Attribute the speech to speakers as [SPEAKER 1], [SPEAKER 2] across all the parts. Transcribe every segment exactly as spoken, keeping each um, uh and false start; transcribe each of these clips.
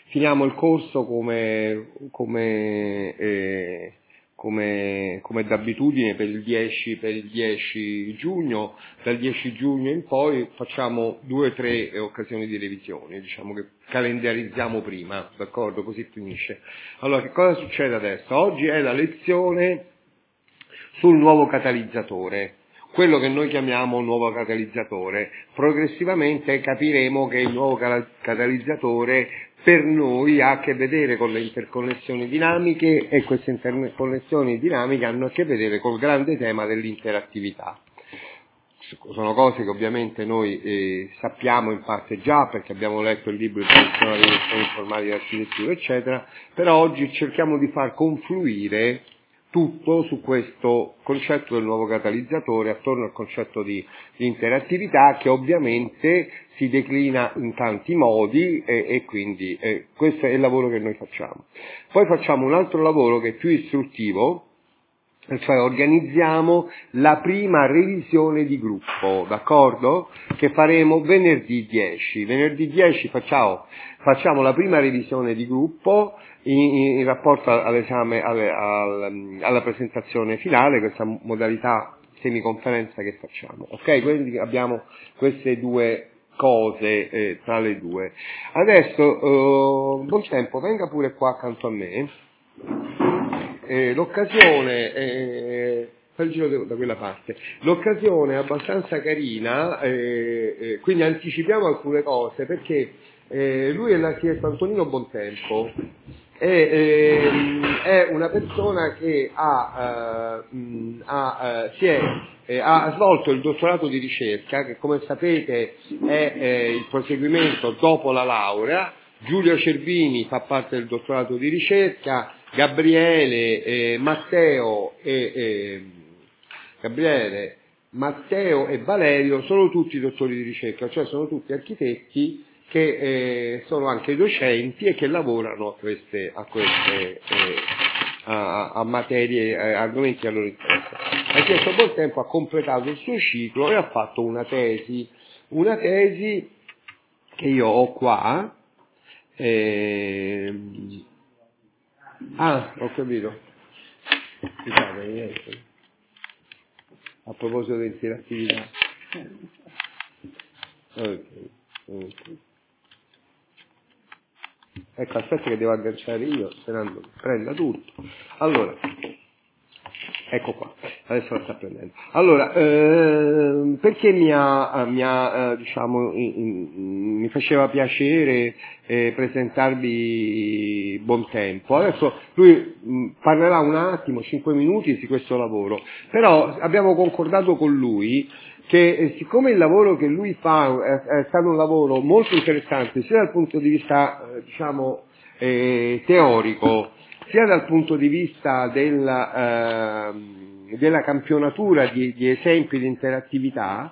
[SPEAKER 1] finiamo il corso come, come, eh, come, come d'abitudine per il dieci, per il dieci giugno, dal dieci giugno in poi facciamo due o tre occasioni di revisione, diciamo che calendarizziamo prima, d'accordo? Così finisce. Allora, che cosa succede adesso? Oggi è la lezione sul nuovo catalizzatore, quello che noi chiamiamo nuovo catalizzatore. Progressivamente capiremo che il nuovo catalizzatore per noi ha a che vedere con le interconnessioni dinamiche e queste interconnessioni dinamiche hanno a che vedere col grande tema dell'interattività. Sono cose che ovviamente noi eh, sappiamo in parte già perché abbiamo letto il libro Introduzione alla dimensione informatica dell'architettura, eccetera, però oggi cerchiamo di far confluire tutto su questo concetto del nuovo catalizzatore attorno al concetto di, di interattività che ovviamente si declina in tanti modi e, e quindi eh, questo è il lavoro che noi facciamo. Poi facciamo un altro lavoro che è più istruttivo, cioè organizziamo la prima revisione di gruppo, d'accordo? Che faremo venerdì dieci. Venerdì dieci facciamo, facciamo la prima revisione di gruppo in, in rapporto all'esame, alle, al, alla presentazione finale, questa modalità semiconferenza che facciamo, ok? Quindi abbiamo queste due cose eh, tra le due. Adesso, eh, Bontempo, venga pure qua accanto a me. Eh, l'occasione, eh, fai il giro da quella parte, l'occasione è abbastanza carina, eh, eh, quindi anticipiamo alcune cose perché eh, lui è l'architetto Antonino Bontempo, è, eh, è una persona che ha, eh, mh, ha, eh, si è, eh, ha svolto il dottorato di ricerca che come sapete è eh, il proseguimento dopo la laurea. Giulio Cervini fa parte del dottorato di ricerca, Gabriele, eh, Matteo e eh, Gabriele, Matteo e Valerio sono tutti dottori di ricerca, cioè sono tutti architetti che eh, sono anche docenti e che lavorano a queste, a, queste eh, a, a materie, a argomenti a loro interesse. L'architetto Bontempo ha completato il suo ciclo e ha fatto una tesi, una tesi che io ho qua. Eh, ah, ho capito. Scusate, niente. A proposito di interattività. Ok, ok. Ecco, aspetta che devo agganciare io, sperando che prenda tutto. Allora, ecco qua, adesso la sta prendendo. Allora, eh, perché mi ha, mi ha eh, diciamo, in, in, mi faceva piacere eh, presentarvi Bontempo. Adesso lui mh, parlerà un attimo, cinque minuti di questo lavoro, però abbiamo concordato con lui che eh, siccome il lavoro che lui fa è, è stato un lavoro molto interessante sia dal punto di vista eh, diciamo eh, teorico sia dal punto di vista della, eh, della campionatura di, di esempi di interattività,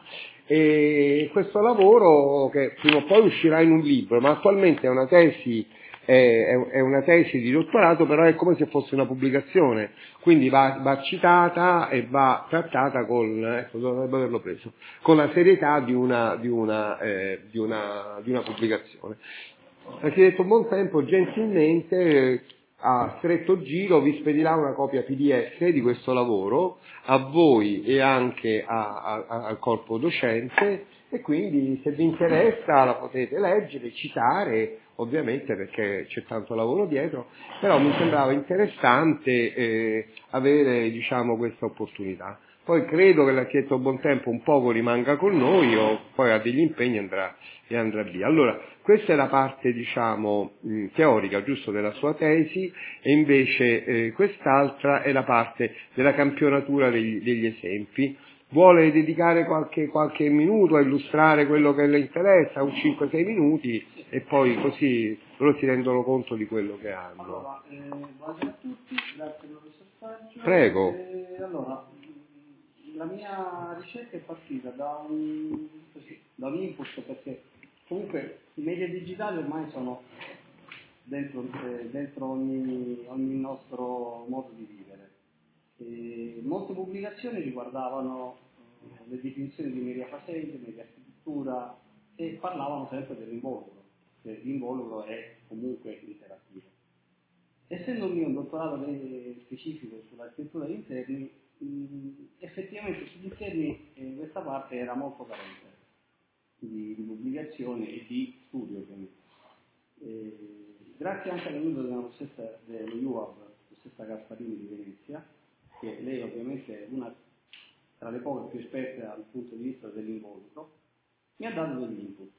[SPEAKER 1] e questo lavoro che prima o poi uscirà in un libro, ma attualmente è una tesi, è, è una tesi di dottorato, però è come se fosse una pubblicazione, quindi va, va citata e va trattata con, ecco, dovrebbe averlo preso, con la serietà di una, di una, eh, di una, di una pubblicazione. L'architetto Bontempo gentilmente eh, a stretto giro vi spedirà una copia P D F di questo lavoro a voi e anche a, a, a, al corpo docente, e quindi se vi interessa la potete leggere, citare, ovviamente perché c'è tanto lavoro dietro, però mi sembrava interessante eh, avere diciamo questa opportunità. Poi credo che l'architetto Bontempo un poco rimanga con noi o poi ha degli impegni e andrà, e andrà via. Allora, questa è la parte, diciamo, mh, teorica, giusto, della sua tesi, e invece eh, quest'altra è la parte della campionatura degli, degli esempi. Vuole dedicare qualche, qualche minuto a illustrare quello che le interessa, un cinque sei minuti, e poi così loro si rendono conto di quello che hanno.
[SPEAKER 2] Allora, eh, buonasera a tutti, grazie professor Saggio.
[SPEAKER 1] Prego.
[SPEAKER 2] Eh, allora, la mia ricerca è partita da un, così, da un input, perché comunque i media digitali ormai sono dentro, eh, dentro ogni, ogni nostro modo di vivere. E molte pubblicazioni riguardavano eh, le definizioni di media facente, media architettura, e parlavano sempre dell'involucro. perché l'involucro è comunque interattivo. Essendo mio un dottorato specifico sulla scrittura di interni, mh, effettivamente sugli interni eh, questa parte era molto carente di, di pubblicazione e di studio ovviamente. Eh, grazie anche all'aiuto della professoressa dello U A B, la professoressa Gasparini di Venezia, che lei ovviamente è una tra le poche più esperte dal punto di vista dell'involucro, mi ha dato degli input.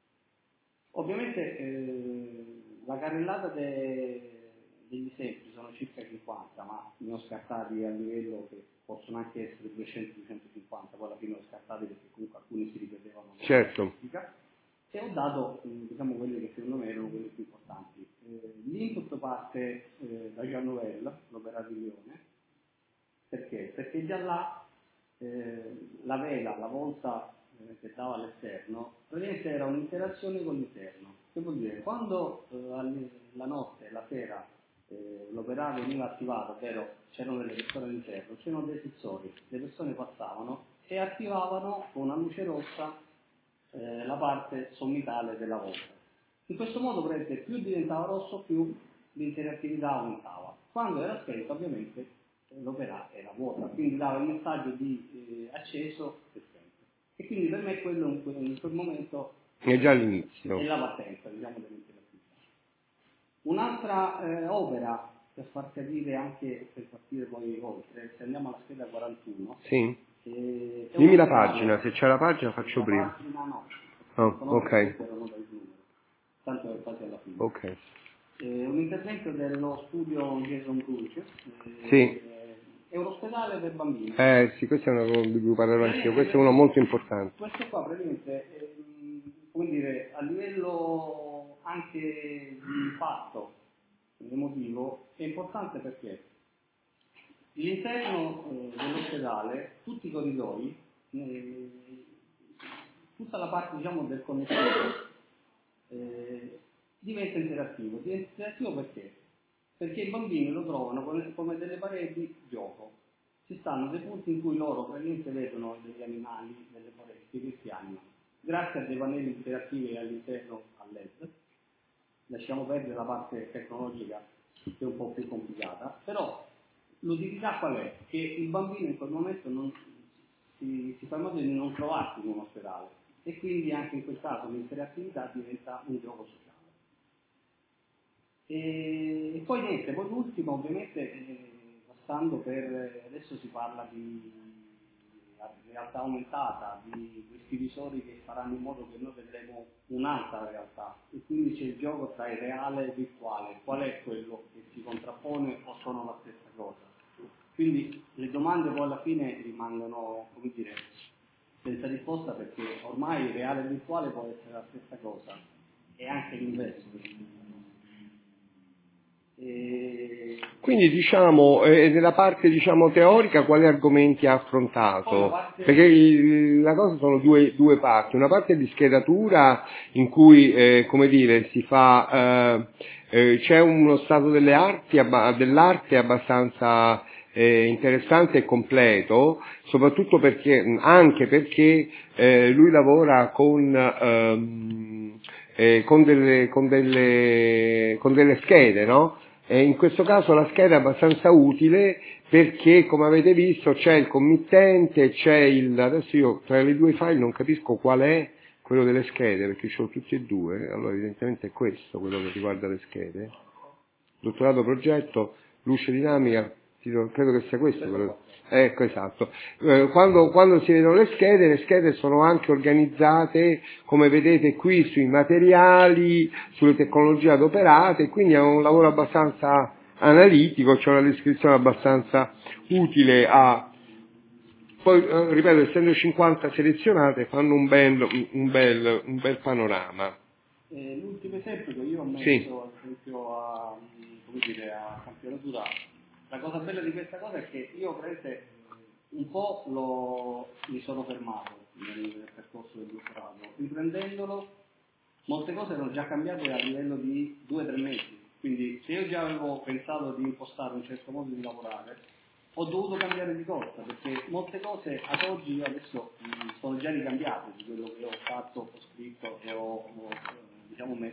[SPEAKER 2] Ovviamente eh, la carrellata de, degli esempi sono circa cinquanta, ma ne ho scartati a livello che possono anche essere duecento duecentocinquanta, poi alla fine ho scartati perché comunque alcuni si ripetevano.
[SPEAKER 1] Certo.
[SPEAKER 2] E ho dato diciamo quelli che secondo me erano quelli più importanti. Eh, l'input parte eh, da Jean Nouvel, l'opera di Lione. Perché? Perché già là eh, la vela, la volta eh, che dava all'esterno, praticamente era un'interazione con l'interno. Che vuol dire? Quando eh, la notte, la sera, eh, l'operaio veniva attivato, ovvero c'erano delle persone all'interno, c'erano dei sensori, le persone passavano e attivavano con una luce rossa eh, la parte sommitale della volta. In questo modo, praticamente, più diventava rosso, più l'interattività aumentava. Quando era spento, ovviamente, l'opera era vuota, quindi dava il messaggio di eh, acceso e spento. E quindi per me quello in quel, in quel momento
[SPEAKER 1] è già l'inizio.
[SPEAKER 2] È la partenza, diciamo, dell'interattività. Un'altra eh, opera, per far capire anche, per partire poi oltre, se andiamo alla scheda quarantuno.
[SPEAKER 1] Sì.
[SPEAKER 2] Eh,
[SPEAKER 1] Dimmi la pagina, se c'è la pagina faccio
[SPEAKER 2] la
[SPEAKER 1] prima.
[SPEAKER 2] Pagina no.
[SPEAKER 1] Oh, ok.
[SPEAKER 2] Tanto è quasi alla fine.
[SPEAKER 1] Ok.
[SPEAKER 2] Eh, un intervento dello studio Jason Bruce, eh,
[SPEAKER 1] Sì.
[SPEAKER 2] è un ospedale per bambini.
[SPEAKER 1] Eh sì, questo è una cosa di cui parlerò anch'io, questo è uno molto importante.
[SPEAKER 2] Questo qua praticamente, eh, come dire, a livello anche di impatto emotivo, è importante perché l'interno eh, dell'ospedale, tutti i corridoi, eh, tutta la parte diciamo del connessione, eh, diventa interattivo. Diventa interattivo perché? Perché i bambini lo trovano come, come delle pareti gioco. Ci stanno dei punti in cui loro praticamente vedono degli animali, delle foreste che si animano. Grazie a dei pannelli interattivi all'interno a L E D, lasciamo perdere la parte tecnologica che è un po' più complicata, però l'utilità qual è? Che il bambino in quel momento non, si, si fa in modo di non trovarsi in un ospedale e quindi anche in quel caso l'interattività diventa un gioco sociale. E poi niente, poi l'ultimo ovviamente eh, passando per, adesso si parla di realtà aumentata, di questi visori che faranno in modo che noi vedremo un'altra realtà e quindi c'è il gioco tra il reale e il virtuale, qual è quello che si contrappone o sono la stessa cosa. Quindi le domande poi alla fine rimangono, come dire, senza risposta perché ormai il reale e il virtuale può essere la stessa cosa e anche l'inverso. E...
[SPEAKER 1] Quindi diciamo, eh, nella parte diciamo teorica quali argomenti ha affrontato? Parte... Perché il, la cosa sono due, due parti, una parte di schedatura in cui eh, come dire si fa, eh, eh, c'è uno stato delle arti, abba, dell'arte abbastanza eh, interessante e completo, soprattutto perché, anche perché eh, lui lavora con... Ehm, Eh, con, delle, con, delle, con delle schede, no? E in questo caso la scheda è abbastanza utile perché, come avete visto, c'è il committente, c'è il... adesso io tra le due file non capisco qual è quello delle schede, perché ce l'ho tutti e due, allora evidentemente è questo quello che riguarda le schede. Dottorato progetto, luce dinamica, credo che sia questo quello. Ecco, esatto. Eh, quando, quando si vedono le schede, le schede sono anche organizzate, come vedete qui, sui materiali, sulle tecnologie adoperate, quindi è un lavoro abbastanza analitico, c'è una descrizione abbastanza utile a... Poi, eh, ripeto, essendo cinquanta selezionate, fanno un bel, un bel, un bel panorama.
[SPEAKER 2] Eh, l'ultimo esempio che io ho messo,
[SPEAKER 1] sì.
[SPEAKER 2] ad esempio, a, come dire, a campionatura, la cosa bella di questa cosa è che io praticamente un po' lo, mi sono fermato nel percorso del dottorato, riprendendolo, molte cose erano già cambiate a livello di due o tre mesi, quindi se io già avevo pensato di impostare un certo modo di lavorare, ho dovuto cambiare di corsa, perché molte cose ad oggi io adesso mh, sono già ricambiate di quello che ho fatto, ho scritto e ho, ho diciamo messo a sistema.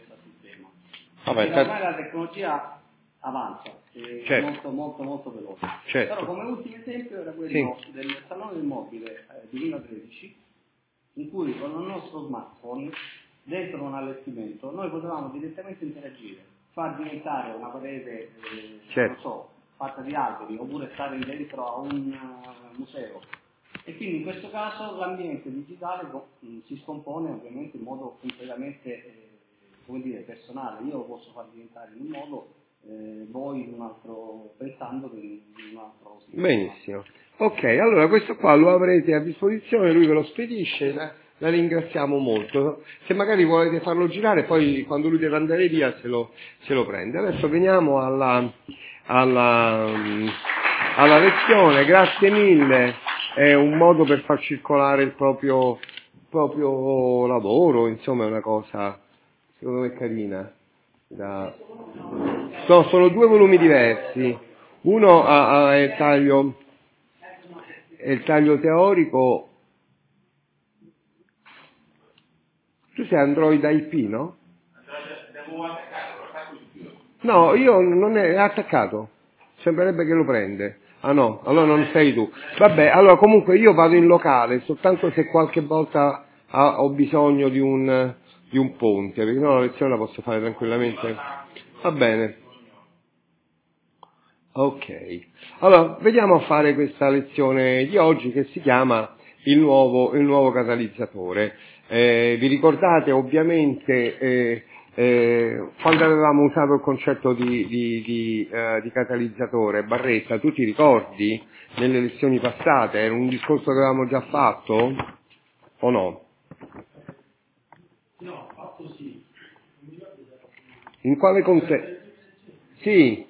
[SPEAKER 2] tema.
[SPEAKER 1] Vabbè,
[SPEAKER 2] Perché ormai la tecnologia avanza, è
[SPEAKER 1] certo.
[SPEAKER 2] molto molto molto veloce.
[SPEAKER 1] Certo.
[SPEAKER 2] Però come ultimo esempio era quello
[SPEAKER 1] Sì.
[SPEAKER 2] del Salone del Mobile eh, duemilatredici, in cui con il nostro smartphone, dentro un allestimento, noi potevamo direttamente interagire, far diventare una parete, eh,
[SPEAKER 1] certo.
[SPEAKER 2] non so, fatta di alberi, oppure stare dentro a un uh, museo. E quindi in questo caso l'ambiente digitale mh, si scompone ovviamente in modo completamente eh, come dire, personale. Io lo posso far diventare in un modo, eh, voi in un altro, pensando che in un altro sistema.
[SPEAKER 1] Benissimo. Ok, allora questo qua lo avrete a disposizione, lui ve lo spedisce, la, la ringraziamo molto. Se magari volete farlo girare, poi quando lui deve andare via se lo, se lo prende. Adesso veniamo alla, alla, alla lezione, grazie mille, è un modo per far circolare il proprio, proprio lavoro, insomma è una cosa secondo me carina. Da... No, sono due volumi diversi, uno ha, ha il taglio è il taglio teorico. Tu sei Android I P, no? No, io non è, è attaccato. Sembrerebbe che lo prende. Ah no, allora non sei tu. Vabbè, allora comunque io vado in locale, soltanto se qualche volta ha, ho bisogno di un, di un ponte, perché no la lezione la posso fare tranquillamente. Va bene. Ok. Allora, vediamo a fare questa lezione di oggi che si chiama il nuovo, il nuovo catalizzatore. Eh, vi ricordate ovviamente eh, eh, quando avevamo usato il concetto di, di, di, eh, di catalizzatore, Barretta, tu ti ricordi nelle lezioni passate? Era un discorso che avevamo già fatto? O no?
[SPEAKER 2] No, fatto sì.
[SPEAKER 1] In quale contesto? Sì.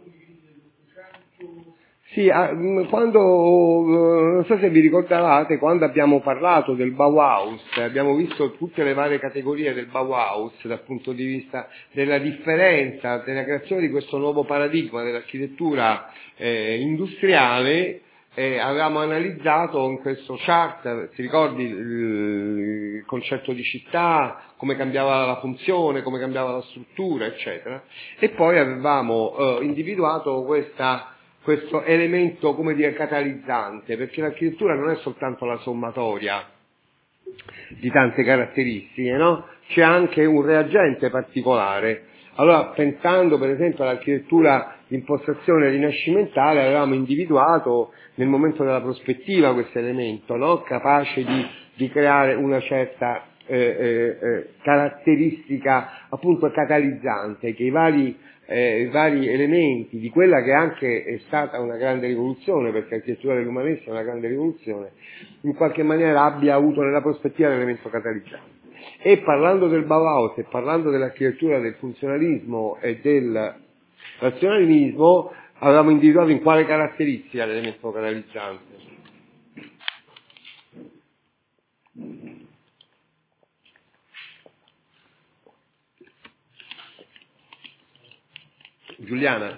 [SPEAKER 1] Sì, quando, non so se vi ricordavate, quando abbiamo parlato del Bauhaus, abbiamo visto tutte le varie categorie del Bauhaus dal punto di vista della differenza, della creazione di questo nuovo paradigma dell'architettura eh, industriale, eh, avevamo analizzato in questo chart, ti ricordi il, il concetto di città, come cambiava la funzione, come cambiava la struttura, eccetera, e poi avevamo eh, individuato questa questo elemento, come dire, catalizzante, perché l'architettura non è soltanto la sommatoria di tante caratteristiche, no? C'è anche un reagente particolare. Allora, pensando per esempio all'architettura di impostazione rinascimentale, avevamo individuato nel momento della prospettiva questo elemento, no? Capace di, di creare una certa eh, eh, eh, caratteristica appunto catalizzante, che i vari Eh, vari elementi di quella che anche è stata una grande rivoluzione, perché l'architettura dell'umanesimo è una grande rivoluzione, in qualche maniera abbia avuto nella prospettiva l'elemento catalizzante. E parlando del Bauhaus e parlando dell'architettura del funzionalismo e del razionalismo, avevamo individuato in quale caratteristica l'elemento catalizzante. Giuliana?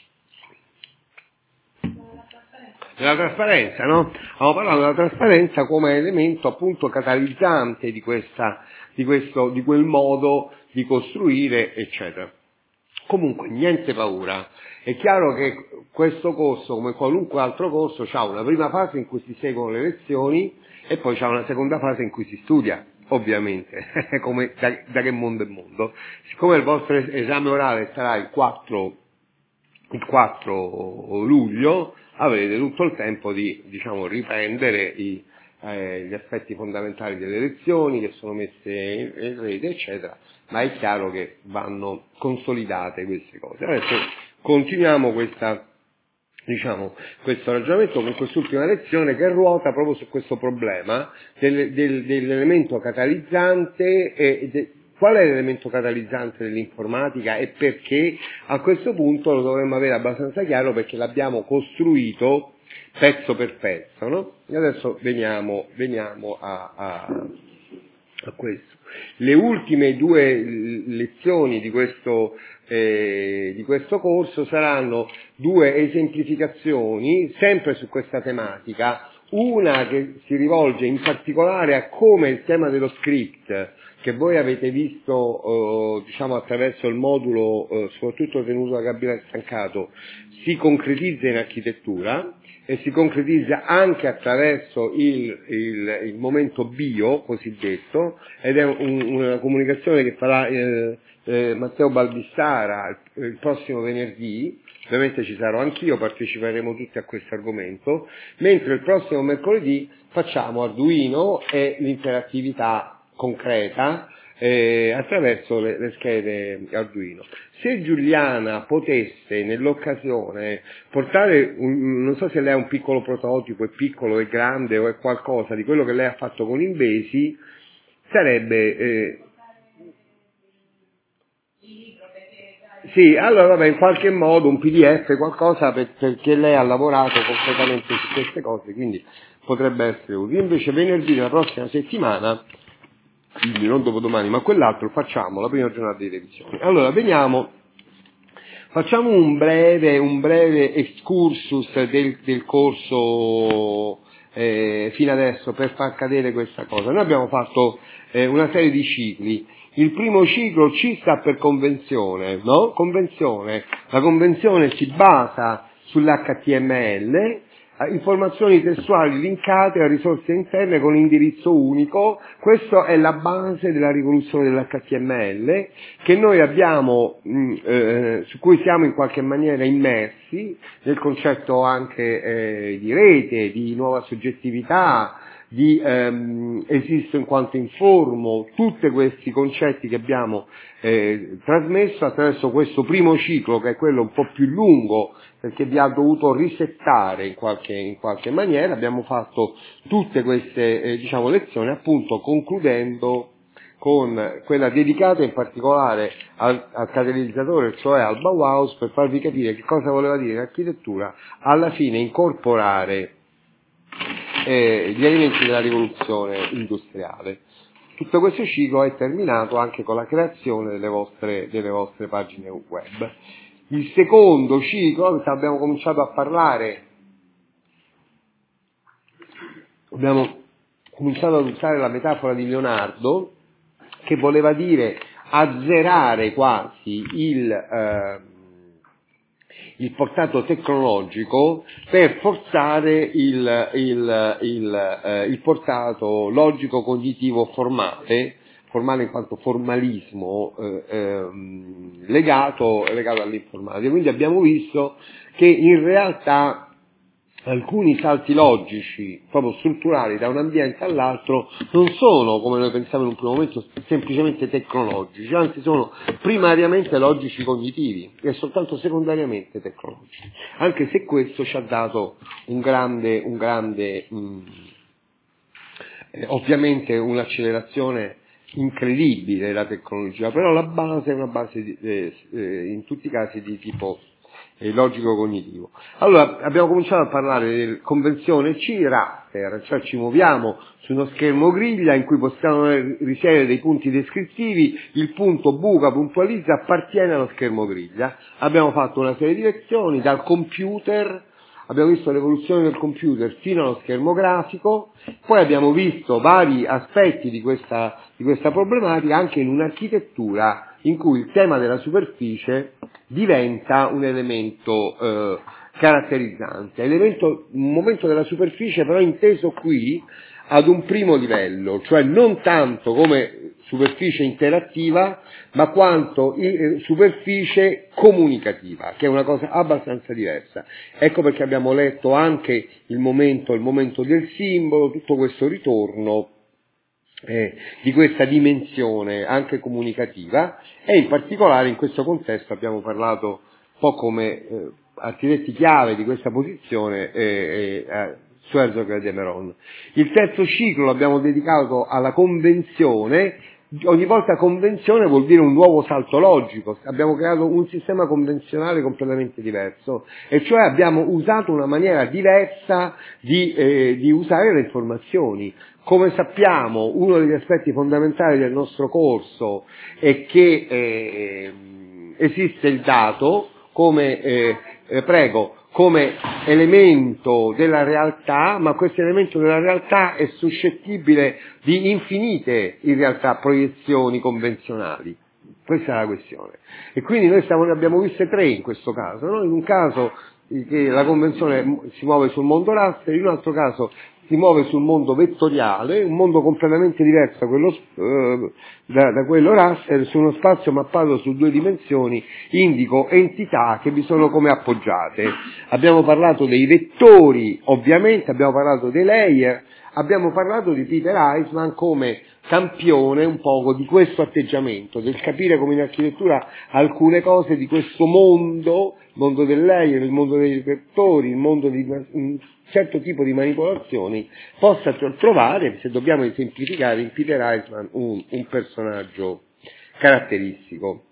[SPEAKER 1] Nella trasparenza, no? Stiamo parlando della trasparenza come elemento appunto catalizzante di questa, di questo, di quel modo di costruire, eccetera. Comunque, niente paura. È chiaro che questo corso, come qualunque altro corso, ha una prima fase in cui si seguono le lezioni e poi c'è una seconda fase in cui si studia, ovviamente, come da, da che mondo è mondo. Siccome il vostro esame orale sarà il quattro, il quattro luglio, avrete tutto il tempo di, diciamo, riprendere i, eh, gli aspetti fondamentali delle lezioni che sono messe in, in rete, eccetera, ma è chiaro che vanno consolidate queste cose. Adesso continuiamo questa, diciamo, questo ragionamento con quest'ultima lezione che ruota proprio su questo problema del, del, dell'elemento catalizzante e de, qual è l'elemento catalizzante dell'informatica e perché. A questo punto lo dovremmo avere abbastanza chiaro, perché l'abbiamo costruito pezzo per pezzo, no? E adesso veniamo, veniamo a, a, a questo. Le ultime due lezioni di questo, eh, di questo corso saranno due esemplificazioni sempre su questa tematica, una che si rivolge in particolare a come il tema dello script, che voi avete visto eh, diciamo attraverso il modulo, eh, soprattutto tenuto da Gabriele Stancato, si concretizza in architettura e si concretizza anche attraverso il, il, il momento bio cosiddetto, ed è un, una comunicazione che farà eh, eh, Matteo Baldissara il, il prossimo venerdì. Ovviamente ci sarò anch'io, parteciperemo tutti a questo argomento, mentre il prossimo mercoledì facciamo Arduino e l'interattività concreta eh, attraverso le, le schede Arduino. Se Giuliana potesse nell'occasione portare, un, non so se lei ha un piccolo prototipo, è piccolo, è grande o è qualcosa di quello che lei ha fatto con Invesi, sarebbe... Eh, Sì, allora vabbè, in qualche modo un P D F, qualcosa per, perché lei ha lavorato completamente su queste cose, quindi potrebbe essere utile. Invece venerdì della prossima settimana, quindi non dopodomani, ma quell'altro, facciamo la prima giornata di revisione. Allora, veniamo, facciamo un breve, un breve excursus del, del corso eh, fino adesso per far cadere questa cosa. Noi abbiamo fatto eh, una serie di cicli. Il primo ciclo ci sta per convenzione, no? Convenzione. La convenzione si basa sull'H T M L, informazioni testuali linkate a risorse interne con indirizzo unico. Questa è la base della rivoluzione dell'H T M L che noi abbiamo, mh, eh, su cui siamo in qualche maniera immersi nel concetto anche eh, di rete, di nuova soggettività, di ehm, esisto in quanto informo, tutti questi concetti che abbiamo eh, trasmesso attraverso questo primo ciclo, che è quello un po' più lungo, perché vi ha dovuto risettare in qualche, in qualche maniera. Abbiamo fatto tutte queste eh, diciamo lezioni appunto concludendo con quella dedicata in particolare al, al catalizzatore, cioè al Bauhaus, per farvi capire che cosa voleva dire l'architettura, alla fine incorporare Eh, gli elementi della rivoluzione industriale. Tutto questo ciclo è terminato anche con la creazione delle vostre, delle vostre pagine web. Il secondo ciclo, abbiamo cominciato a parlare, abbiamo cominciato ad usare la metafora di Leonardo, che voleva dire azzerare quasi il eh, il portato tecnologico per forzare il, il, il, eh, il portato logico-cognitivo formale, formale in quanto formalismo eh, eh, legato, legato all'informatica. Quindi abbiamo visto che in realtà alcuni salti logici, proprio strutturali, da un ambiente all'altro, non sono, come noi pensiamo in un primo momento, semplicemente tecnologici, anzi sono primariamente logici cognitivi e soltanto secondariamente tecnologici, anche se questo ci ha dato un grande, un grande mh, eh, ovviamente un'accelerazione incredibile della tecnologia, però la base è una base di, eh, eh, in tutti i casi di tipo logico-cognitivo. Allora, abbiamo cominciato a parlare di convenzione C-raster, cioè ci muoviamo su uno schermo griglia in cui possiamo risiedere dei punti descrittivi, il punto buca puntualizza appartiene allo schermo griglia. Abbiamo fatto una serie di lezioni dal computer, abbiamo visto l'evoluzione del computer fino allo schermo grafico, poi abbiamo visto vari aspetti di questa, di questa problematica anche in un'architettura in cui il tema della superficie diventa un elemento eh, caratterizzante, elemento, un momento della superficie però inteso qui ad un primo livello, cioè non tanto come superficie interattiva, ma quanto eh, superficie comunicativa, che è una cosa abbastanza diversa. Ecco perché abbiamo letto anche il momento, il momento del simbolo, tutto questo ritorno Eh, di questa dimensione anche comunicativa, e in particolare in questo contesto abbiamo parlato un po' come eh, architetti chiave di questa posizione eh, eh, su Herzog e de Meuron. Il terzo ciclo l'abbiamo dedicato alla convenzione. Ogni volta convenzione vuol dire un nuovo salto logico, abbiamo creato un sistema convenzionale completamente diverso, e cioè abbiamo usato una maniera diversa di, eh, di usare le informazioni. Come sappiamo, uno degli aspetti fondamentali del nostro corso è che eh, esiste il dato come, eh, eh, prego, come elemento della realtà, ma questo elemento della realtà è suscettibile di infinite, in realtà, proiezioni convenzionali. Questa è la questione. E quindi noi stiamo, ne abbiamo viste tre in questo caso, no? In un caso che la convenzione si muove sul mondo raster, in un altro caso si muove sul mondo vettoriale, un mondo completamente diverso da quello, eh, da, da quello raster, su uno spazio mappato su due dimensioni, indico entità che vi sono come appoggiate. Abbiamo parlato dei vettori, ovviamente, abbiamo parlato dei layer, abbiamo parlato di Peter Eisman come campione un poco di questo atteggiamento, del capire come in architettura alcune cose di questo mondo, il mondo del layer, il mondo dei vettori, il mondo di un certo tipo di manipolazioni, possa trovare, se dobbiamo semplificare, in Peter Eisman un, un personaggio caratteristico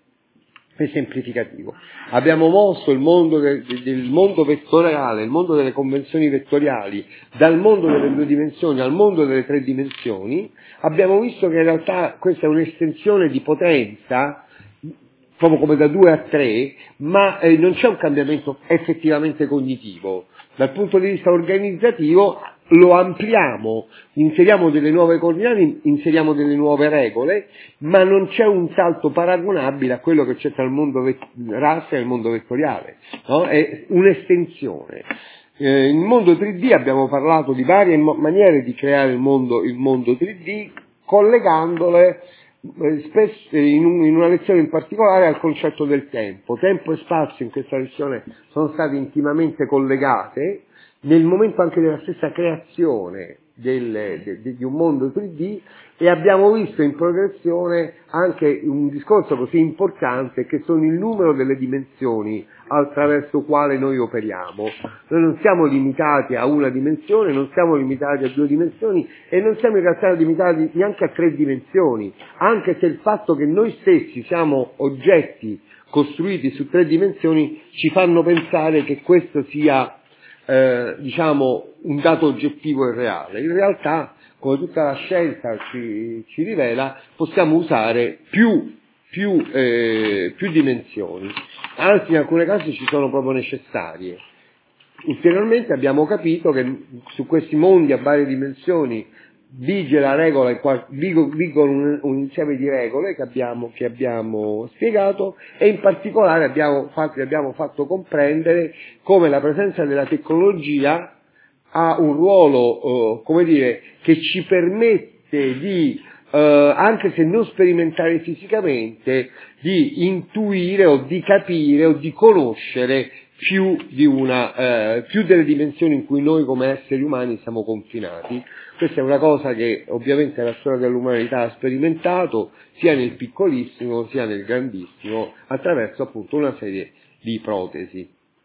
[SPEAKER 1] e semplificativo. Abbiamo mosso il mondo del, del mondo vettoriale, il mondo delle convenzioni vettoriali, dal mondo delle due dimensioni al mondo delle tre dimensioni. Abbiamo visto che in realtà questa è un'estensione di potenza, proprio come da due a tre, ma eh, non c'è un cambiamento effettivamente cognitivo. Dal punto di vista organizzativo lo ampliamo, inseriamo delle nuove coordinate, inseriamo delle nuove regole, ma non c'è un salto paragonabile a quello che c'è tra il mondo vet- raster e il mondo vettoriale, no? È un'estensione. Eh, nel mondo tre D abbiamo parlato di varie mo- maniere di creare il mondo, il mondo tre D, collegandole eh, spesso in, un, in una lezione in particolare al concetto del tempo. Tempo e spazio in questa lezione sono state intimamente collegate, nel momento anche della stessa creazione del, de, de, di un mondo tre D, e abbiamo visto in progressione anche un discorso così importante che sono il numero delle dimensioni attraverso quale noi operiamo. Noi non siamo limitati a una dimensione, non siamo limitati a due dimensioni e non siamo in realtà limitati neanche a tre dimensioni, anche se il fatto che noi stessi siamo oggetti costruiti su tre dimensioni ci fanno pensare che questo sia Eh, diciamo un dato oggettivo e reale. In realtà, come tutta la scienza ci, ci rivela, possiamo usare più, più, eh, più dimensioni, anzi in alcuni casi ci sono proprio necessarie. Ulteriormente abbiamo capito che su questi mondi a varie dimensioni vige la regola, vigono un, un insieme di regole che abbiamo, che abbiamo spiegato, e in particolare abbiamo fatto, abbiamo fatto comprendere come la presenza della tecnologia ha un ruolo, eh, come dire, che ci permette di, eh, anche se non sperimentare fisicamente, di intuire o di capire o di conoscere più di una, eh, più delle dimensioni in cui noi come esseri umani siamo confinati. Questa è una cosa che ovviamente la storia dell'umanità ha sperimentato sia nel piccolissimo sia nel grandissimo, attraverso appunto una serie di ipotesi.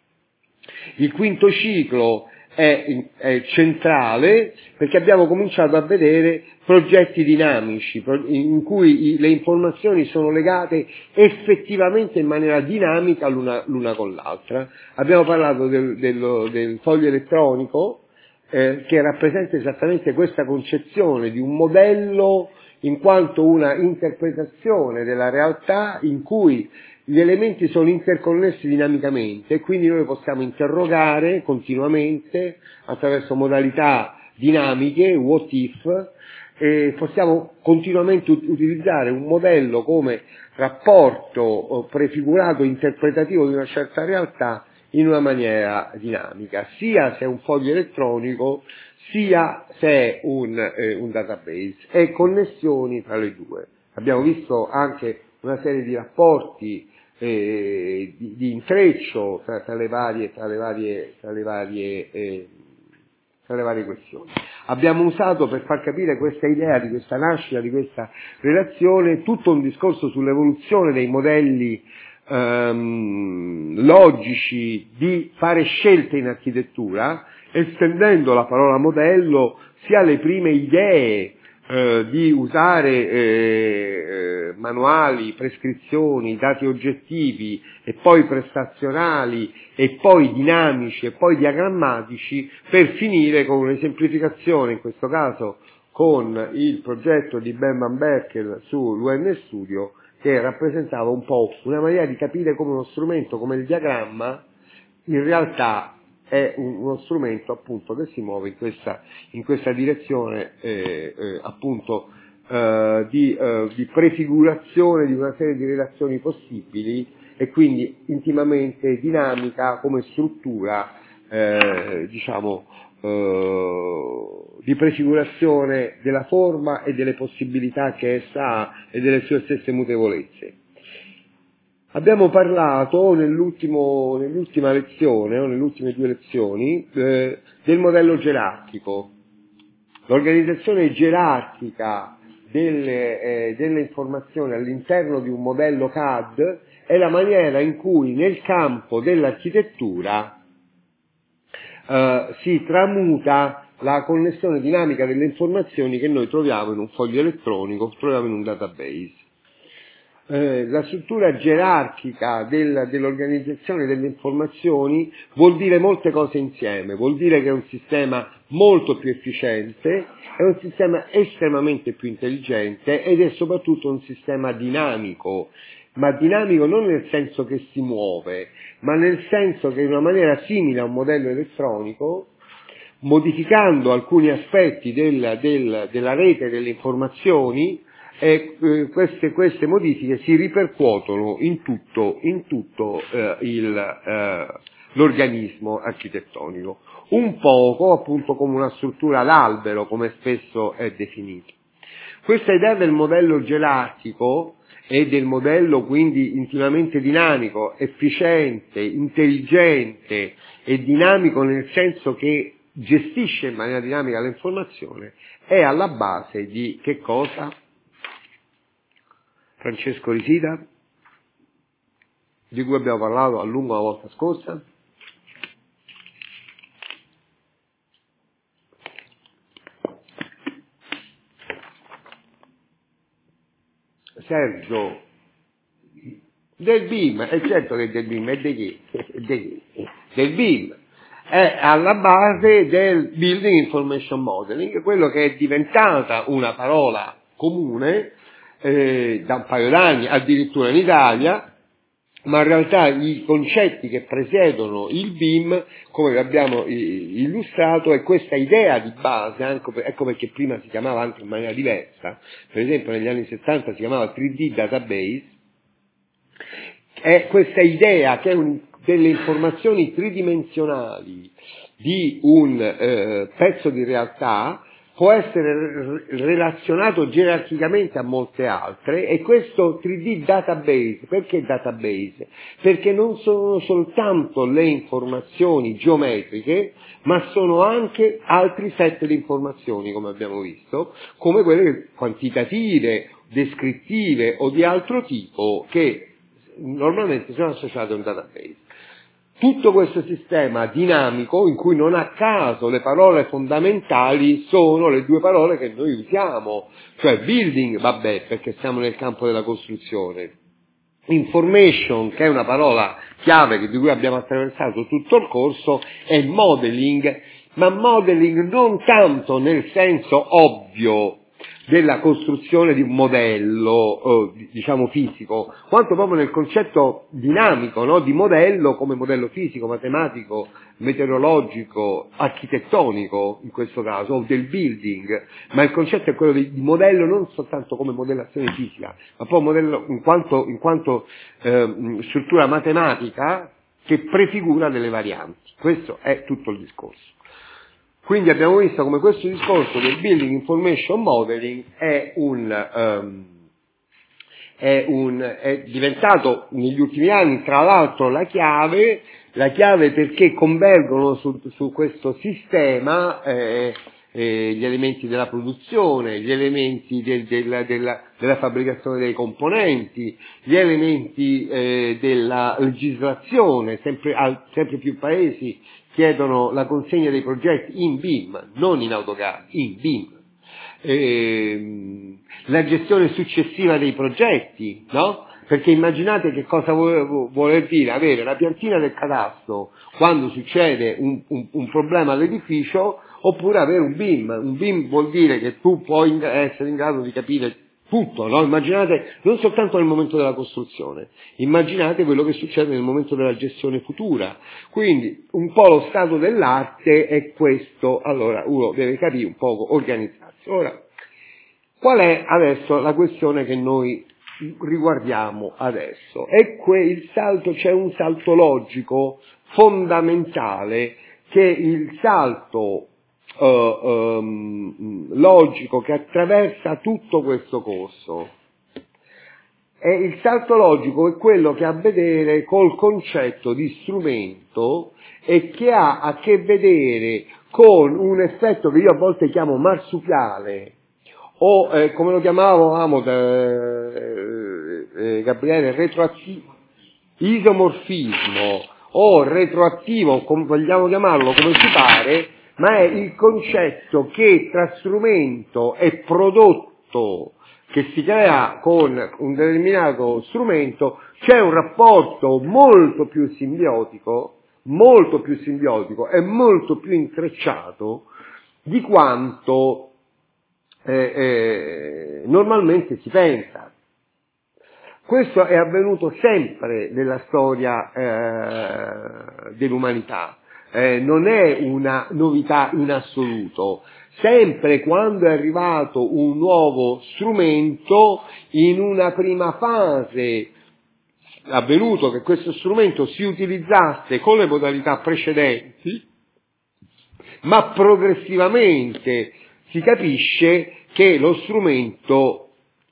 [SPEAKER 1] Il quinto ciclo è, è centrale perché abbiamo cominciato a vedere progetti dinamici in cui le informazioni sono legate effettivamente in maniera dinamica l'una, l'una con l'altra. Abbiamo parlato del, del, del foglio elettronico, eh, che rappresenta esattamente questa concezione di un modello in quanto una interpretazione della realtà in cui gli elementi sono interconnessi dinamicamente e quindi noi possiamo interrogare continuamente attraverso modalità dinamiche, what if, e possiamo continuamente ut- utilizzare un modello come rapporto prefigurato interpretativo di una certa realtà in una maniera dinamica, sia se è un foglio elettronico, sia se è un, eh, un database, e connessioni tra le due. Abbiamo visto anche una serie di rapporti eh, di, di intreccio tra, tra le varie, tra le varie, tra le varie, eh, tra le varie questioni. Abbiamo usato, per far capire questa idea di questa nascita, di questa relazione, tutto un discorso sull'evoluzione dei modelli ehm, logici di fare scelte in architettura, estendendo la parola modello sia alle prime idee eh, di usare eh, manuali, prescrizioni, dati oggettivi e poi prestazionali e poi dinamici e poi diagrammatici, per finire con un'esemplificazione, in questo caso con il progetto di Ben Van Berkel sull'U N Studio, che rappresentava un po' una maniera di capire come uno strumento come il diagramma in realtà è un, uno strumento appunto che si muove in questa, in questa direzione eh, eh, appunto eh, di, eh, di prefigurazione di una serie di relazioni possibili e quindi intimamente dinamica come struttura eh, diciamo eh, di prefigurazione della forma e delle possibilità che essa ha e delle sue stesse mutevolezze. Abbiamo parlato nell'ultimo, nell'ultima lezione, o nelle ultime due lezioni, eh, del modello gerarchico. L'organizzazione gerarchica delle, eh, delle informazioni all'interno di un modello C A D è la maniera in cui nel campo dell'architettura eh, si tramuta la connessione dinamica delle informazioni che noi troviamo in un foglio elettronico, troviamo in un database. Eh, la struttura gerarchica del, dell'organizzazione delle informazioni vuol dire molte cose insieme, vuol dire che è un sistema molto più efficiente, è un sistema estremamente più intelligente ed è soprattutto un sistema dinamico, ma dinamico non nel senso che si muove, ma nel senso che in una maniera simile a un modello elettronico, modificando alcuni aspetti del, del, della rete delle informazioni, e eh, queste, queste modifiche si ripercuotono in tutto, in tutto eh, il, eh, l'organismo architettonico, un poco appunto come una struttura ad albero, come spesso è definito. Questa idea del modello gerarchico e del modello quindi intimamente dinamico, efficiente, intelligente e dinamico nel senso che gestisce in maniera dinamica l'informazione è alla base di che cosa? Francesco Risida, di cui abbiamo parlato a lungo la volta scorsa. Sergio, del B I M, è certo che del B I M, è di chi? Del B I M, è alla base del Building Information Modeling, quello che è diventata una parola comune Eh, da un paio d'anni, addirittura in Italia, ma in realtà i concetti che presiedono il B I M, come vi abbiamo i, illustrato, è questa idea di base, anche per, ecco perché prima si chiamava anche in maniera diversa, per esempio negli anni settanta si chiamava tre D Database, è questa idea che è un, delle informazioni tridimensionali di un eh, pezzo di realtà può essere relazionato gerarchicamente a molte altre e questo tre D database, perché database? Perché non sono soltanto le informazioni geometriche, ma sono anche altri set di informazioni, come abbiamo visto, come quelle quantitative, descrittive o di altro tipo che normalmente sono associate a un database. Tutto questo sistema dinamico, in cui non a caso le parole fondamentali sono le due parole che noi usiamo, cioè building, vabbè, perché siamo nel campo della costruzione, information, che è una parola chiave di cui abbiamo attraversato tutto il corso, e modeling, ma modeling non tanto nel senso ovvio della costruzione di un modello, eh, diciamo fisico, quanto proprio nel concetto dinamico, no? Di modello come modello fisico, matematico, meteorologico, architettonico in questo caso, o del building, ma il concetto è quello di, di modello non soltanto come modellazione fisica, ma poi modello in quanto, in quanto eh, struttura matematica che prefigura delle varianti. Questo è tutto il discorso. Quindi abbiamo visto come questo discorso del Building Information Modeling è un, um, è, un, è diventato negli ultimi anni, tra l'altro, la chiave, la chiave perché convergono su, su questo sistema eh, eh, gli elementi della produzione, gli elementi del, della, della, della fabbricazione dei componenti, gli elementi eh, della legislazione, sempre, a, sempre più paesi chiedono la consegna dei progetti in B I M, non in AutoCAD, in B I M. Eh, la gestione successiva dei progetti, no? Perché immaginate che cosa vuole, vuole dire avere la piantina del catasto quando succede un, un, un problema all'edificio, oppure avere un B I M. Un B I M vuol dire che tu puoi essere in grado di capire Tutto, no? Immaginate, non soltanto nel momento della costruzione, immaginate quello che succede nel momento della gestione futura. Quindi un po' lo stato dell'arte è questo, allora uno deve capire un po' organizzarsi. Ora, qual è adesso la questione che noi riguardiamo adesso? È quel salto, c'è un salto logico fondamentale, che il salto Uh, um, logico che attraversa tutto questo corso. E il salto logico è quello che ha a vedere col concetto di strumento e che ha a che vedere con un effetto che io a volte chiamo marsupiale o eh, come lo chiamavamo eh, eh, Gabriele, retroattivo, isomorfismo o retroattivo, come vogliamo chiamarlo, come ci pare, ma è il concetto che tra strumento e prodotto che si crea con un determinato strumento c'è un rapporto molto più simbiotico, molto più simbiotico e molto più intrecciato di quanto eh, eh, normalmente si pensa. Questo è avvenuto sempre nella storia eh, dell'umanità. Eh, non è una novità in assoluto. Sempre quando è arrivato un nuovo strumento, in una prima fase è avvenuto che questo strumento si utilizzasse con le modalità precedenti, ma progressivamente si capisce che lo strumento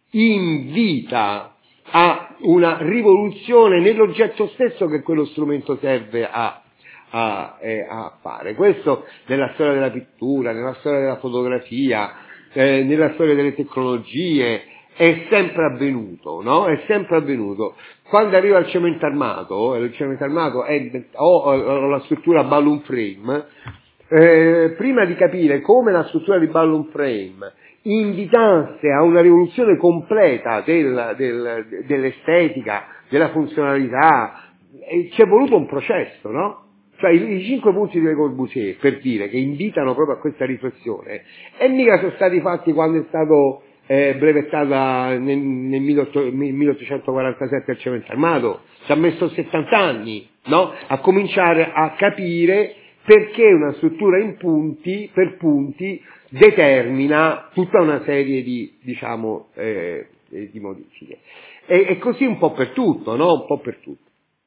[SPEAKER 1] invita a una rivoluzione nell'oggetto stesso che quello strumento serve a A, eh, a fare. Questo nella storia della pittura, nella storia della fotografia, eh, nella storia delle tecnologie è sempre avvenuto, no? È sempre avvenuto. Quando arriva il cemento armato, il cemento armato è, o, o la struttura balloon frame, eh, prima di capire come la struttura di balloon frame invitasse a una rivoluzione completa del, del, dell'estetica, della funzionalità, eh, ci è voluto un processo, no? Cioè i, i cinque punti di Le Corbusier, per dire, che invitano proprio a questa riflessione, e mica sono stati fatti quando è stato eh, brevettata nel, nel milleottocentoquarantasette il cemento armato, ci ha messo settanta anni, no? A cominciare a capire perché una struttura in punti, per punti, determina tutta una serie di, diciamo, eh, di modifiche. E, e così un po' per tutto, no? Un po' per tutto.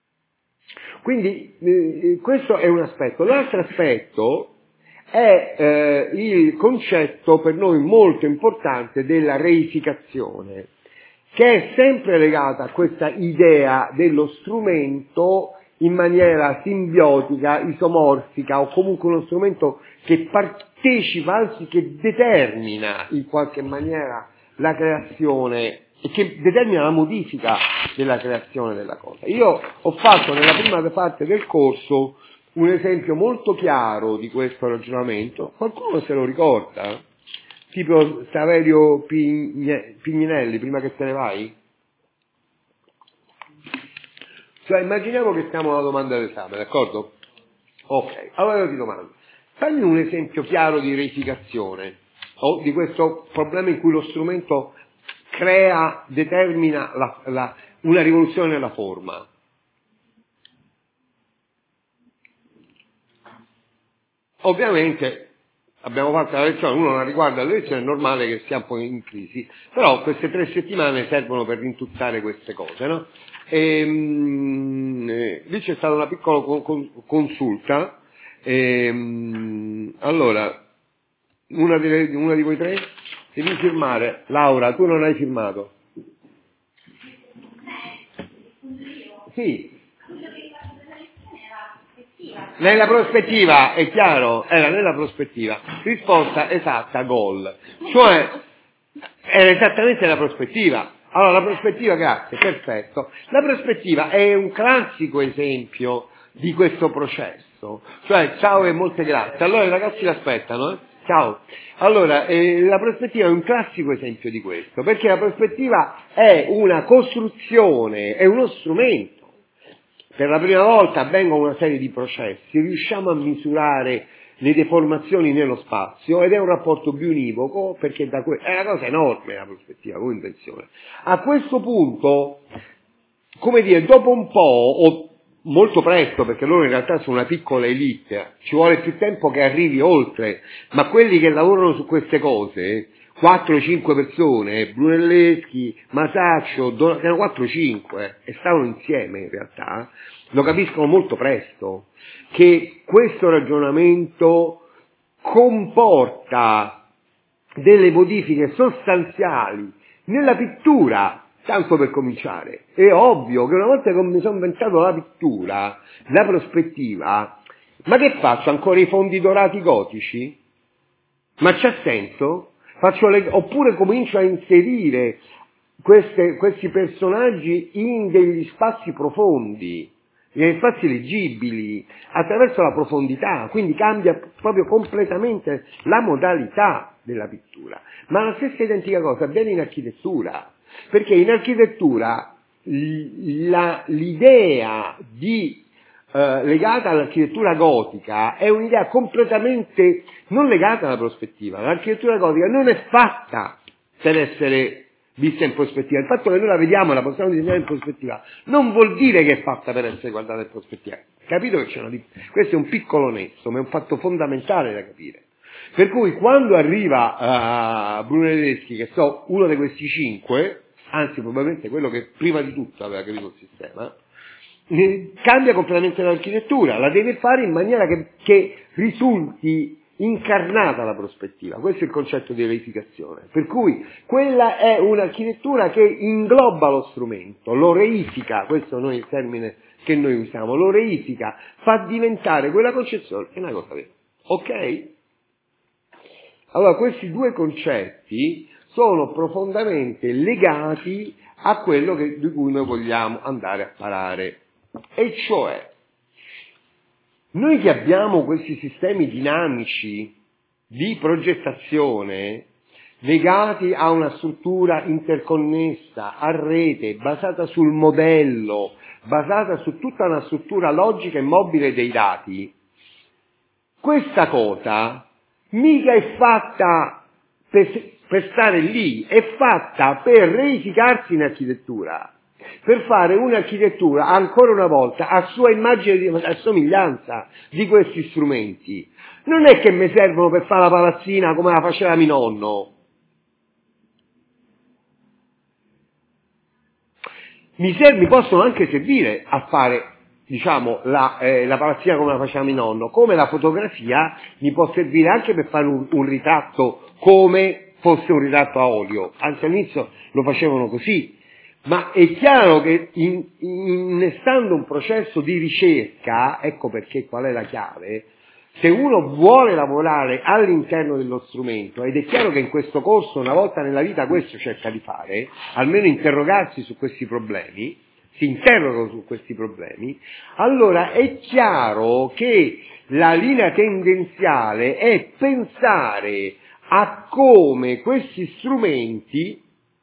[SPEAKER 1] Quindi eh, questo è un aspetto. L'altro aspetto è eh, il concetto per noi molto importante della reificazione, che è sempre legata a questa idea dello strumento in maniera simbiotica, isomorfica, o comunque uno strumento che partecipa, anzi che determina in qualche maniera la creazione e che determina la modifica della creazione della cosa. Io ho fatto nella prima parte del corso un esempio molto chiaro di questo ragionamento. Qualcuno se lo ricorda? Tipo Saverio Pigninelli, prima che te ne vai? Cioè, immaginiamo che siamo alla domanda d'esame, d'accordo? Ok, allora io ti domando, fammi un esempio chiaro di reificazione, o di questo problema in cui lo strumento crea, determina la, la, una rivoluzione nella forma. Ovviamente abbiamo fatto la lezione, uno non riguarda la lezione, è normale che sia un po' in crisi, però queste tre settimane servono per rintuzzare queste cose, no? E, mh, eh, lì c'è stata una piccola con, con, consulta, e, mh, allora, una, delle, una di voi tre devi firmare. Laura, tu non hai firmato? Sì. Nella prospettiva, è chiaro, era nella prospettiva. Risposta esatta, gol. Cioè, era esattamente la prospettiva. Allora, la prospettiva, grazie, perfetto. La prospettiva è un classico esempio di questo processo. Cioè, ciao e molte grazie. Allora i ragazzi l'aspettano, eh? Ciao. Allora, eh, la prospettiva è un classico esempio di questo, perché la prospettiva è una costruzione, è uno strumento. Per la prima volta avvengono una serie di processi, riusciamo a misurare le deformazioni nello spazio ed è un rapporto biunivoco perché da que- è una cosa enorme la prospettiva come invenzione. A questo punto, come dire, dopo un po', o molto presto, perché loro in realtà sono una piccola elite, ci vuole più tempo che arrivi oltre, ma quelli che lavorano su queste cose, quattro cinque persone, Brunelleschi, Masaccio, Don- erano quattro cinque e stavano insieme in realtà, lo capiscono molto presto, che questo ragionamento comporta delle modifiche sostanziali nella pittura, tanto per cominciare. È ovvio che una volta che mi sono inventato la pittura, la prospettiva, ma che faccio? Ancora i fondi dorati gotici? Ma c'ha senso? Faccio le... Oppure comincio a inserire queste, questi personaggi in degli spazi profondi, negli spazi leggibili, attraverso la profondità, quindi cambia proprio completamente la modalità della pittura. Ma la stessa identica cosa avviene in architettura, perché in architettura la, l'idea di eh, legata all'architettura gotica è un'idea completamente non legata alla prospettiva. L'architettura gotica non è fatta per essere vista in prospettiva. Il fatto che noi la vediamo e la possiamo disegnare in prospettiva non vuol dire che è fatta per essere guardata in prospettiva. Capito che c'è una differenza? Questo è un piccolo nesso, ma è un fatto fondamentale da capire. Per cui quando arriva uh, Brunelleschi, che so, uno di questi cinque, anzi probabilmente quello che prima di tutto aveva capito il sistema, eh, cambia completamente l'architettura, la deve fare in maniera che, che risulti incarnata la prospettiva. Questo è il concetto di reificazione. Per cui quella è un'architettura che ingloba lo strumento, lo reifica, questo è il termine che noi usiamo, lo reifica, fa diventare quella concezione una cosa vera. Ok? Allora questi due concetti sono profondamente legati a quello che, di cui noi vogliamo andare a parlare, e cioè noi che abbiamo questi sistemi dinamici di progettazione legati a una struttura interconnessa, a rete, basata sul modello, basata su tutta una struttura logica e mobile dei dati, questa cosa mica è fatta per, per stare lì, è fatta per reificarsi in architettura, per fare un'architettura, ancora una volta, a sua immagine di a somiglianza di questi strumenti. Non è che mi servono per fare la palazzina come la faceva mio nonno. Mi, serv- mi possono anche servire a fare, diciamo, la, eh, la palazzina come la faceva mio nonno, come la fotografia mi può servire anche per fare un, un ritratto come fosse un ritratto a olio. Anzi, all'inizio lo facevano così. Ma è chiaro che in, innestando un processo di ricerca, ecco perché qual è la chiave, se uno vuole lavorare all'interno dello strumento, ed è chiaro che in questo corso una volta nella vita questo cerca di fare, almeno interrogarsi su questi problemi, si interrogano su questi problemi, allora è chiaro che la linea tendenziale è pensare a come questi strumenti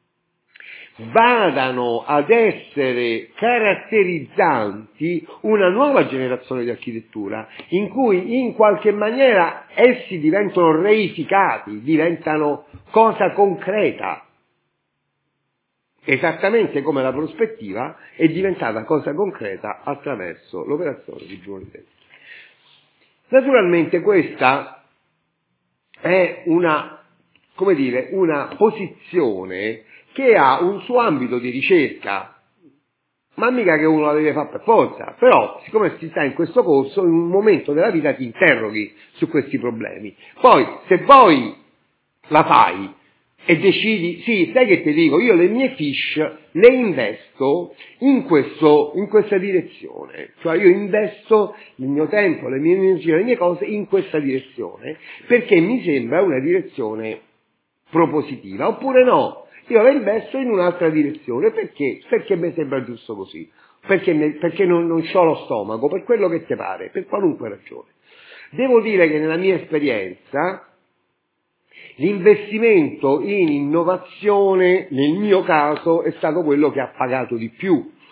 [SPEAKER 1] vadano ad essere caratterizzanti una nuova generazione di architettura, in cui in qualche maniera essi diventano reificati, diventano cosa concreta, esattamente come la prospettiva è diventata cosa concreta attraverso l'operazione di Brunelleschi. Naturalmente questa è una, come dire, una posizione che ha un suo ambito di ricerca, ma mica che uno la deve fare per forza. Però, siccome si sta in questo corso, in un momento della vita ti interroghi su questi problemi. Poi, se poi la fai e decidi, sì, sai che ti dico, io le mie fish le investo in, questo, in questa direzione, cioè io investo il mio tempo, le mie energie, le mie cose in questa direzione, perché mi sembra una direzione propositiva, oppure no. Io la investo in un'altra direzione, perché? Perché mi sembra giusto così, perché, mi, perché non, non c'ho lo stomaco, per quello che ti pare, per qualunque ragione. Devo dire che nella mia esperienza l'investimento in innovazione, nel mio caso, è stato quello che ha pagato di più,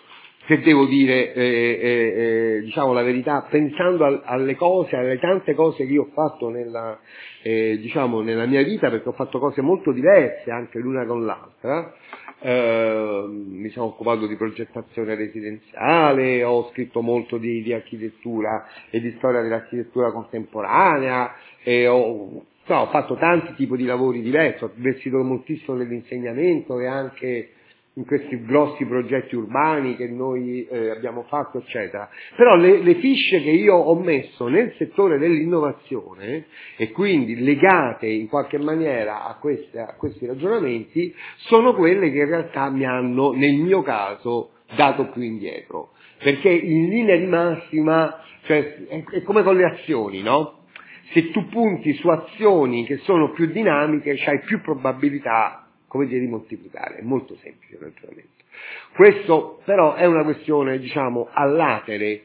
[SPEAKER 1] se devo dire eh, eh, eh, diciamo la verità, pensando al, alle cose, alle tante cose che io ho fatto nella, eh, diciamo, nella mia vita, perché ho fatto cose molto diverse anche l'una con l'altra. Eh, mi sono occupato di progettazione residenziale, ho scritto molto di, di architettura e di storia dell'architettura contemporanea, e ho, no, ho fatto tanti tipi di lavori diversi, ho investito moltissimo nell'insegnamento e anche in questi grossi progetti urbani che noi eh, abbiamo fatto, eccetera. Però le, le fiche che io ho messo nel settore dell'innovazione, e quindi legate in qualche maniera a, queste, a questi ragionamenti, sono quelle che in realtà mi hanno, nel mio caso, dato più indietro. Perché in linea di massima, cioè, è, è come con le azioni, no? Se tu punti su azioni che sono più dinamiche, c'hai più probabilità, come dire, di moltiplicare. È molto semplice il ragionamento. Questo però è una questione, diciamo, all'atere,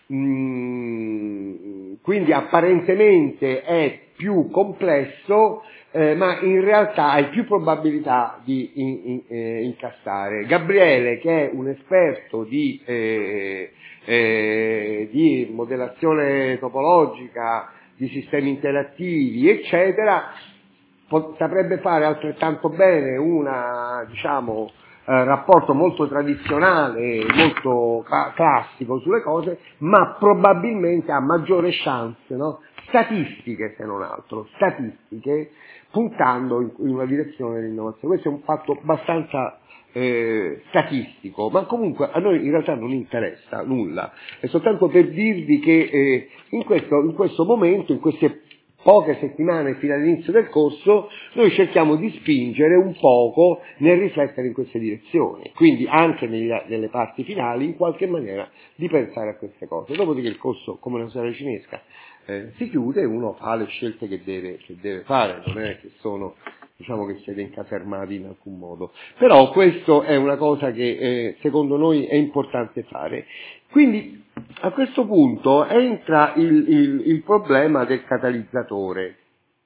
[SPEAKER 1] mm, quindi apparentemente è più complesso, eh, ma in realtà hai più probabilità di in, in, eh, incassare. Gabriele, che è un esperto di, eh, eh, di modellazione topologica, di sistemi interattivi, eccetera, saprebbe fare altrettanto bene una, diciamo, eh, rapporto molto tradizionale, molto ca- classico sulle cose, ma probabilmente ha maggiore chance, no? Statistiche se non altro, statistiche, puntando in, in una direzione dell'innovazione. Questo è un fatto abbastanza eh, statistico, ma comunque a noi in realtà non interessa nulla, è soltanto per dirvi che eh, in, questo, in questo momento, in queste poche settimane fino all'inizio del corso, noi cerchiamo di spingere un poco nel riflettere in queste direzioni, quindi anche negli, nelle parti finali in qualche maniera di pensare a queste cose. Dopodiché il corso, come una storia cinesca, eh, si chiude e uno fa le scelte che deve, che deve fare, non è che sono, diciamo, che siete incasermati in alcun modo. Però questo è una cosa che eh, secondo noi è importante fare. Quindi a questo punto entra il, il, il problema del catalizzatore.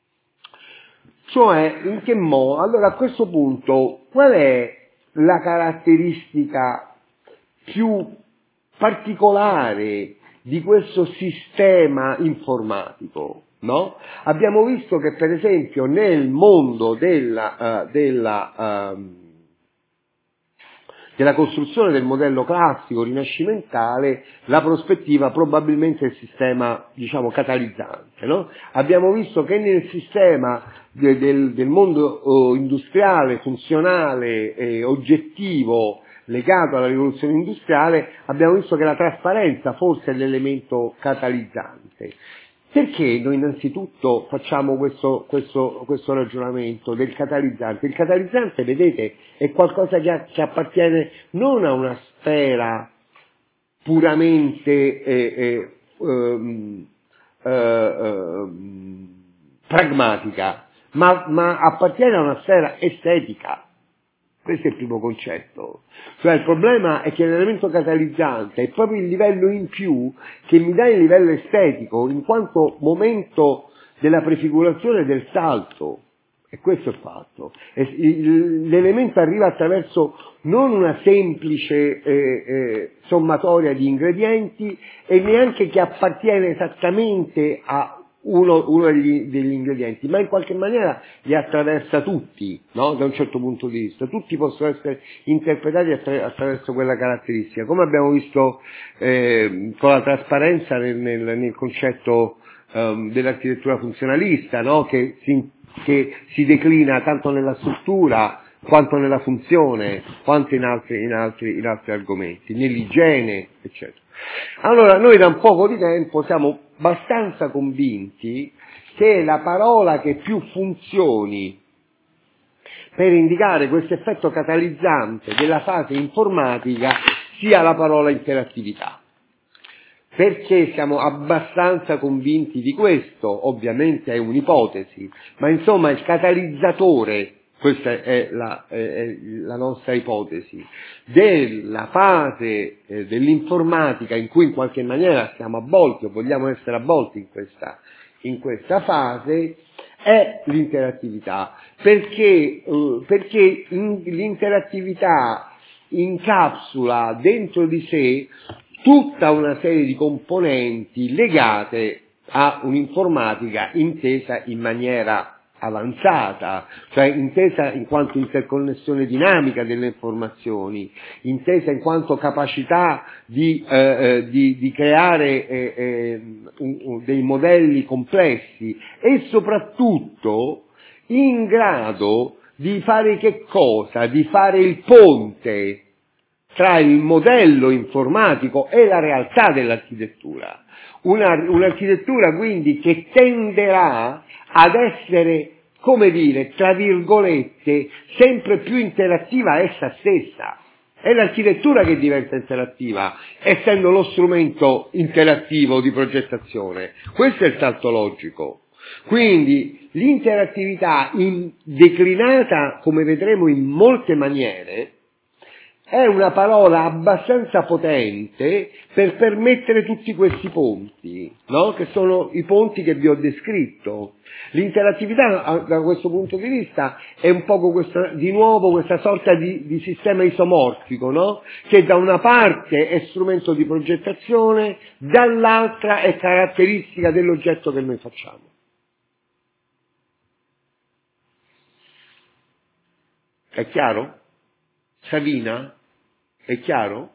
[SPEAKER 1] Cioè, in che modo? Allora, a questo punto, qual è la caratteristica più particolare di questo sistema informatico? No? Abbiamo visto che, per esempio, nel mondo della, uh, della uh, della costruzione del modello classico rinascimentale, la prospettiva probabilmente è il sistema, diciamo, catalizzante, no? Abbiamo visto che nel sistema de, del, del mondo uh, industriale, funzionale e oggettivo legato alla rivoluzione industriale, abbiamo visto che la trasparenza forse è l'elemento catalizzante. Perché noi innanzitutto facciamo questo, questo, questo ragionamento del catalizzante? Il catalizzante, vedete, è qualcosa che, ha, che appartiene non a una sfera puramente eh, eh, eh, eh, eh, pragmatica, ma, ma appartiene a una sfera estetica. Questo è il primo concetto. Cioè il problema è che l'elemento catalizzante è proprio il livello in più che mi dà il livello estetico, in quanto momento della prefigurazione del salto. E questo è il fatto. L'elemento arriva attraverso non una semplice eh, eh, sommatoria di ingredienti e neanche che appartiene esattamente a uno, uno degli, degli ingredienti, ma in qualche maniera li attraversa tutti, no? Da un certo punto di vista. Tutti possono essere interpretati attra- attraverso quella caratteristica, come abbiamo visto eh, con la trasparenza nel, nel, nel concetto um, dell'architettura funzionalista, no? Che si, che si declina tanto nella struttura quanto nella funzione, quanto in altri, in altri, in altri argomenti, nell'igiene, eccetera. Allora, noi da un poco di tempo siamo abbastanza convinti che la parola che più funzioni per indicare questo effetto catalizzante della fase informatica sia la parola interattività. Perché siamo abbastanza convinti di questo? Ovviamente è un'ipotesi, ma insomma il catalizzatore, questa è la, è la nostra ipotesi, della fase eh, dell'informatica in cui in qualche maniera siamo avvolti o vogliamo essere avvolti in questa, in questa fase, è l'interattività. Perché, eh, perché in, l'interattività incapsula dentro di sé tutta una serie di componenti legate a un'informatica intesa in maniera avanzata, cioè intesa in quanto interconnessione dinamica delle informazioni, intesa in quanto capacità di, eh, di, di creare eh, eh, un, un, dei modelli complessi e soprattutto in grado di fare che cosa? Di fare il ponte tra il modello informatico e la realtà dell'architettura. Una, un'architettura quindi che tenderà ad essere, come dire, tra virgolette, sempre più interattiva essa stessa. È l'architettura che diventa interattiva, essendo lo strumento interattivo di progettazione. Questo è il salto logico. Quindi l'interattività in, declinata, come vedremo, in molte maniere, è una parola abbastanza potente per permettere tutti questi ponti, no? Che sono i ponti che vi ho descritto. L'interattività da questo punto di vista è un poco questa, di nuovo questa sorta di, di sistema isomorfico, no? Che da una parte è strumento di progettazione, dall'altra è caratteristica dell'oggetto che noi facciamo. È chiaro? Savina? È chiaro?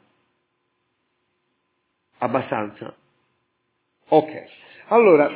[SPEAKER 1] Abbastanza? Ok. Allora,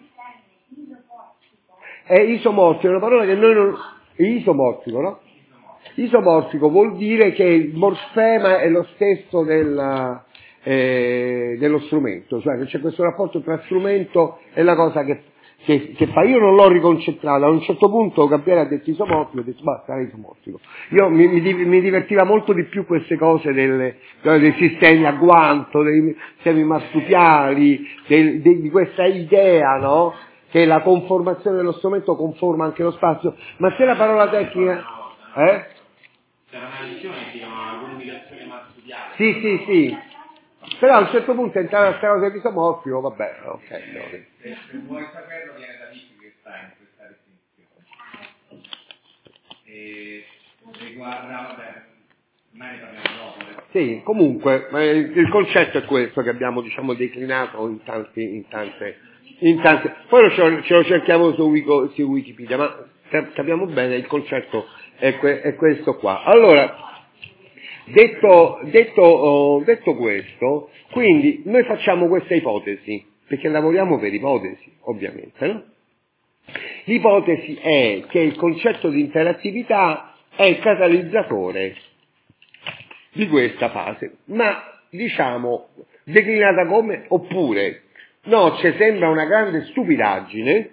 [SPEAKER 1] è isomorfico, è una parola che noi non... È isomorfico, no? Isomorfico vuol dire che il morfema è lo stesso del, eh, dello strumento, cioè che c'è questo rapporto tra strumento e la cosa che, che, che fa. Io non l'ho riconcentrato, a un certo punto Gabriele ha detto isomorfico, ho detto basta, è isomorfico. Io mi, mi, mi divertiva molto di più queste cose delle, dei sistemi a guanto, dei sistemi marsupiali, del, de, di questa idea, no? Che la conformazione dello strumento conforma anche lo spazio, ma se la parola tecnica... Eh?
[SPEAKER 3] C'era una lezione che si chiama comunicazione marsupiale.
[SPEAKER 1] Sì, sì, sì. Però a un certo punto entrare a questa cosa di isomorfico, vabbè, ok. No.
[SPEAKER 3] Se, se vuoi saperlo viene da Vicky che sta in questa restrizione. E riguarda, vabbè, ormai ne parliamo dopo.
[SPEAKER 1] Sì, comunque, eh, il concetto è questo che abbiamo, diciamo, declinato in tanti, in tante, in tante. Poi lo, ce lo cerchiamo su, Wico, su Wikipedia, ma capiamo bene, il concetto è, que, è questo qua. Allora, detto, detto, oh, detto questo, quindi noi facciamo questa ipotesi, perché lavoriamo per ipotesi, ovviamente, no? L'ipotesi è che il concetto di interattività è il catalizzatore di questa fase, ma diciamo declinata come oppure no, ci sembra una grande stupidaggine,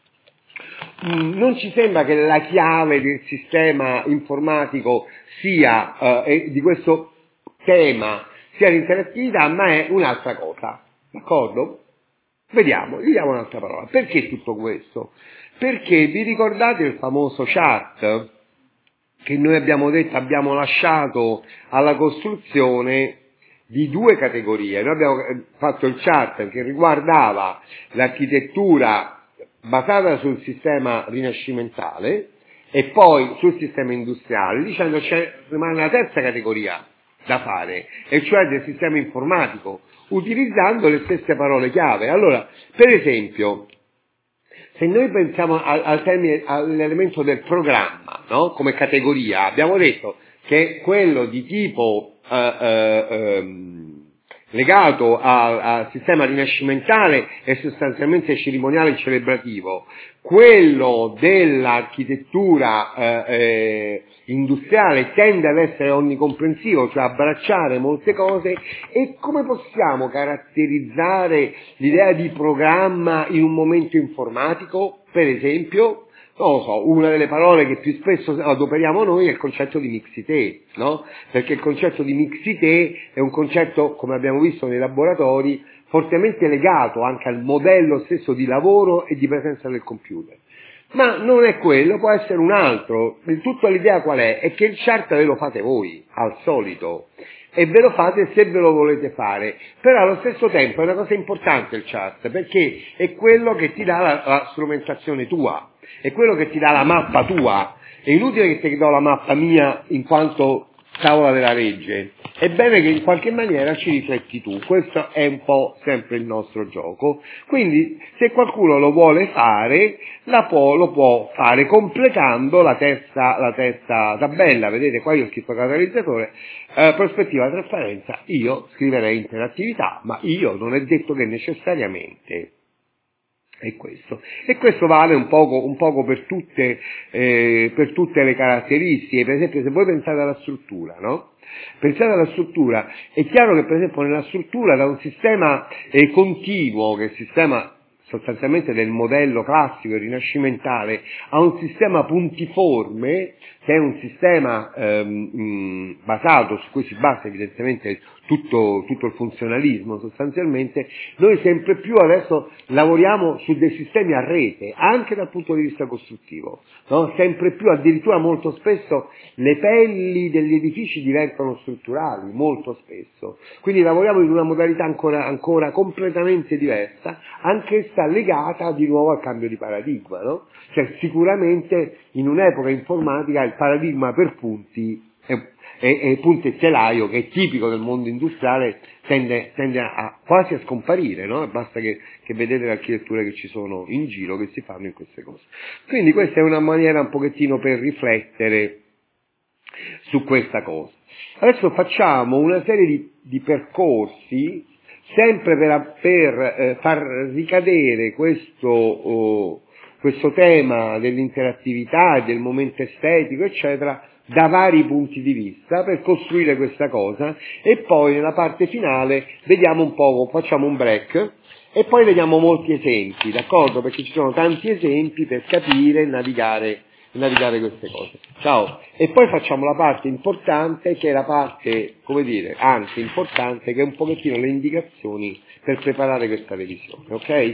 [SPEAKER 1] non ci sembra che la chiave del sistema informatico sia eh, di questo tema sia l'interattività, ma è un'altra cosa, d'accordo? Vediamo, gli diamo un'altra parola. Perché tutto questo? Perché vi ricordate il famoso chart che noi abbiamo detto, abbiamo lasciato alla costruzione di due categorie. Noi abbiamo fatto il chart che riguardava l'architettura basata sul sistema rinascimentale e poi sul sistema industriale, dicendo che c'è rimane una terza categoria da fare, e cioè del sistema informatico, utilizzando le stesse parole chiave. Allora, per esempio, se noi pensiamo al, al termine, all'elemento del programma, no? Come categoria, abbiamo detto che è quello di tipo eh, eh, ehm, legato al, al sistema rinascimentale e sostanzialmente cerimoniale e celebrativo, quello dell'architettura eh, eh, industriale tende ad essere onnicomprensivo, cioè abbracciare molte cose. E come possiamo caratterizzare l'idea di programma in un momento informatico? Per esempio, non lo so, una delle parole che più spesso adoperiamo noi è il concetto di mixité, no? Perché il concetto di mixité è un concetto, come abbiamo visto nei laboratori, fortemente legato anche al modello stesso di lavoro e di presenza del computer. Ma non è quello, può essere un altro. Tutta l'idea qual è? È che il chart ve lo fate voi, al solito. E ve lo fate se ve lo volete fare, però allo stesso tempo è una cosa importante il chart, perché è quello che ti dà la, la strumentazione tua, è quello che ti dà la mappa tua. È inutile che ti do la mappa mia in quanto tavola della legge, è bene che in qualche maniera ci rifletti tu, questo è un po' sempre il nostro gioco, quindi se qualcuno lo vuole fare, la può, lo può fare completando la terza, la terza tabella, vedete qua io ho scritto catalizzatore, eh, prospettiva trasparenza, io scriverei interattività, ma io non è detto che necessariamente è questo. E questo vale un poco, un poco per tutte, eh, per tutte le caratteristiche. Per esempio, se voi pensate alla struttura, no? Pensate alla struttura, è chiaro che per esempio nella struttura da un sistema eh, continuo, che è il sistema sostanzialmente del modello classico e rinascimentale, a un sistema puntiforme, che è un sistema ehm, mh, basato, su cui si basa evidentemente tutto, tutto il funzionalismo sostanzialmente, noi sempre più adesso lavoriamo su dei sistemi a rete, anche dal punto di vista costruttivo, no? Sempre più, addirittura molto spesso le pelli degli edifici diventano strutturali, molto spesso, quindi lavoriamo in una modalità ancora, ancora completamente diversa, anch'essa legata di nuovo al cambio di paradigma, no? Cioè sicuramente in un'epoca informatica il paradigma per punti è, è, è punto e telaio, che è tipico del mondo industriale, tende, tende a, quasi a scomparire, no? Basta che, che vedete le architetture che ci sono in giro, che si fanno in queste cose. Quindi questa è una maniera un pochettino per riflettere su questa cosa. Adesso facciamo una serie di, di percorsi sempre per, per eh, far ricadere questo, oh, questo tema dell'interattività e del momento estetico, eccetera, da vari punti di vista per costruire questa cosa, e poi nella parte finale vediamo un po', facciamo un break e poi vediamo molti esempi, d'accordo? Perché ci sono tanti esempi per capire e navigare, navigare queste cose. Ciao. E poi facciamo la parte importante, che è la parte, come dire, anche importante, che è un pochettino le indicazioni per preparare questa revisione, ok?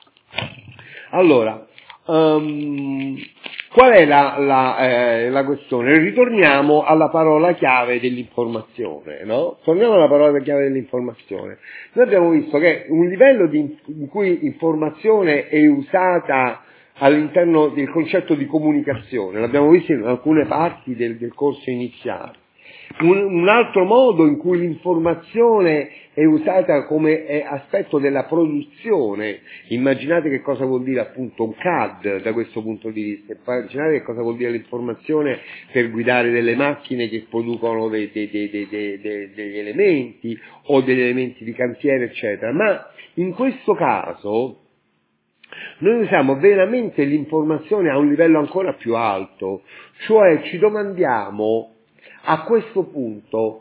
[SPEAKER 1] Allora, um, qual è la, la, eh, la questione? Ritorniamo alla parola chiave dell'informazione, no? Torniamo alla parola chiave dell'informazione. Noi abbiamo visto che un livello di, in cui informazione è usata all'interno del concetto di comunicazione, l'abbiamo visto in alcune parti del, del corso iniziale. Un, un altro modo in cui l'informazione è usata come è aspetto della produzione, immaginate che cosa vuol dire appunto un C A D da questo punto di vista, immaginate che cosa vuol dire l'informazione per guidare delle macchine che producono dei, dei, dei, dei, dei, dei, degli elementi o degli elementi di cantiere, eccetera. Ma in questo caso noi usiamo veramente l'informazione a un livello ancora più alto, cioè ci domandiamo a questo punto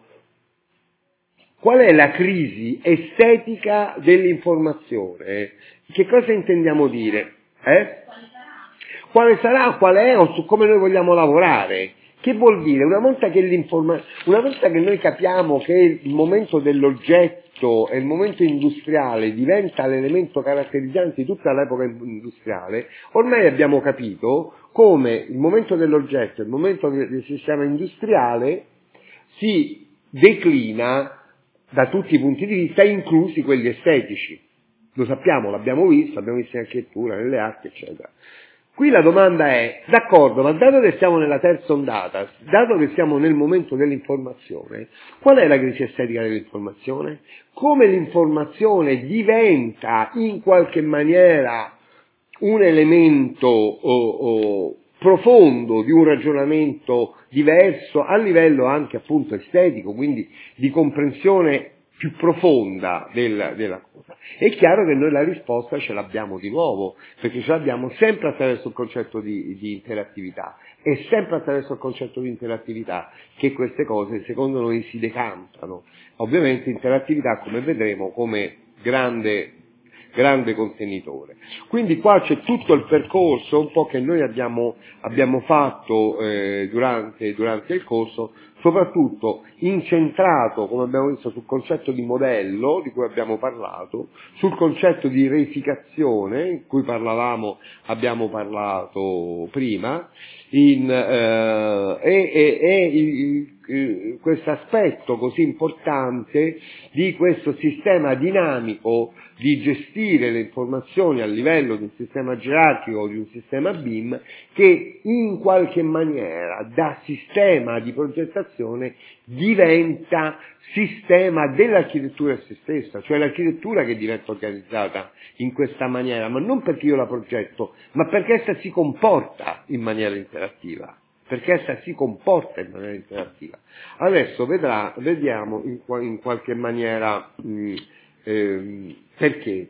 [SPEAKER 1] qual è la crisi estetica dell'informazione? Che cosa intendiamo dire? Eh? Quale sarà, qual è o su come noi vogliamo lavorare? Che vuol dire? Una volta che l'informa- una volta che noi capiamo che il momento dell'oggetto e il momento industriale diventa l'elemento caratterizzante di tutta l'epoca industriale, ormai abbiamo capito come il momento dell'oggetto e il momento del sistema industriale si declina da tutti i punti di vista, inclusi quelli estetici. Lo sappiamo, l'abbiamo visto, l'abbiamo visto in architettura, nelle arti, eccetera. Qui la domanda è, d'accordo, ma dato che siamo nella terza ondata, dato che siamo nel momento dell'informazione, qual è la crisi estetica dell'informazione? Come l'informazione diventa in qualche maniera un elemento oh, oh, profondo di un ragionamento diverso a livello anche appunto estetico, quindi di comprensione più profonda della, della cosa. È chiaro che noi la risposta ce l'abbiamo di nuovo, perché ce l'abbiamo sempre attraverso il concetto di, di interattività. È sempre attraverso il concetto di interattività che queste cose secondo noi si decantano. Ovviamente interattività, come vedremo, come grande grande contenitore. Quindi qua c'è tutto il percorso un po' che noi abbiamo, abbiamo fatto eh, durante, durante il corso, soprattutto incentrato, come abbiamo visto, sul concetto di modello di cui abbiamo parlato, sul concetto di reificazione di cui parlavamo, abbiamo parlato prima, in, eh, e, e, e il, il, questo aspetto così importante di questo sistema dinamico di gestire le informazioni a livello di un sistema gerarchico o di un sistema B I M che in qualche maniera da sistema di progettazione diventa sistema dell'architettura se stessa, cioè l'architettura che diventa organizzata in questa maniera, ma non perché io la progetto, ma perché essa si comporta in maniera interattiva, perché essa si comporta in maniera interattiva. Adesso vedrà, vediamo in, in qualche maniera mh, eh, perché.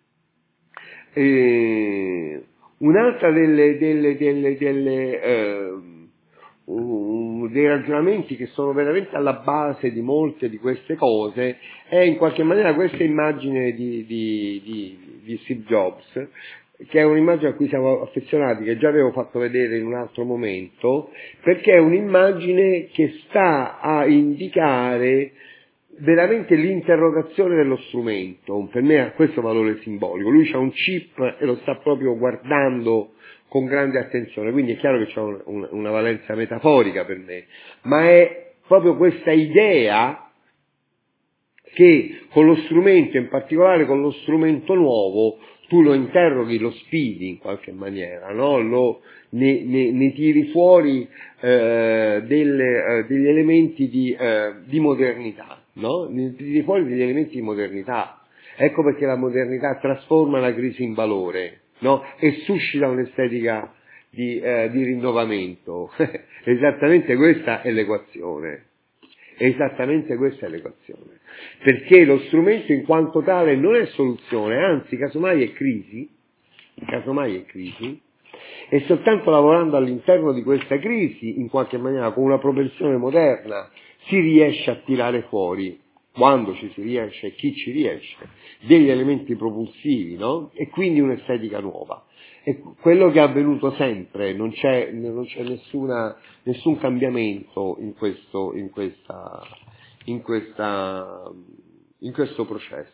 [SPEAKER 1] Eh, un'altra delle, delle, delle, delle eh, uh, dei ragionamenti che sono veramente alla base di molte di queste cose è in qualche maniera questa immagine di, di, di, di Steve Jobs, che è un'immagine a cui siamo affezionati, che già avevo fatto vedere in un altro momento, perché è un'immagine che sta a indicare veramente l'interrogazione dello strumento. Per me ha questo valore simbolico. Lui c'ha un chip e lo sta proprio guardando con grande attenzione, quindi è chiaro che c'è un, un, una valenza metaforica per me, ma è proprio questa idea che con lo strumento, in particolare con lo strumento nuovo, tu lo interroghi, lo sfidi in qualche maniera, no? Lo, ne, ne, ne tiri fuori eh, delle, eh, degli elementi di, eh, di modernità, no? Ne tiri fuori degli elementi di modernità. Ecco perché la modernità trasforma la crisi in valore, no? E suscita un'estetica di, eh, di rinnovamento. Esattamente questa è l'equazione. Esattamente questa è l'equazione. Perché lo strumento in quanto tale non è soluzione, anzi casomai è crisi, casomai è crisi, e soltanto lavorando all'interno di questa crisi, in qualche maniera con una propensione moderna, si riesce a tirare fuori, quando ci si riesce e chi ci riesce, degli elementi propulsivi, no? E quindi un'estetica nuova. È quello che è avvenuto sempre, non c'è, non c'è nessuna, nessun cambiamento in questo, in questa, in questa, in questo processo.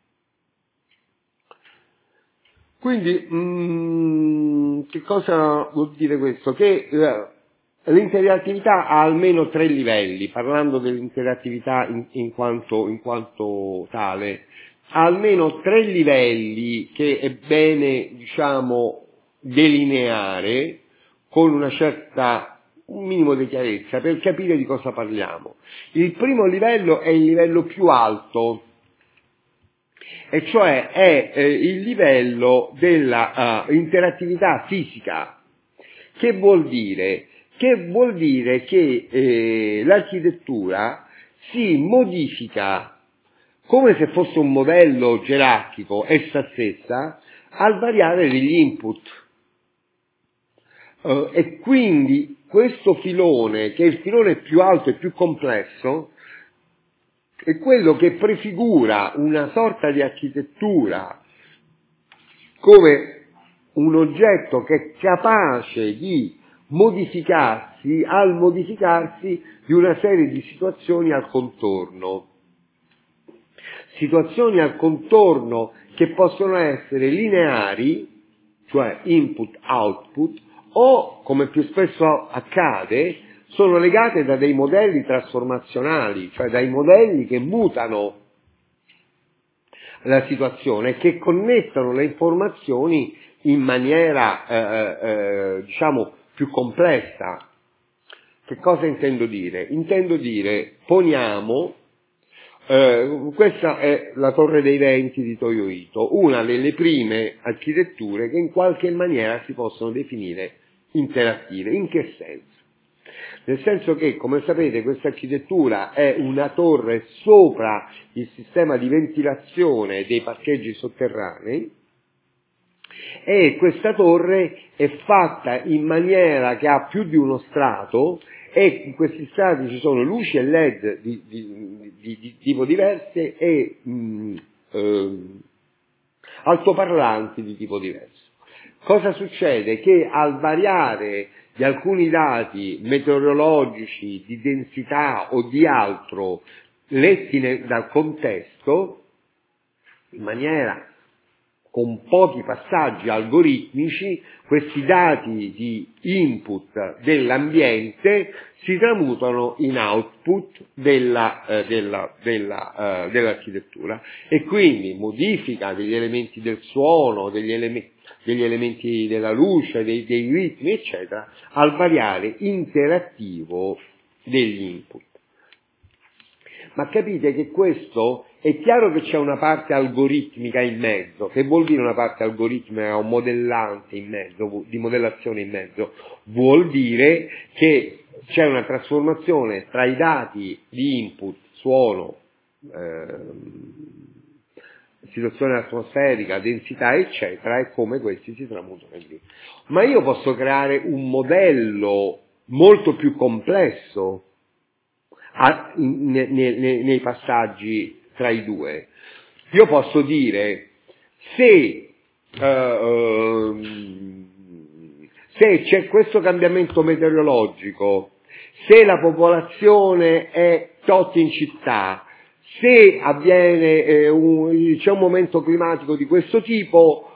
[SPEAKER 1] Quindi, mh, che cosa vuol dire questo? Che eh, l'interattività ha almeno tre livelli, parlando dell'interattività in, in quanto, in quanto tale, ha almeno tre livelli che è bene, diciamo, delineare con una certa, un minimo di chiarezza per capire di cosa parliamo. Il primo livello è il livello più alto, e cioè è eh, il livello della uh, interattività fisica. Che vuol dire? Che vuol dire che eh, l'architettura si modifica come se fosse un modello gerarchico essa stessa al variare degli input. Uh, e quindi questo filone, che è il filone più alto e più complesso, è quello che prefigura una sorta di architettura come un oggetto che è capace di modificarsi al modificarsi di una serie di situazioni al contorno. Situazioni al contorno che possono essere lineari, cioè input-output, o, come più spesso accade, sono legate da dei modelli trasformazionali, cioè dai modelli che mutano la situazione e che connettono le informazioni in maniera, eh, eh, diciamo, più complessa. Che cosa intendo dire? Intendo dire, poniamo, eh, questa è la Torre dei Venti di Toyo Ito, una delle prime architetture che in qualche maniera si possono definire interattive. In che senso? Nel senso che, come sapete, questa architettura è una torre sopra il sistema di ventilazione dei parcheggi sotterranei, e questa torre è fatta in maniera che ha più di uno strato, e in questi strati ci sono luci e led di, di, di, di tipo diverse e mh, eh, altoparlanti di tipo diverso. Cosa succede? Che al variare di alcuni dati meteorologici, di densità o di altro, letti dal contesto, in maniera con pochi passaggi algoritmici, questi dati di input dell'ambiente si tramutano in output della, eh, della, della, eh, dell'architettura, e quindi modifica degli elementi del suono, degli, eleme- degli elementi della luce, dei, dei ritmi, eccetera, al variare interattivo degli input. Ma capite che questo, è chiaro che c'è una parte algoritmica in mezzo. Che vuol dire una parte algoritmica o modellante in mezzo, di modellazione in mezzo? Vuol dire che c'è una trasformazione tra i dati di input, suono, ehm, situazione atmosferica, densità, eccetera, e come questi si tramutano lì. Ma io posso creare un modello molto più complesso A, in, ne, ne, nei passaggi tra i due. Io posso dire se, uh, uh, se c'è questo cambiamento meteorologico, se la popolazione è tot in città, se avviene eh, un, c'è un momento climatico di questo tipo,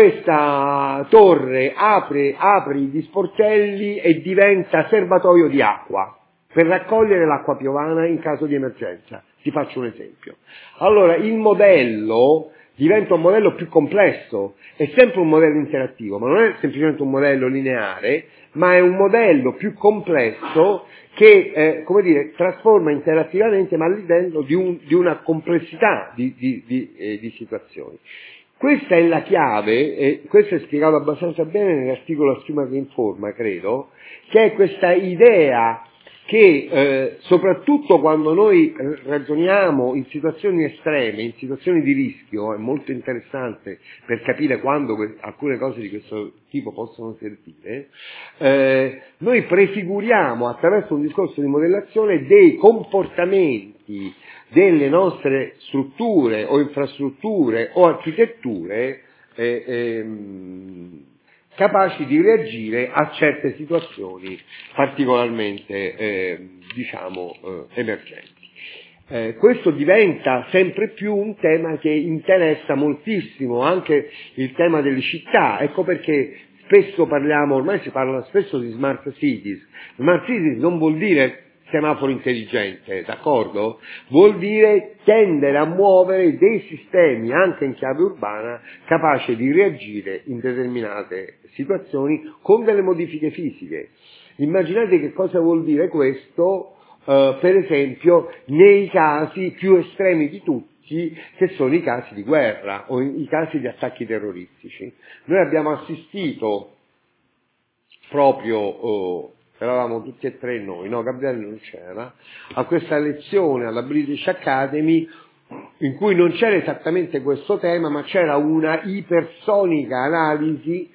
[SPEAKER 1] questa torre apre, apre gli sportelli e diventa serbatoio di acqua per raccogliere l'acqua piovana in caso di emergenza. Ti faccio un esempio. Allora, il modello diventa un modello più complesso, è sempre un modello interattivo, ma non è semplicemente un modello lineare, ma è un modello più complesso che, eh, come dire, trasforma interattivamente, ma all'interno di, un, di una complessità di, di, di, eh, di situazioni. Questa è la chiave, e questo è spiegato abbastanza bene nell'articolo Schiuma che informa, credo, che è questa idea che eh, soprattutto quando noi ragioniamo in situazioni estreme, in situazioni di rischio, è molto interessante per capire quando que- alcune cose di questo tipo possono servire, eh, noi prefiguriamo attraverso un discorso di modellazione dei comportamenti delle nostre strutture o infrastrutture o architetture eh, ehm, capaci di reagire a certe situazioni particolarmente, eh, diciamo, eh, emergenti. Eh, questo diventa sempre più un tema che interessa moltissimo, anche il tema delle città. Ecco perché spesso parliamo, ormai si parla spesso di smart cities. Smart cities non vuol dire semaforo intelligente, d'accordo? Vuol dire tendere a muovere dei sistemi, anche in chiave urbana, capaci di reagire in determinate situazioni con delle modifiche fisiche. Immaginate che cosa vuol dire questo, eh, per esempio, nei casi più estremi di tutti, che sono i casi di guerra o i casi di attacchi terroristici. Noi abbiamo assistito proprio... Oh, eravamo tutti e tre noi, no, Gabriele non c'era, a questa lezione alla British Academy in cui non c'era esattamente questo tema, ma c'era una ipersonica analisi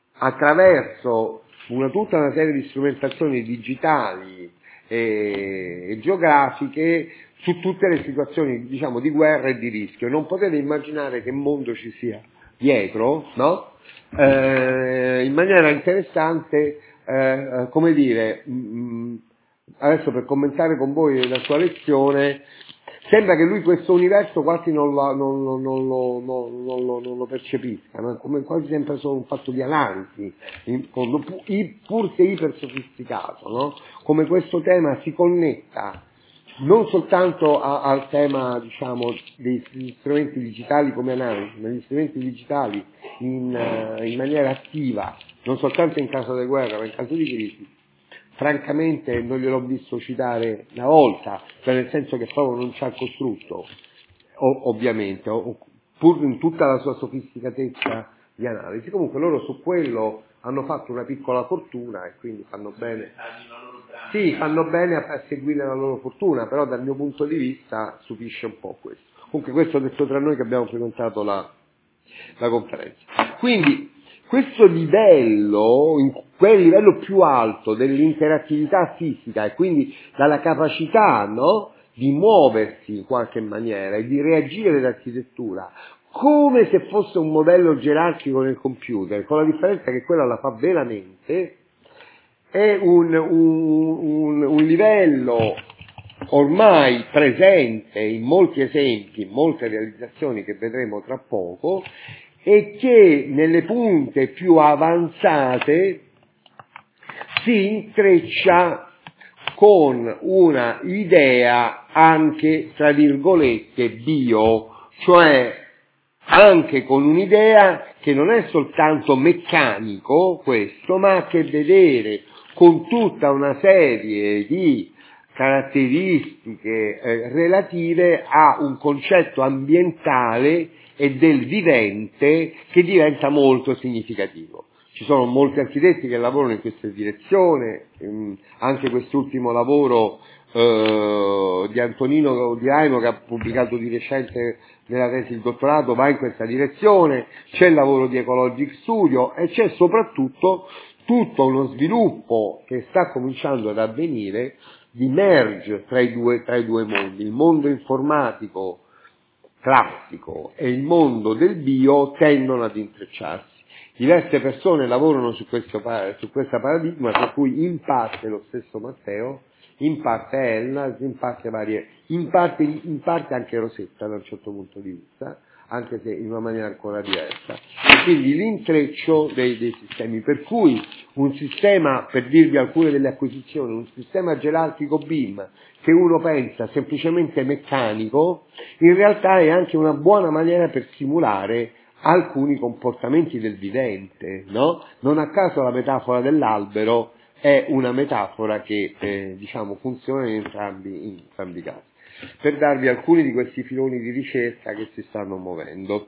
[SPEAKER 1] attraverso una, tutta una serie di strumentazioni digitali e, e geografiche su tutte le situazioni, diciamo, di guerra e di rischio. Non potete immaginare che mondo ci sia dietro, no? Eh, in maniera interessante, eh, come dire, mh, adesso per commentare con voi la sua lezione, sembra che lui questo universo quasi non lo, non, non, non, non, non, non, lo, non lo percepisca, no? Come quasi sempre solo un fatto di analisi, in, con, pur se iper sofisticato, no? Come questo tema si connetta non soltanto a, al tema, diciamo, degli strumenti digitali come analisi, ma gli strumenti digitali in, uh, in maniera attiva, non soltanto in caso di guerra, ma in caso di crisi. Francamente non gliel'ho visto citare una volta, cioè nel senso che proprio non ci ha costrutto, o, ovviamente, o, pur in tutta la sua sofisticatezza di analisi. Comunque loro su quello hanno fatto una piccola fortuna e quindi fanno bene. Sì, fanno bene a, a seguire la loro fortuna, però dal mio punto di vista stupisce un po' questo. Comunque questo detto tra noi che abbiamo frequentato la, la conferenza. Quindi questo livello, in quel livello più alto dell'interattività fisica e quindi dalla capacità, no, di muoversi in qualche maniera e di reagire all'architettura come se fosse un modello gerarchico nel computer, con la differenza che quella la fa veramente, è un, un, un, un livello ormai presente in molti esempi, in molte realizzazioni che vedremo tra poco, e che nelle punte più avanzate si intreccia con una idea anche, tra virgolette, bio, cioè anche con un'idea che non è soltanto meccanico questo, ma ha a che vedere con tutta una serie di caratteristiche eh, relative a un concetto ambientale e del vivente che diventa molto significativo. Ci sono molti architetti che lavorano in questa direzione, ehm, anche quest'ultimo lavoro eh, di Antonino Di Aimo, che ha pubblicato di recente nella tesi di dottorato, va in questa direzione. C'è il lavoro di Ecologic Studio e c'è soprattutto tutto uno sviluppo che sta cominciando ad avvenire di merge tra i due, tra i due mondi. Il mondo informatico classico e il mondo del bio tendono ad intrecciarsi. Diverse persone lavorano su questo, su questo paradigma, per cui in parte lo stesso Matteo, in parte Elna, in parte varie, in parte, in parte anche Rosetta da un certo punto di vista, anche se in una maniera ancora diversa. E quindi l'intreccio dei, dei sistemi, per cui un sistema, per dirvi alcune delle acquisizioni, un sistema gerarchico B I M che uno pensa semplicemente meccanico, in realtà è anche una buona maniera per simulare alcuni comportamenti del vivente, no? Non a caso la metafora dell'albero è una metafora che eh, diciamo funziona in entrambi, in entrambi i casi. Per darvi alcuni di questi filoni di ricerca che si stanno muovendo.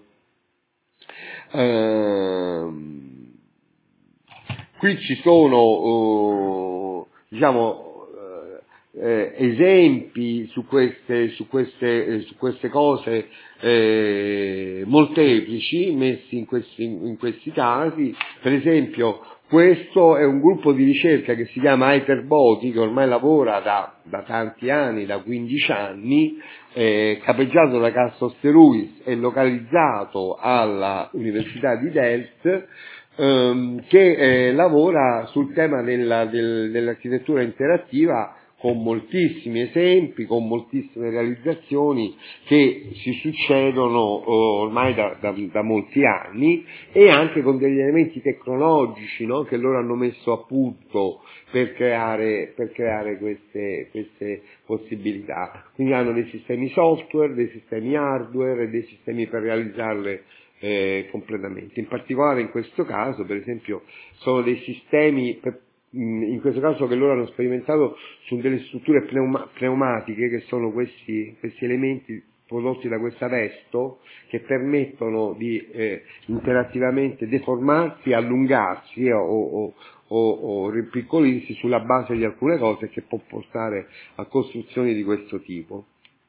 [SPEAKER 1] Ehm, qui ci sono, uh, diciamo, Eh, esempi su queste, su queste, eh, su queste cose eh, molteplici messi in questi, in questi casi. Per esempio, questo è un gruppo di ricerca che si chiama Hyperboti, che ormai lavora da, da tanti anni, da quindici anni, eh, capeggiato da Castos Ruiz e localizzato alla Università di Delft, ehm, che eh, lavora sul tema della, del, dell'architettura interattiva, con moltissimi esempi, con moltissime realizzazioni che si succedono oh, ormai da, da, da molti anni, e anche con degli elementi tecnologici, no, che loro hanno messo a punto per creare, per creare queste, queste possibilità. Quindi hanno dei sistemi software, dei sistemi hardware e dei sistemi per realizzarle eh, completamente. In particolare in questo caso, per esempio, sono dei sistemi per in questo caso che loro hanno sperimentato su delle strutture pneuma- pneumatiche, che sono questi, questi elementi prodotti da questa Vesto, che permettono di eh, interattivamente deformarsi, allungarsi o, o, o, o ripiccolirsi sulla base di alcune cose, che può portare a costruzioni di questo tipo.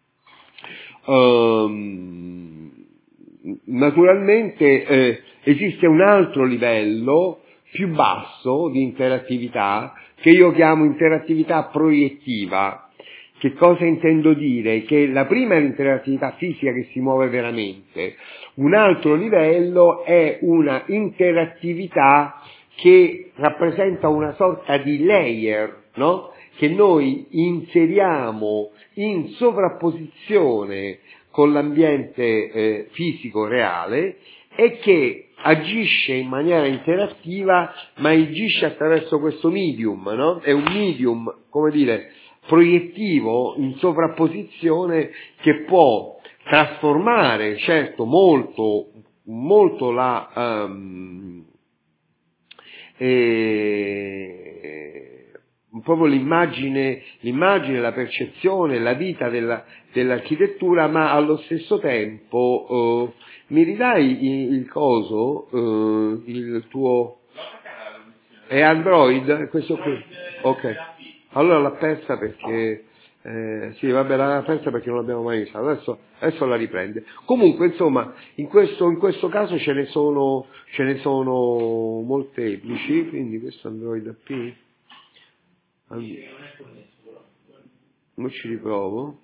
[SPEAKER 1] Um, naturalmente eh, esiste un altro livello più basso di interattività, che io chiamo interattività proiettiva. Che cosa intendo dire? Che la prima è l'interattività fisica che si muove veramente, un altro livello è una interattività che rappresenta una sorta di layer, no? Che noi inseriamo in sovrapposizione con l'ambiente eh, fisico reale e che agisce in maniera interattiva, ma agisce attraverso questo medium, no? È un medium, come dire, proiettivo in sovrapposizione, che può trasformare, certo, molto, molto la, um, eh, proprio l'immagine, l'immagine, la percezione, la vita della, dell'architettura, ma allo stesso tempo, eh, mi ridai il, il coso, eh, il tuo, è Android, questo qui, ok, allora l'ha persa perché, eh, sì, vabbè, l'ha persa perché non l'abbiamo mai usato, adesso, adesso la riprende. Comunque, insomma, in questo, in questo caso ce ne sono, ce ne sono molteplici, quindi questo Android A P, non ci riprovo.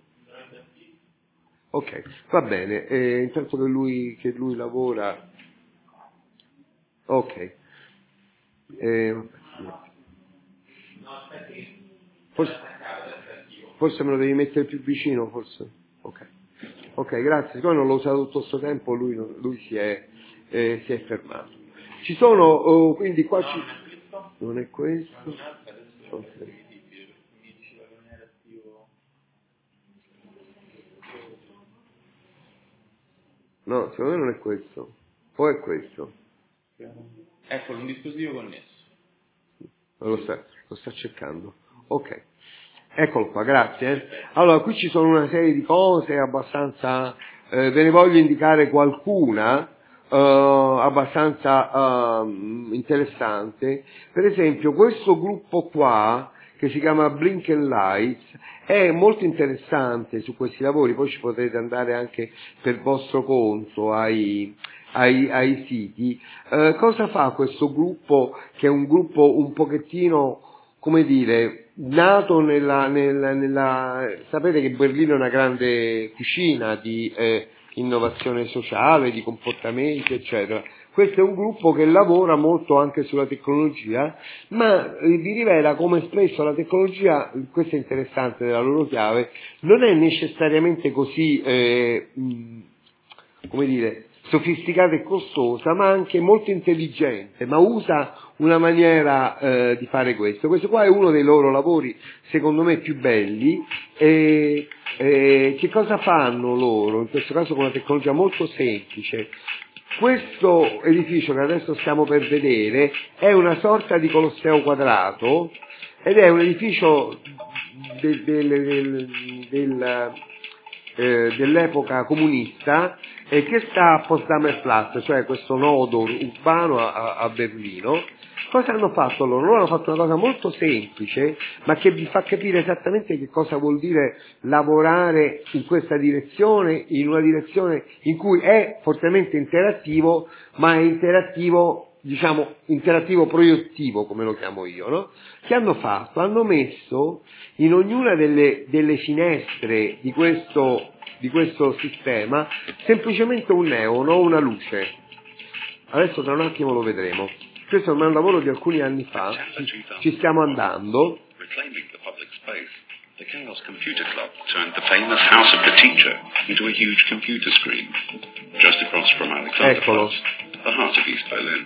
[SPEAKER 1] Ok, va bene, eh, intanto che lui, che lui lavora, ok, eh, forse, forse me lo devi mettere più vicino, forse, ok, ok, grazie, siccome non l'ho usato tutto questo tempo, lui, non, lui si è, eh, si è fermato. Ci sono, oh, quindi qua ci... Non è questo? Okay. No, secondo me non è questo. O è questo?
[SPEAKER 3] Eccolo, un dispositivo connesso.
[SPEAKER 1] Lo sta, lo sta cercando. Ok. Eccolo qua, grazie. Allora, qui ci sono una serie di cose abbastanza... Eh, ve ne voglio indicare qualcuna eh, abbastanza eh, interessante. Per esempio, questo gruppo qua, che si chiama Blinken Lights, è molto interessante su questi lavori, poi ci potrete andare anche per vostro conto ai, ai, ai siti. Eh, cosa fa questo gruppo, che è un gruppo un pochettino, come dire, nato nella, nella, nella... sapete che Berlino è una grande cucina di eh, innovazione sociale, di comportamenti, eccetera. Questo è un gruppo che lavora molto anche sulla tecnologia, ma eh, vi rivela come spesso la tecnologia, questo è interessante della loro chiave, non è necessariamente così, eh, mh, come dire, sofisticata e costosa, ma anche molto intelligente, ma usa una maniera eh, di fare questo. Questo qua è uno dei loro lavori, secondo me, più belli. E, e che cosa fanno loro? In questo caso con una tecnologia molto semplice. Questo edificio che adesso stiamo per vedere è una sorta di Colosseo quadrato ed è un edificio del, del, del, del, eh, dell'epoca comunista e che sta a Potsdamer Platz, cioè questo nodo urbano a, a Berlino. Cosa hanno fatto loro? Loro hanno fatto una cosa molto semplice, ma che vi fa capire esattamente che cosa vuol dire lavorare in questa direzione, in una direzione in cui è fortemente interattivo, ma è interattivo, diciamo, interattivo proiettivo, come lo chiamo io, no? Che hanno fatto? Hanno messo in ognuna delle, delle finestre di questo, di questo sistema semplicemente un neon o una luce. Adesso tra un attimo lo vedremo. Questo è un lavoro di alcuni anni fa, ci, ci stiamo andando.
[SPEAKER 4] The Chaos Computer Club turned the famous House of the Teacher into a huge computer screen, just across from Alexanderplatz, the heart of East Berlin.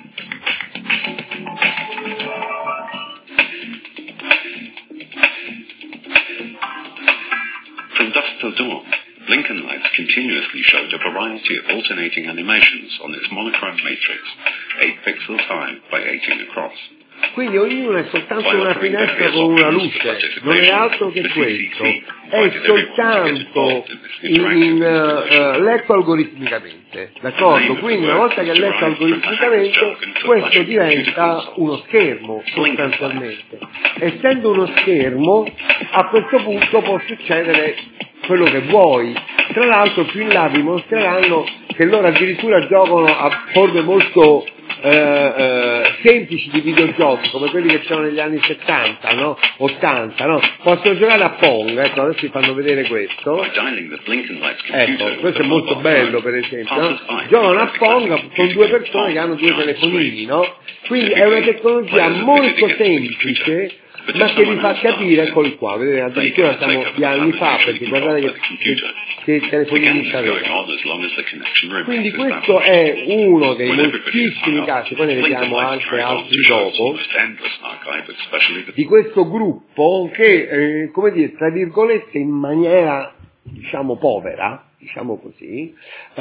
[SPEAKER 4] From dusk till dawn, Blinken Lights continuously showed a variety of alternating animations on its monochrome matrix, eight pixels high by eighteen across.
[SPEAKER 1] Quindi ognuno è soltanto una finestra con una luce, non è altro che questo, è soltanto in, in, uh, letto algoritmicamente, d'accordo? Quindi una volta che è letto algoritmicamente questo diventa uno schermo sostanzialmente. Essendo uno schermo, a questo punto può succedere quello che vuoi. Tra l'altro più in là vi mostreranno che loro addirittura giocano a forme molto eh, eh, semplici di videogiochi, come quelli che c'erano negli anni settanta, no? ottanta, no? Possono giocare a Pong, ecco, adesso vi fanno vedere questo. Ecco, questo è molto bello, per esempio, no? Giocano a Pong con due persone che hanno due telefonini, no? Quindi è una tecnologia molto semplice, ma che vi fa capire, eccoli qua, vedete, addirittura siamo di anni fa, perché guardate che, che, che telefonini c'avevano. Quindi questo è uno dei moltissimi casi, poi ne vediamo anche altri dopo, di questo gruppo che, eh, come dire, tra virgolette, in maniera, diciamo, povera, diciamo così,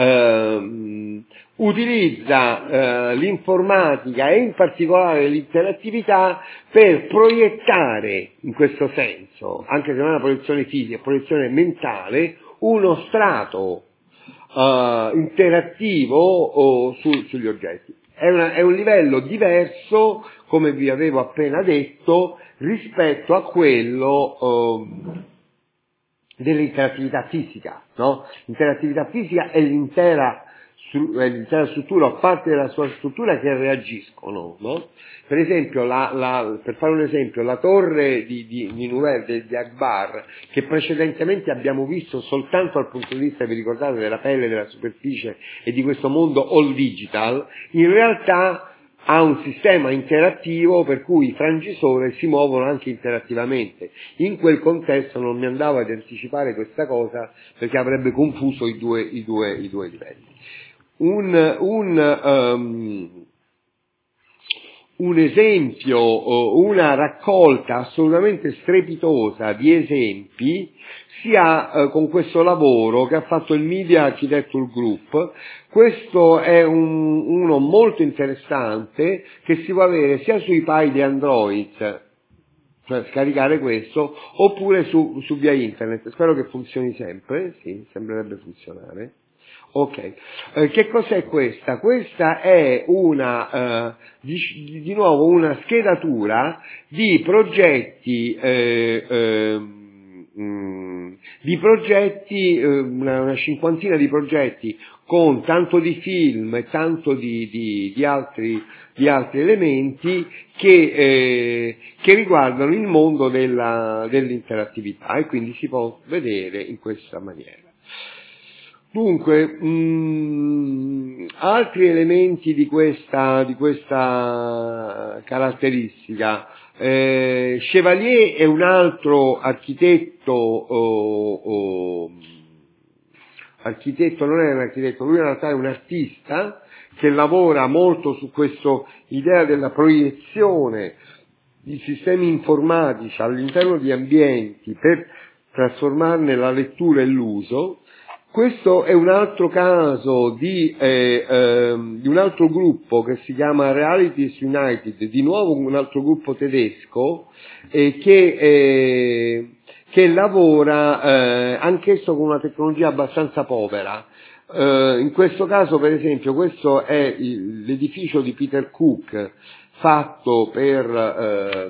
[SPEAKER 1] ehm, utilizza eh, l'informatica e in particolare l'interattività per proiettare, in questo senso, anche se non è una proiezione fisica, è una proiezione mentale, uno strato eh, interattivo oh, su, sugli oggetti. È, una, è un livello diverso, come vi avevo appena detto, rispetto a quello eh, dell'interattività fisica, no? L'interattività fisica è l'intera, è l'intera struttura, o parte della sua struttura che reagiscono, no? Per esempio, la, la, per fare un esempio, la torre di, di, di Nouvelle, di Akbar, che precedentemente abbiamo visto soltanto dal punto di vista, vi ricordate, della pelle, della superficie e di questo mondo all digital, in realtà ha un sistema interattivo per cui i frangisore si muovono anche interattivamente. In quel contesto non mi andavo ad anticipare questa cosa perché avrebbe confuso i due, i due, i due livelli. un, un, um, un esempio, una raccolta assolutamente strepitosa di esempi sia eh, con questo lavoro che ha fatto il Media Architecture Group. Questo è un, uno molto interessante che si può avere sia sui pai di Android, cioè scaricare questo, oppure su, su via internet. Spero che funzioni sempre, sì, sembrerebbe funzionare. Ok, eh, che cos'è questa? Questa è una, eh, di, di nuovo una schedatura di progetti, eh, eh, mh, di progetti, eh, una, una cinquantina di progetti con tanto di film e tanto di, di, di, altri, di altri elementi che, eh, che riguardano il mondo della, dell'interattività, e quindi si può vedere in questa maniera. Dunque, mh, altri elementi di questa, di questa caratteristica. Eh, Chevalier è un altro architetto, oh, oh, architetto non è un architetto, lui in realtà è un artista che lavora molto su questa idea della proiezione di sistemi informatici all'interno di ambienti per trasformarne la lettura e l'uso. Questo è un altro caso di, eh, eh, di un altro gruppo che si chiama Realities United, di nuovo un altro gruppo tedesco, eh, che, eh, che lavora eh, anch'esso con una tecnologia abbastanza povera. Eh, in questo caso, per esempio, questo è il, l'edificio di Peter Cook fatto per eh,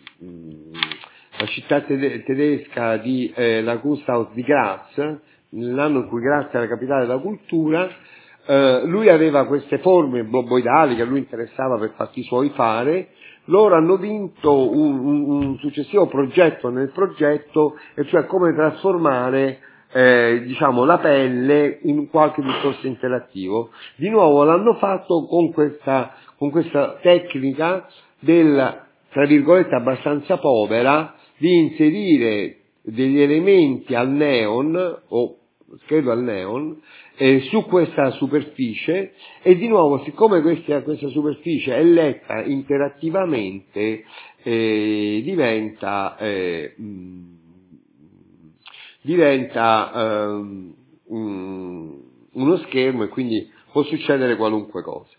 [SPEAKER 1] la città tede- tedesca di eh, la Kunsthaus di Graz, nell'anno in cui Graz era la capitale della cultura. Eh, lui aveva queste forme boboidali che a lui interessava per fatti suoi fare. Loro hanno vinto un, un, un successivo progetto nel progetto, e cioè come trasformare eh, diciamo la pelle in qualche discorso interattivo. Di nuovo l'hanno fatto con questa, con questa tecnica del, tra virgolette, abbastanza povera, di inserire degli elementi al neon, o credo al neon, eh, su questa superficie, e di nuovo, siccome questa, questa superficie è letta interattivamente, eh, diventa, eh, mh, diventa eh, um, uno schermo, e quindi può succedere qualunque cosa.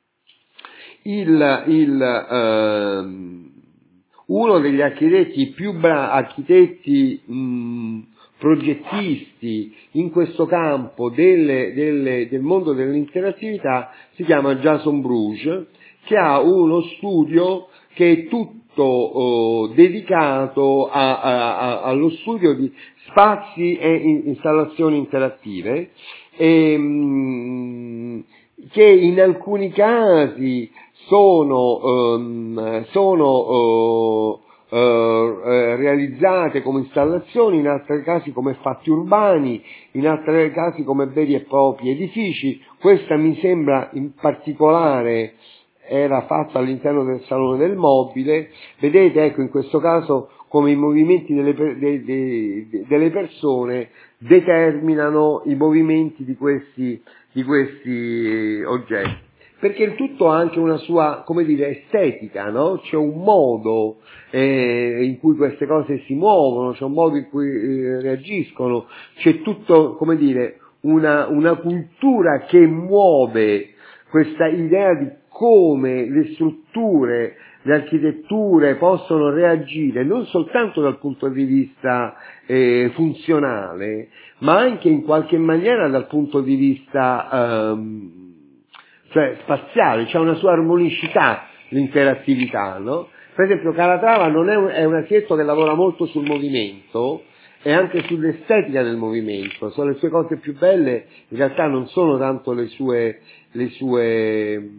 [SPEAKER 1] Il, il, ehm, uno degli architetti più bravi, architetti mh, progettisti in questo campo delle, delle, del mondo dell'interattività si chiama Jason Bruges, che ha uno studio che è tutto oh, dedicato a, a, a, allo studio di spazi e in, installazioni interattive, e, mh, che in alcuni casi sono, um, sono uh, uh, uh, realizzate come installazioni, in altri casi come fatti urbani, in altri casi come veri e propri edifici. Questa mi sembra in particolare era fatta all'interno del Salone del Mobile. Vedete, ecco, in questo caso come i movimenti delle, de, de, de, delle persone determinano i movimenti di questi, di questi oggetti. Perché il tutto ha anche una sua, come dire, estetica, no? C'è un modo eh, in cui queste cose si muovono, c'è un modo in cui eh, reagiscono, c'è tutto, come dire, una, una cultura che muove questa idea di come le strutture, le architetture possono reagire non soltanto dal punto di vista eh, funzionale, ma anche in qualche maniera dal punto di vista ehm, cioè spaziale. C'è una sua armonicità l'interattività, no? Per esempio Calatrava non è un, è un architetto che lavora molto sul movimento e anche sull'estetica del movimento. Sono le sue cose più belle, in realtà non sono tanto le sue, le sue,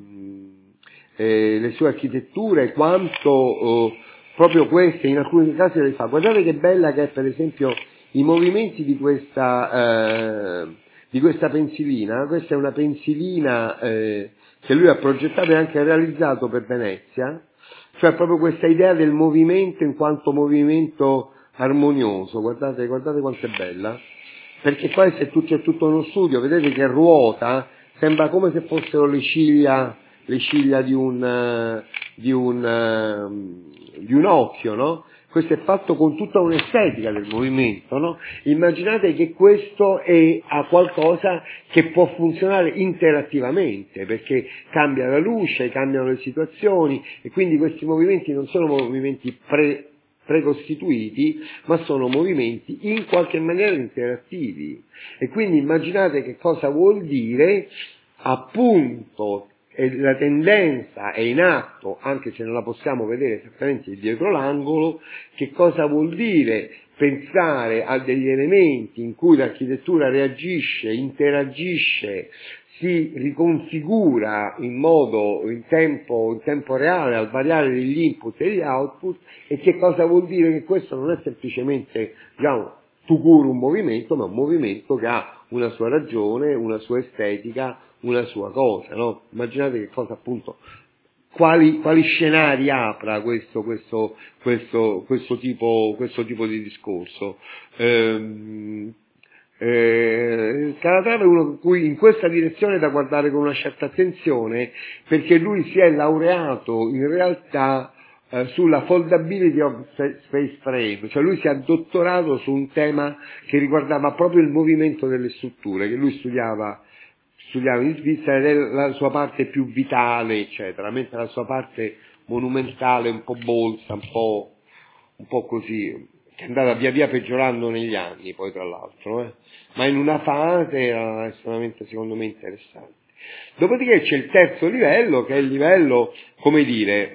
[SPEAKER 1] eh, le sue architetture, quanto eh, proprio queste, in alcuni casi le fa. Guardate che bella che è, per esempio, i movimenti di questa, eh, di questa pensilina. Questa è una pensilina eh, che lui ha progettato e anche realizzato per Venezia, cioè proprio questa idea del movimento in quanto movimento armonioso. Guardate, guardate quanto è bella, perché poi c'è tutto, c'è tutto uno studio, vedete che ruota sembra come se fossero le ciglia, le ciglia di un, di un, di un occhio, no? Questo è fatto con tutta un'estetica del movimento, no? Immaginate che questo è a qualcosa che può funzionare interattivamente, perché cambia la luce, cambiano le situazioni, e quindi questi movimenti non sono movimenti pre, precostituiti, ma sono movimenti in qualche maniera interattivi. E quindi immaginate che cosa vuol dire, appunto, e la tendenza è in atto, anche se non la possiamo vedere esattamente dietro l'angolo, che cosa vuol dire pensare a degli elementi in cui l'architettura reagisce, interagisce, si riconfigura in modo, in tempo, in tempo reale al variare degli input e degli output, e che cosa vuol dire che questo non è semplicemente, diciamo, tout court un movimento, ma un movimento che ha una sua ragione, una sua estetica, una sua cosa, no? Immaginate che cosa, appunto, quali, quali scenari apra questo, questo, questo, questo tipo, questo tipo di discorso. Ehm, eh, Calatrava è uno cui in questa direzione è da guardare con una certa attenzione, perché lui si è laureato in realtà eh, sulla foldability of space frame, cioè lui si è dottorato su un tema che riguardava proprio il movimento delle strutture, che lui studiava studiava in Svizzera, ed è la sua parte più vitale, eccetera, mentre la sua parte monumentale, un po' bolsa, un po', un po' così, che è andata via via peggiorando negli anni, poi tra l'altro, eh? Ma in una fase era estremamente, secondo me, interessante. Dopodiché c'è il terzo livello, che è il livello, come dire,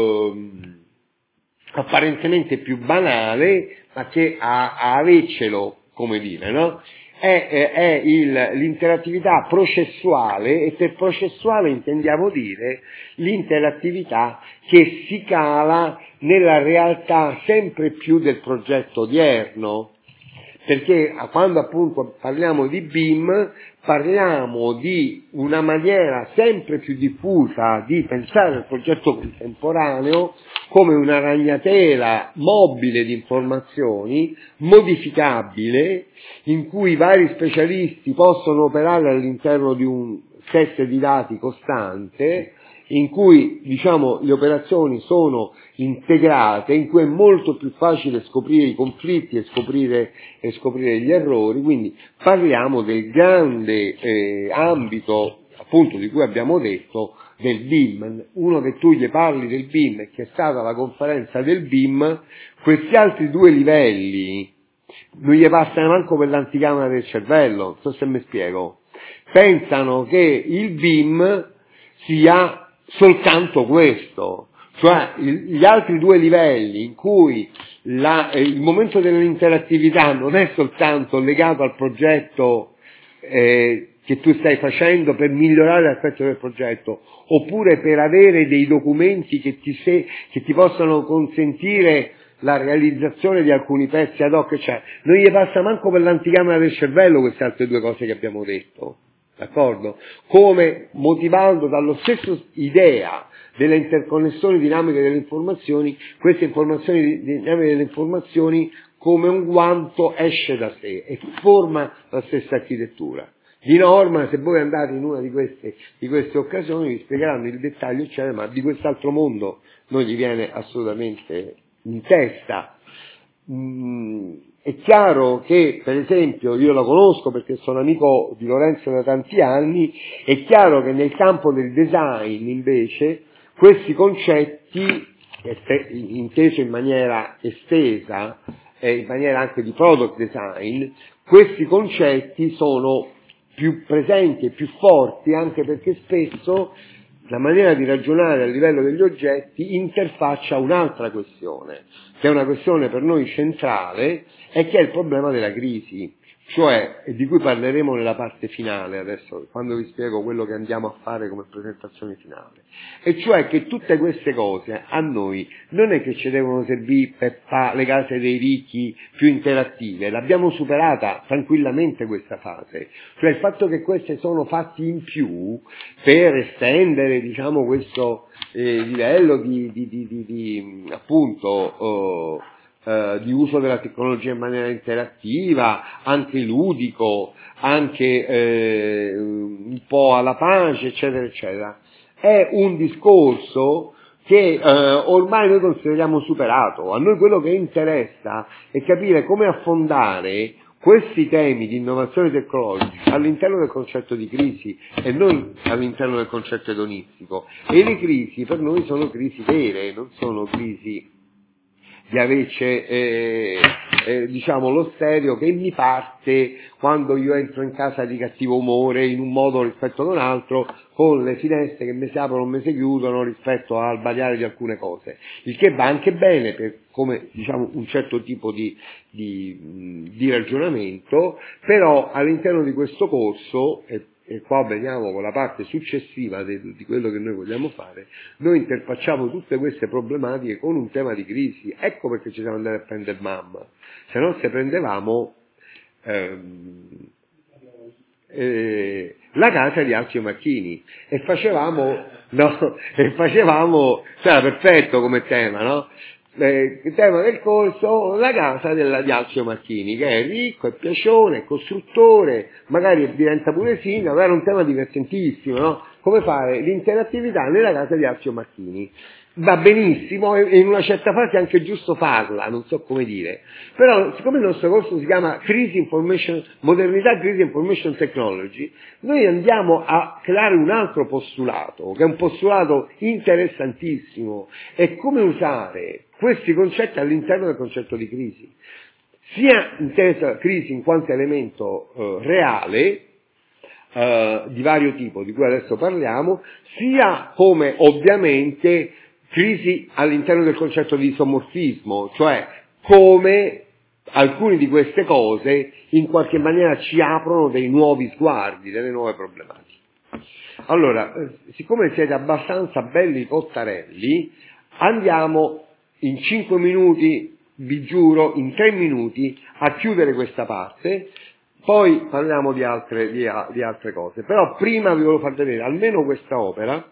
[SPEAKER 1] ehm, apparentemente più banale, ma che a, a avercelo, come dire, no? È, è, è il, l'interattività processuale, e per processuale intendiamo dire l'interattività che si cala nella realtà sempre più del progetto odierno, perché quando appunto parliamo di B I M parliamo di una maniera sempre più diffusa di pensare al progetto contemporaneo come una ragnatela mobile di informazioni, modificabile, in cui vari specialisti possono operare all'interno di un set di dati costante, in cui, diciamo, le operazioni sono integrate, in cui è molto più facile scoprire i conflitti e scoprire, e scoprire gli errori. Quindi parliamo del grande eh, ambito, appunto, di cui abbiamo detto, del B I M. Uno che tu gli parli del B I M, che è stata la conferenza del B I M, questi altri due livelli non gli passano manco per l'anticamera del cervello, non so se mi spiego. Pensano che il B I M sia soltanto questo, cioè il, gli altri due livelli in cui la, eh, il momento dell'interattività non è soltanto legato al progetto eh, che tu stai facendo per migliorare l'aspetto del progetto, oppure per avere dei documenti che ti, se, che ti possano consentire la realizzazione di alcuni pezzi ad hoc, cioè non gli passa manco per l'anticamera del cervello queste altre due cose che abbiamo detto. D'accordo? Come motivando dallo stesso idea delle interconnessioni dinamiche delle informazioni, queste informazioni dinamiche delle informazioni come un guanto esce da sé e forma la stessa architettura. Di norma, se voi andate in una di queste, di queste occasioni, vi spiegheranno il dettaglio, eccetera, ma di quest'altro mondo non gli viene assolutamente in testa. Mm. È chiaro che, per esempio, io la conosco perché sono amico di Lorenzo da tanti anni, è chiaro che nel campo del design, invece, questi concetti, inteso in maniera estesa, e in maniera anche di product design, questi concetti sono più presenti e più forti, anche perché spesso la maniera di ragionare a livello degli oggetti interfaccia un'altra questione, che è una questione per noi centrale, e che è il problema della crisi, cioè, e di cui parleremo nella parte finale adesso, quando vi spiego quello che andiamo a fare come presentazione finale, e cioè che tutte queste cose a noi non è che ci devono servire per fare le case dei ricchi più interattive, l'abbiamo superata tranquillamente questa fase, cioè il fatto che queste sono fatti in più per estendere, diciamo, questo eh, livello di, di, di, di, di appunto, oh, eh, di uso della tecnologia in maniera interattiva, anche ludico, anche eh, un po' alla pace, eccetera, eccetera. È un discorso che eh, ormai noi consideriamo superato. A noi quello che interessa è capire come affondare questi temi di innovazione tecnologica all'interno del concetto di crisi e non all'interno del concetto edonistico. E le crisi per noi sono crisi vere, non sono crisi di invece eh, eh, diciamo lo stereo che mi parte quando io entro in casa di cattivo umore in un modo rispetto ad un altro, con le finestre che mi si aprono o mi si chiudono rispetto al variare di alcune cose, il che va anche bene per come diciamo un certo tipo di, di, di ragionamento, però all'interno di questo corso, e, e qua veniamo con la parte successiva di, di quello che noi vogliamo fare, noi interfacciamo tutte queste problematiche con un tema di crisi. Ecco perché ci siamo andati a prendere mamma, se non se prendevamo ehm, eh, la casa di Alzio Macchini e facevamo no, e facevamo sarà perfetto come tema, no? Eh, il tema del corso, la casa della, di Alzio Macchini, che è ricco, è piacione, è costruttore, magari diventa pure sindaco, era un tema divertentissimo, no? Come fare l'interattività nella casa di Alzio Macchini. Va benissimo, e in una certa fase è anche giusto farla, non so come dire, però siccome il nostro corso si chiama Crisi Information, Modernità, Crisi Information Technology, noi andiamo a creare un altro postulato, che è un postulato interessantissimo, è come usare questi concetti all'interno del concetto di crisi, sia intesa la crisi in quanto elemento eh, reale, eh, di vario tipo, di cui adesso parliamo, sia come ovviamente crisi all'interno del concetto di isomorfismo, cioè come alcune di queste cose in qualche maniera ci aprono dei nuovi sguardi, delle nuove problematiche. Allora, siccome siete abbastanza belli cottarelli, andiamo in cinque minuti, vi giuro, in tre minuti a chiudere questa parte, poi parliamo di altre, di, di altre cose. Però prima vi volevo far vedere almeno questa opera,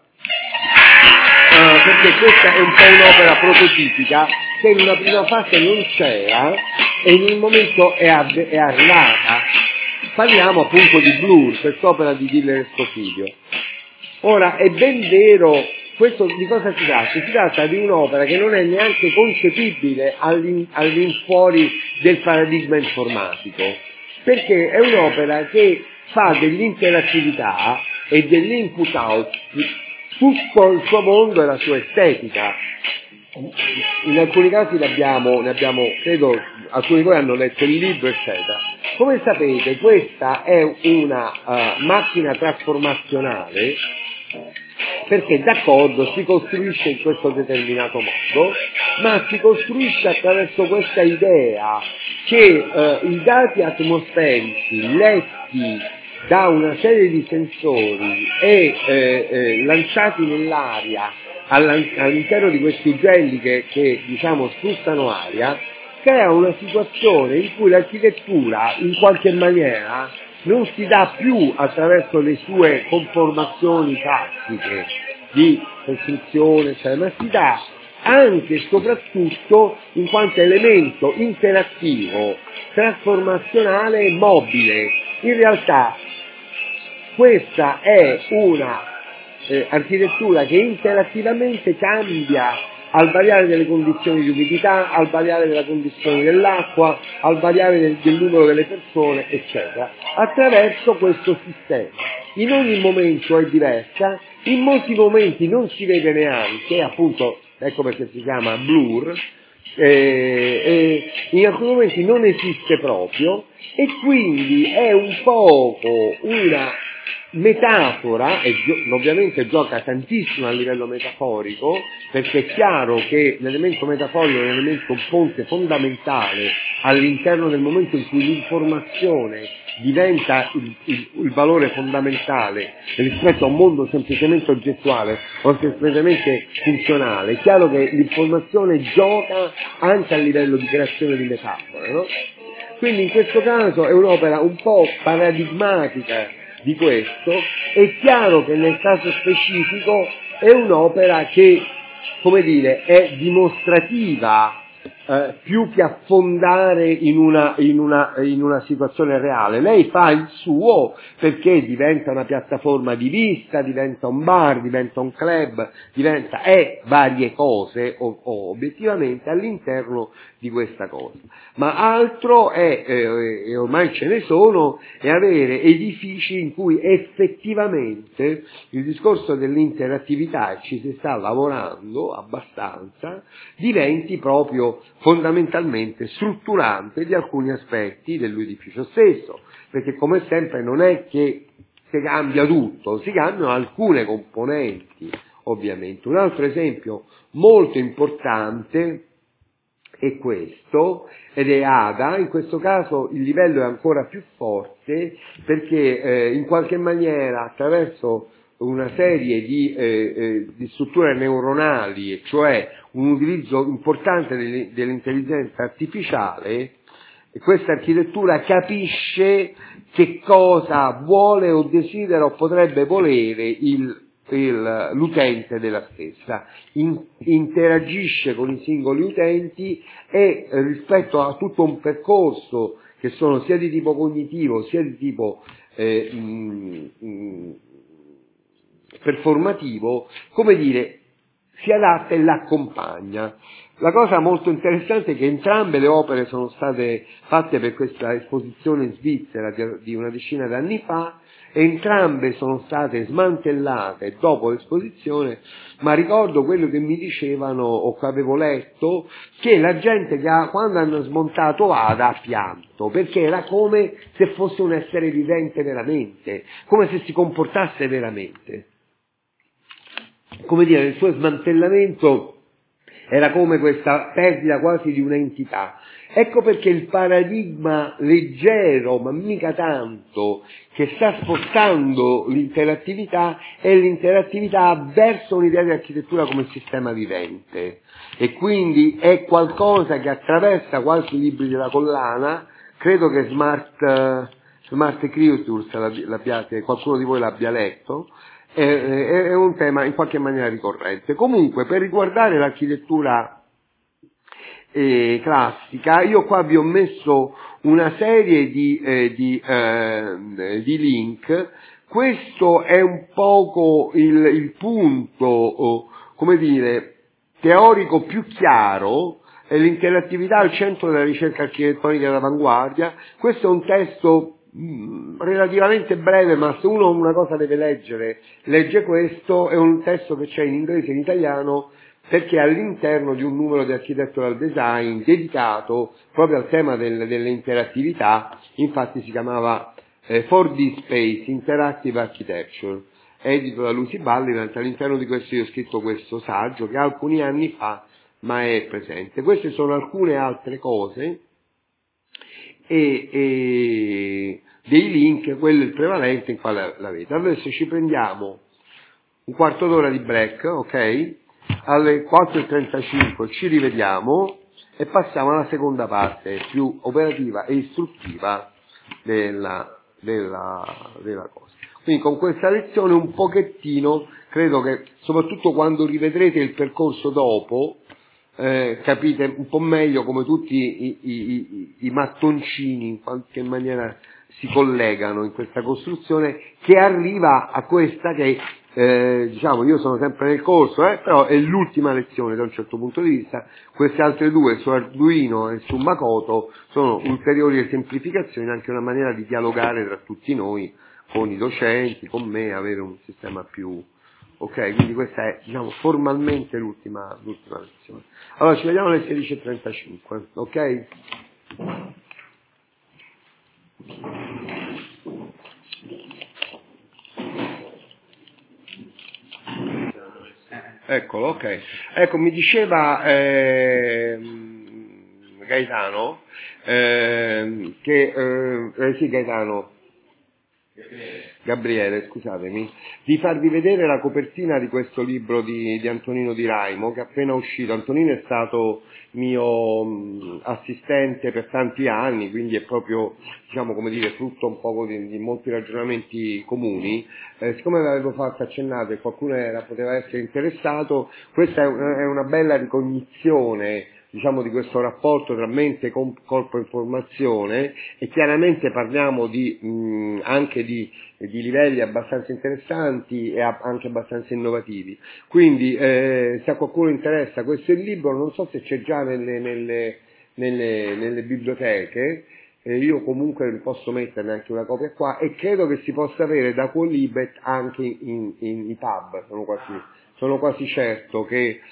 [SPEAKER 1] Uh, perché questa è un po' un'opera prototipica che in una prima fase non c'era e in un momento è, ar- è arrivata. Parliamo appunto di Blur, quest'opera di Diller Scofidio. Ora, è ben vero, questo di cosa si tratta? Si tratta di un'opera che non è neanche concepibile all'in- all'infuori del paradigma informatico, perché è un'opera che fa dell'interattività e dell'input-out tutto il suo mondo e la sua estetica. In alcuni casi ne abbiamo, ne abbiamo, credo, alcuni di voi hanno letto il libro, eccetera. Come sapete, questa è una uh, macchina trasformazionale, perché d'accordo si costruisce in questo determinato modo, ma si costruisce attraverso questa idea che uh, i dati atmosferici letti da una serie di sensori e eh, eh, lanciati nell'aria all'interno di questi ugelli che, che diciamo spruzzano aria, crea una situazione in cui l'architettura in qualche maniera non si dà più attraverso le sue conformazioni classiche di costruzione, cioè, ma si dà anche e soprattutto in quanto elemento interattivo, trasformazionale e mobile. In realtà questa è una eh, architettura che interattivamente cambia al variare delle condizioni di umidità, al variare della condizione dell'acqua, al variare del, del numero delle persone, eccetera, attraverso questo sistema. In ogni momento è diversa, in molti momenti non si vede neanche, appunto, ecco perché si chiama Blur, eh, eh, in alcuni momenti non esiste proprio, e quindi è un poco una metafora, e gio- ovviamente gioca tantissimo a livello metaforico, perché è chiaro che l'elemento metaforico è un elemento un ponte fondamentale all'interno del momento in cui l'informazione diventa il, il, il valore fondamentale rispetto a un mondo semplicemente oggettuale o semplicemente funzionale. È chiaro che l'informazione gioca anche a livello di creazione di metafore, no? Quindi in questo caso è un'opera un po' paradigmatica di questo. È chiaro che nel caso specifico è un'opera che, come dire, è dimostrativa eh, più che affondare in una, in, una, in una situazione reale. Lei fa il suo perché diventa una piattaforma di vista, diventa un bar, diventa un club, diventa è varie cose o, o obiettivamente all'interno di questa cosa. Ma altro è, eh, e ormai ce ne sono, è avere edifici in cui effettivamente il discorso dell'interattività, e ci si sta lavorando abbastanza, diventi proprio fondamentalmente strutturante di alcuni aspetti dell'edificio stesso, perché come sempre non è che si cambia tutto, si cambiano alcune componenti ovviamente. Un altro esempio molto importante è questo, ed è Ada. In questo caso il livello è ancora più forte perché eh, in qualche maniera attraverso una serie di, eh, eh, di strutture neuronali, cioè un utilizzo importante dell'intelligenza artificiale, questa architettura capisce che cosa vuole o desidera o potrebbe volere il Il, l'utente della stessa, in, interagisce con i singoli utenti e eh, rispetto a tutto un percorso che sono sia di tipo cognitivo sia di tipo eh, mh, mh, performativo, come dire, si adatta e l'accompagna. La cosa molto interessante è che entrambe le opere sono state fatte per questa esposizione in Svizzera di, di una decina d'anni fa. Entrambe sono state smantellate dopo l'esposizione, ma ricordo quello che mi dicevano o che avevo letto, che la gente che ha, quando hanno smontato Ada ha pianto, perché era come se fosse un essere vivente veramente, come se si comportasse veramente. Come dire, il suo smantellamento era come questa perdita quasi di un'entità. Ecco perché il paradigma leggero, ma mica tanto, che sta spostando l'interattività è l'interattività verso un'idea di architettura come sistema vivente. E quindi è qualcosa che attraversa quasi i libri della collana. Credo che Smart, Smart Creatures l'abbiate, qualcuno di voi l'abbia letto. È, è, è un tema in qualche maniera ricorrente. Comunque, per riguardare l'architettura Eh, classica, io qua vi ho messo una serie di, eh, di, eh, di link. Questo è un poco il, il punto, oh, come dire, teorico più chiaro, è l'interattività al centro della ricerca architettonica d'avanguardia. Questo è un testo mh, relativamente breve, ma se uno una cosa deve leggere, legge questo. È un testo che c'è in inglese e in italiano, perché è all'interno di un numero di architectural design dedicato proprio al tema del, dell'interattività. Infatti si chiamava eh, four D Space Interactive Architecture, edito da Lucy Ballivet. All'interno di questo io ho scritto questo saggio che ha alcuni anni fa, ma è presente. Queste sono alcune altre cose e, e dei link, quello è il prevalente in quale l'avete. Adesso ci prendiamo un quarto d'ora di break, ok? Alle quattro e trentacinque ci rivediamo e passiamo alla seconda parte più operativa e istruttiva della, della, della cosa. Quindi con questa lezione un pochettino, credo che soprattutto quando rivedrete il percorso dopo, eh, capite un po' meglio come tutti i, i, i, i mattoncini in qualche maniera si collegano in questa costruzione che arriva a questa che Eh, diciamo, io sono sempre nel corso, eh, però è l'ultima lezione da un certo punto di vista. Queste altre due su Arduino e su Makoto sono ulteriori semplificazioni, anche una maniera di dialogare tra tutti noi, con i docenti, con me, avere un sistema più ok, quindi questa è, diciamo, formalmente l'ultima, l'ultima lezione. Allora ci vediamo alle sedici e trentacinque, ok? Eccolo, ok. Ecco, mi diceva eh, Gaetano, eh, che, eh, eh, sì Gaetano, Gabriele, scusatemi, di farvi vedere la copertina di questo libro di, di Antonino Di Raimo, che è appena uscito. Antonino è stato mio mh, assistente per tanti anni, quindi è proprio, diciamo, come dire, frutto un po' di, di molti ragionamenti comuni. Eh, siccome l'avevo fatto accennare e qualcuno era, poteva essere interessato, questa è una, è una bella ricognizione diciamo, di questo rapporto tra mente, corpo e informazione, e chiaramente parliamo di, mh, anche di, di livelli abbastanza interessanti e anche abbastanza innovativi. Quindi eh, se a qualcuno interessa, questo è il libro, non so se c'è già nelle, nelle, nelle, nelle biblioteche, eh, io comunque posso metterne anche una copia qua, e credo che si possa avere da Quolibet anche in, in, in i pub, sono quasi, sono quasi certo che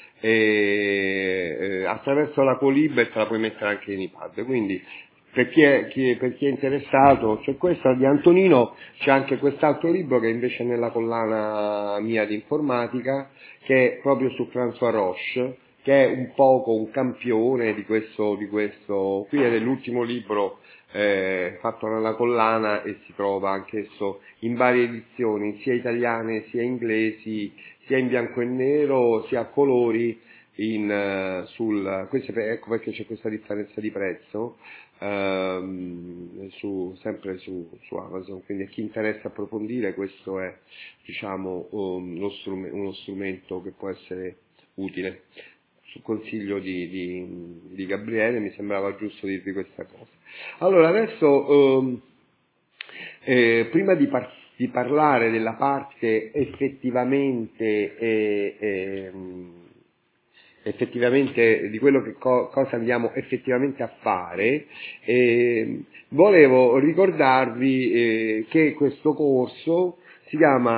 [SPEAKER 1] eh, eh, attraverso la Quolibet la puoi mettere anche in i pub. Quindi per chi, è, chi, per chi è interessato c'è questa di Antonino, c'è anche quest'altro libro che invece è nella collana mia di informatica, che è proprio su François Roche, che è un poco un campione di questo, di questo, qui è dell'ultimo libro eh, fatto nella collana, e si trova anch'esso in varie edizioni, sia italiane sia inglesi, sia in bianco e nero sia a colori, in, uh, sul, questo, ecco perché c'è questa differenza di prezzo, ehm, su, sempre su, su Amazon, quindi a chi interessa approfondire questo è, diciamo, um, uno, strume, uno strumento che può essere utile. Sul consiglio di, di, di Gabriele mi sembrava giusto dirvi questa cosa. Allora adesso um, eh, prima di, par- di parlare della parte effettivamente eh, eh, effettivamente di quello che co- cosa andiamo effettivamente a fare, eh, volevo ricordarvi eh, che questo corso si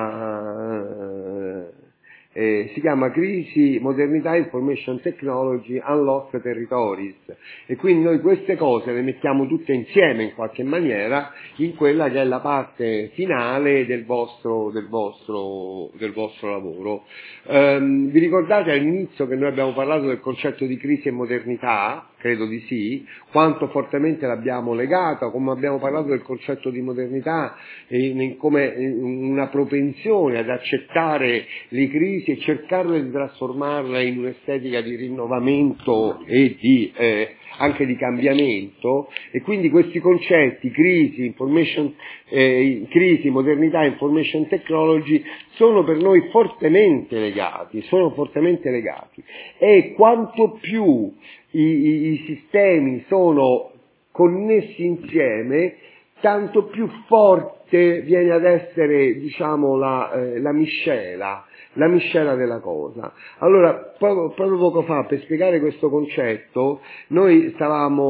[SPEAKER 1] chiama eh, Eh, si chiama Crisi, Modernità, Information Technology, Unlocked Territories, e quindi noi queste cose le mettiamo tutte insieme in qualche maniera in quella che è la parte finale del vostro, del vostro, del vostro lavoro. Um, vi ricordate all'inizio che noi abbiamo parlato del concetto di crisi e modernità? Credo di sì, quanto fortemente l'abbiamo legata, come abbiamo parlato del concetto di modernità eh, come una propensione ad accettare le crisi e cercarle di trasformarla in un'estetica di rinnovamento e di, eh, anche di cambiamento, e quindi questi concetti, crisi, information, eh, crisi, modernità, information technology, sono per noi fortemente legati, sono fortemente legati, e quanto più I, i, i sistemi sono connessi insieme, tanto più forte viene ad essere, diciamo, la, eh, la miscela, la miscela della cosa. Allora, proprio, proprio poco fa, per spiegare questo concetto, noi stavamo,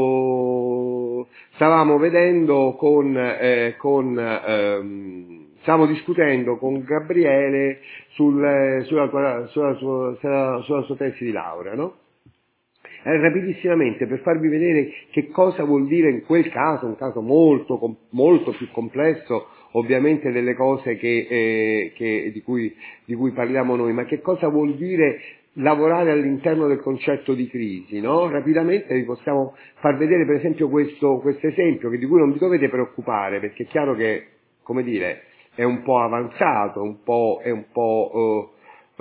[SPEAKER 1] oh, stavamo vedendo con, eh, con ehm, stavamo discutendo con Gabriele sul, sulla, sulla, sulla, sulla, sulla sua tesi di laurea, no? Eh, rapidissimamente, per farvi vedere che cosa vuol dire in quel caso, un caso molto, com- molto più complesso ovviamente delle cose che, eh, che, di, cui, di cui parliamo noi, ma che cosa vuol dire lavorare all'interno del concetto di crisi, no? Rapidamente vi possiamo far vedere per esempio questo, questo esempio, che di cui non vi dovete preoccupare, perché è chiaro che, come dire, è un po' avanzato, un po', è un po'... Uh,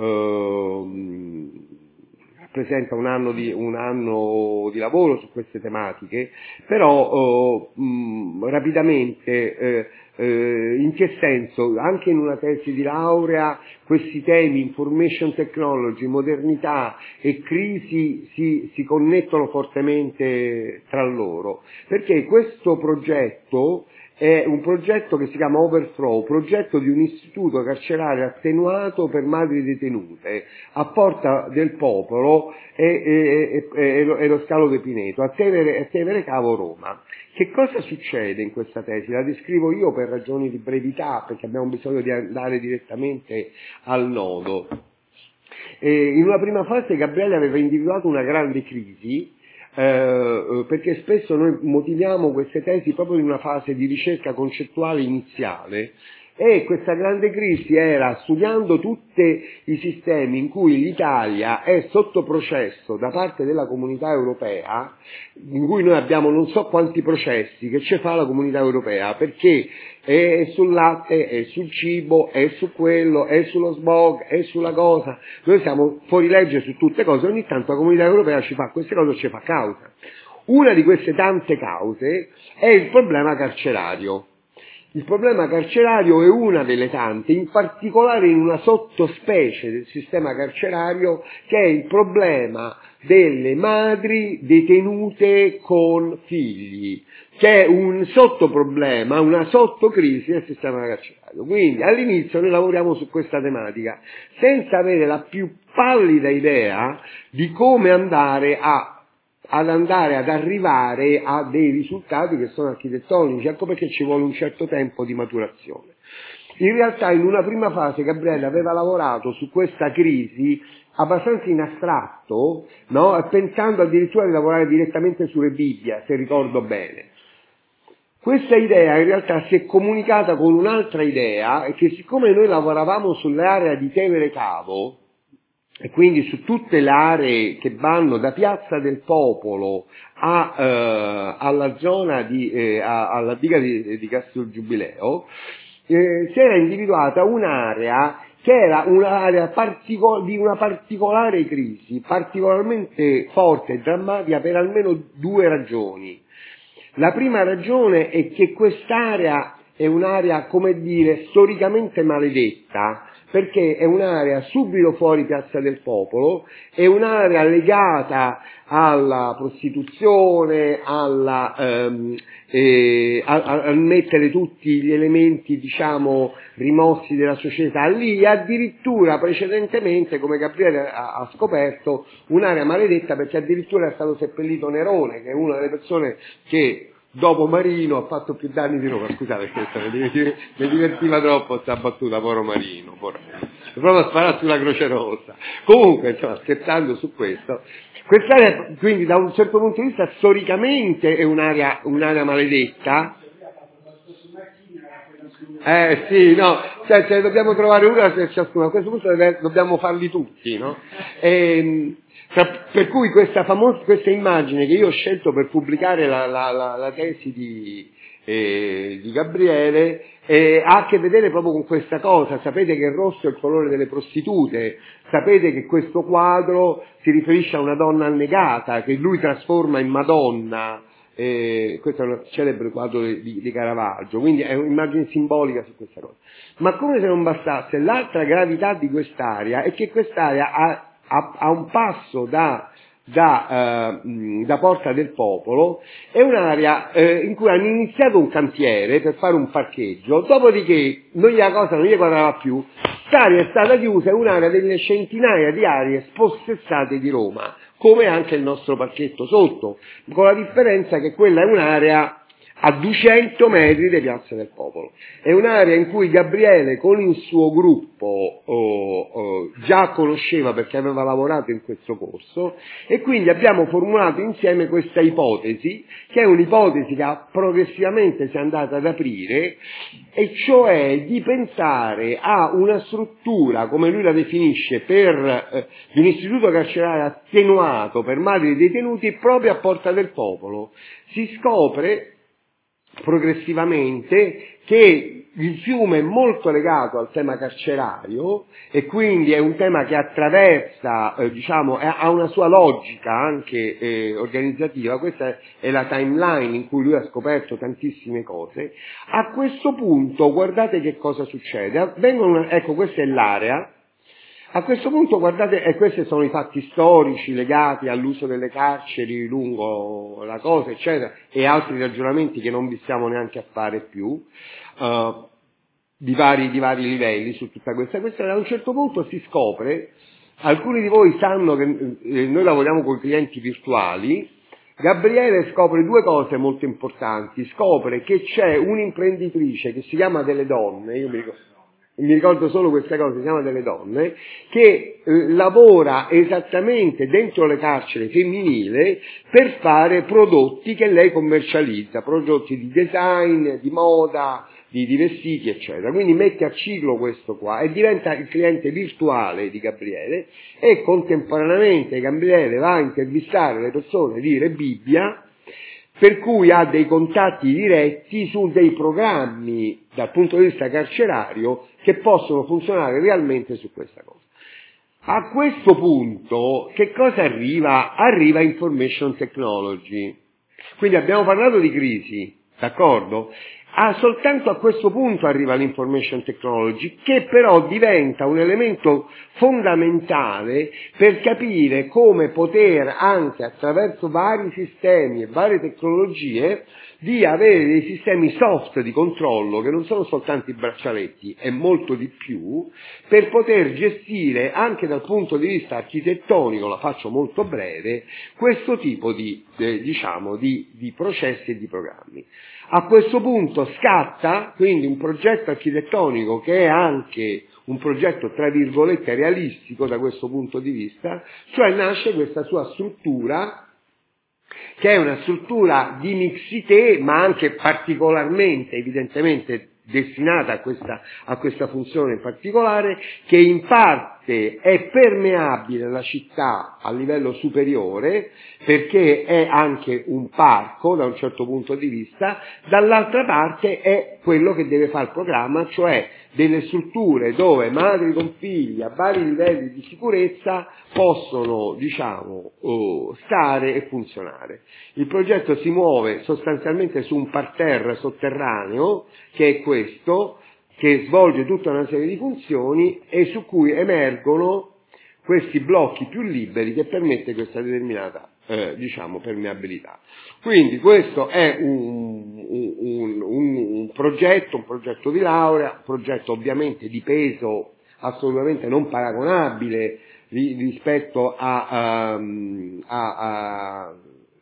[SPEAKER 1] uh, presenta un anno di, un anno di lavoro su queste tematiche, però eh, mh, rapidamente eh, eh, in che senso? Anche in una tesi di laurea questi temi, information technology, modernità e crisi, si, si connettono fortemente tra loro, perché questo progetto è un progetto che si chiama Overthrow, progetto di un istituto carcerario attenuato per madri detenute a Porta del Popolo e, e, e, e, lo, e lo Scalo de Pineto, a Tevere, a Tevere Cavo, Roma. Che cosa succede in questa tesi? La descrivo io per ragioni di brevità, perché abbiamo bisogno di andare direttamente al nodo. E in una prima fase Gabriele aveva individuato una grande crisi, Eh, perché spesso noi motiviamo queste tesi proprio in una fase di ricerca concettuale iniziale, e questa grande crisi era studiando tutti i sistemi in cui l'Italia è sotto processo da parte della Comunità Europea, in cui noi abbiamo non so quanti processi che ci fa la Comunità Europea, perché è sul latte, è sul cibo, è su quello, è sullo smog, è sulla cosa. Noi siamo fuori legge su tutte cose, ogni tanto la Comunità Europea ci fa queste cose e ci fa causa. Una di queste tante cause è il problema carcerario. Il problema carcerario è una delle tante, in particolare in una sottospecie del sistema carcerario, che è il problema delle madri detenute con figli. C'è un sottoproblema, una sottocrisi del sistema carcerario. Quindi all'inizio noi lavoriamo su questa tematica, senza avere la più pallida idea di come andare a ad andare ad arrivare a dei risultati che sono architettonici, ecco perché ci vuole un certo tempo di maturazione. In realtà in una prima fase Gabriele aveva lavorato su questa crisi abbastanza in astratto, no? Pensando addirittura di lavorare direttamente sulle Bibbie, se ricordo bene. Questa idea in realtà si è comunicata con un'altra idea, e che siccome noi lavoravamo sull'area di Tevere Cavo, e quindi su tutte le aree che vanno da Piazza del Popolo a, eh, alla zona di, eh, a, alla diga di, di Castelgiubileo, eh, si era individuata un'area che era un'area partico- di una particolare crisi, particolarmente forte e drammatica per almeno due ragioni. La prima ragione è che quest'area è un'area, come dire, storicamente maledetta, perché è un'area subito fuori Piazza del Popolo, è un'area legata alla prostituzione, alla, ehm, eh, a, a, a mettere tutti gli elementi, diciamo, rimossi della società. Lì addirittura precedentemente, come Gabriele ha, ha scoperto, un'area maledetta perché addirittura è stato seppellito Nerone, che è una delle persone che dopo Marino ha fatto più danni di Roma. Scusate, mi divertiva troppo sta battuta, povero Marino, povero. Proprio a sparare sulla Croce Rossa. Comunque, insomma, scherzando su questo, quest'area quindi da un certo punto di vista storicamente è un'area, un'area maledetta. Eh sì, no, cioè, cioè dobbiamo trovare una per ciascuno, a questo punto deve, dobbiamo farli tutti, no? E, per cui questa famosa, questa immagine che io ho scelto per pubblicare la, la, la, la tesi di, eh, di Gabriele eh, ha a che vedere proprio con questa cosa. Sapete che il rosso è il colore delle prostitute, sapete che questo quadro si riferisce a una donna annegata che lui trasforma in Madonna. Eh, questo è un celebre quadro di, di Caravaggio, quindi è un'immagine simbolica su questa cosa. Ma come se non bastasse, l'altra gravità di quest'area è che quest'area ha, ha, ha un passo da, da, eh, da Porta del Popolo, è un'area eh, in cui hanno iniziato un cantiere per fare un parcheggio, dopodiché non gli, la cosa non gli quadrava più, quest'area è stata chiusa, è un'area delle centinaia di aree spossessate di Roma, come anche il nostro parchetto sotto, con la differenza che quella è un'area a duecento metri di Piazza del Popolo. È un'area in cui Gabriele con il suo gruppo oh, oh, già conosceva perché aveva lavorato in questo corso, e quindi abbiamo formulato insieme questa ipotesi, che è un'ipotesi che progressivamente si è andata ad aprire, e cioè di pensare a una struttura, come lui la definisce, per eh, di un istituto carcerario attenuato per madri detenuti proprio a Porta del Popolo. Si scopre progressivamente che il fiume è molto legato al tema carcerario e quindi è un tema che attraversa, eh, diciamo, ha una sua logica anche eh, organizzativa. Questa è la timeline in cui lui ha scoperto tantissime cose. A questo punto guardate che cosa succede. Vengono, ecco, questa è l'area. A questo punto guardate, e questi sono i fatti storici legati all'uso delle carceri lungo la cosa, eccetera, e altri ragionamenti che non vi stiamo neanche a fare più, uh, di, vari, di vari livelli su tutta questa questione. A un certo punto si scopre, alcuni di voi sanno che eh, noi lavoriamo con clienti virtuali. Gabriele scopre due cose molto importanti. Scopre che c'è un'imprenditrice che si chiama Delle Donne, io mi ricordo, mi ricordo solo questa cosa, si chiama Delle Donne, che eh, lavora esattamente dentro le carceri femminili per fare prodotti che lei commercializza, prodotti di design, di moda, di, di vestiti, eccetera. Quindi mette a ciclo questo qua e diventa il cliente virtuale di Gabriele, e contemporaneamente Gabriele va a intervistare le persone di Rebibbia, per cui ha dei contatti diretti su dei programmi dal punto di vista carcerario che possono funzionare realmente su questa cosa. A questo punto che cosa arriva? Arriva information technology. Quindi abbiamo parlato di crisi, d'accordo? Ah, soltanto a questo punto arriva l'information technology, che però diventa un elemento fondamentale per capire come poter, anche attraverso vari sistemi e varie tecnologie, di avere dei sistemi soft di controllo, che non sono soltanto i braccialetti, è molto di più, per poter gestire anche dal punto di vista architettonico, la faccio molto breve, questo tipo di, eh, diciamo, di, di processi e di programmi. A questo punto scatta quindi un progetto architettonico che è anche un progetto tra virgolette realistico da questo punto di vista, cioè nasce questa sua struttura, che è una struttura di mixité, ma anche particolarmente, evidentemente, destinata a questa, a questa funzione in particolare, che in parte è permeabile alla città a livello superiore, perché è anche un parco da un certo punto di vista, dall'altra parte è quello che deve fare il programma, cioè delle strutture dove madri con figli a vari livelli di sicurezza possono, diciamo, oh, stare e funzionare. Il progetto si muove sostanzialmente su un parterre sotterraneo, che è questo, che svolge tutta una serie di funzioni e su cui emergono questi blocchi più liberi che permette questa determinata, eh, diciamo, permeabilità. Quindi questo è un, un, un, un progetto, un progetto di laurea, un progetto ovviamente di peso assolutamente non paragonabile rispetto a, um, a, a,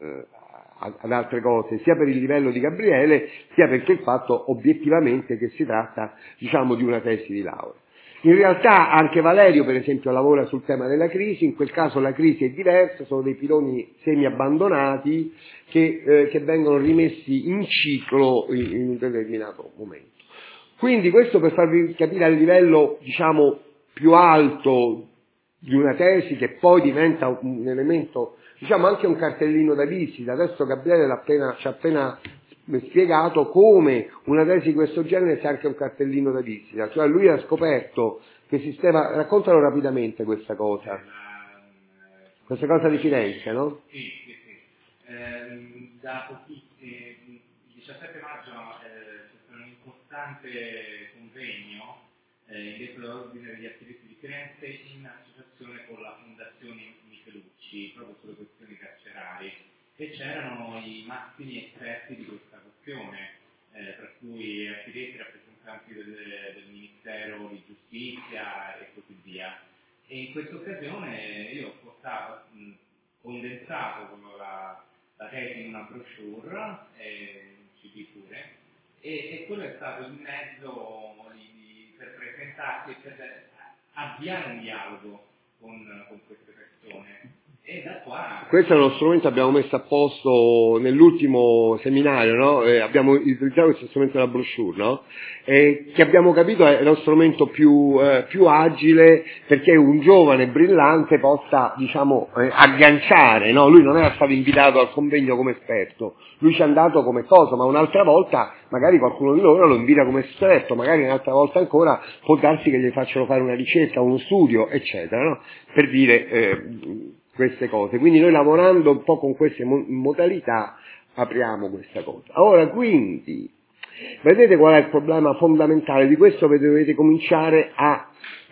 [SPEAKER 1] a, ad altre cose, sia per il livello di Gabriele, sia perché il fatto obiettivamente che si tratta, diciamo, di una tesi di laurea. In realtà anche Valerio, per esempio, lavora sul tema della crisi, in quel caso la crisi è diversa, sono dei piloni semi-abbandonati che, eh, che vengono rimessi in ciclo in, in un determinato momento. Quindi questo per farvi capire a livello, diciamo, più alto di una tesi che poi diventa un elemento, diciamo, anche un cartellino da visita. Adesso Gabriele l'ha appena, ci ha appena spiegato come una tesi di questo genere sia anche un cartellino da visita, cioè lui ha scoperto che esisteva, raccontalo rapidamente questa cosa, questa cosa di Firenze, no?
[SPEAKER 3] Sì, sì, sì. Eh, da pochissimo, il diciassette maggio eh, c'è stato un importante convegno eh, in l'ordine degli attivisti di Firenze in associazione con la Fondazione Michelucci, proprio sulle questioni carcerarie, e c'erano i massimi esperti di questa questione, eh, tra cui architetti, rappresentanti del, del Ministero di Giustizia e così via. E in questa occasione io ho portato, mh, condensato la, la tesi in una brochure, eh, un C D pure, e, e quello è stato il mezzo di, per presentarsi e per avviare un dialogo con, con queste persone. E da qua...
[SPEAKER 1] Questo è uno strumento che abbiamo messo a posto nell'ultimo seminario, no? Eh, abbiamo utilizzato questo strumento della brochure, no? E che abbiamo capito è lo strumento più, eh, più agile perché un giovane brillante possa, diciamo, eh, agganciare, no? Lui non era stato invitato al convegno come esperto, lui ci è andato come cosa, ma un'altra volta magari qualcuno di loro lo invita come esperto, magari un'altra volta ancora può darsi che gli facciano fare una ricerca, uno studio, eccetera, no? Per dire... Eh, queste cose, quindi noi lavorando un po' con queste mo- modalità apriamo questa cosa. Ora quindi, vedete qual è il problema fondamentale di questo? Che dovete cominciare a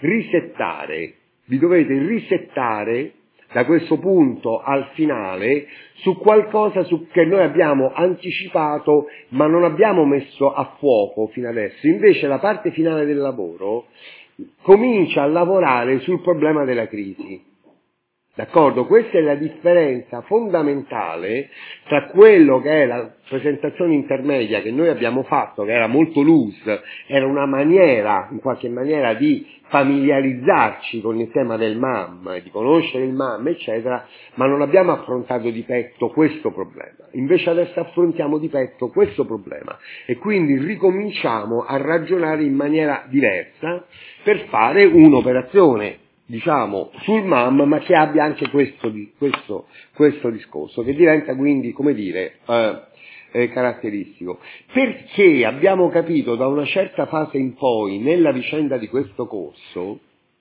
[SPEAKER 1] risettare, vi dovete risettare da questo punto al finale su qualcosa su che noi abbiamo anticipato ma non abbiamo messo a fuoco fino adesso. Invece la parte finale del lavoro comincia a lavorare sul problema della crisi. D'accordo? Questa è la differenza fondamentale tra quello che è la presentazione intermedia che noi abbiamo fatto, che era molto loose, era una maniera, in qualche maniera, di familiarizzarci con il tema del M A M, di conoscere il M A M, eccetera, ma non abbiamo affrontato di petto questo problema. Invece adesso affrontiamo di petto questo problema e quindi ricominciamo a ragionare in maniera diversa per fare un'operazione, diciamo, sul M A M, ma che abbia anche questo, questo, questo discorso, che diventa quindi, come dire, eh, eh, caratteristico. Perché abbiamo capito da una certa fase in poi, nella vicenda di questo corso,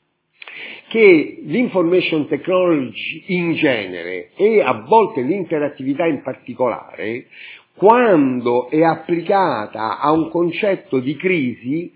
[SPEAKER 1] che l'information technology in genere e a volte l'interattività in particolare, quando è applicata a un concetto di crisi,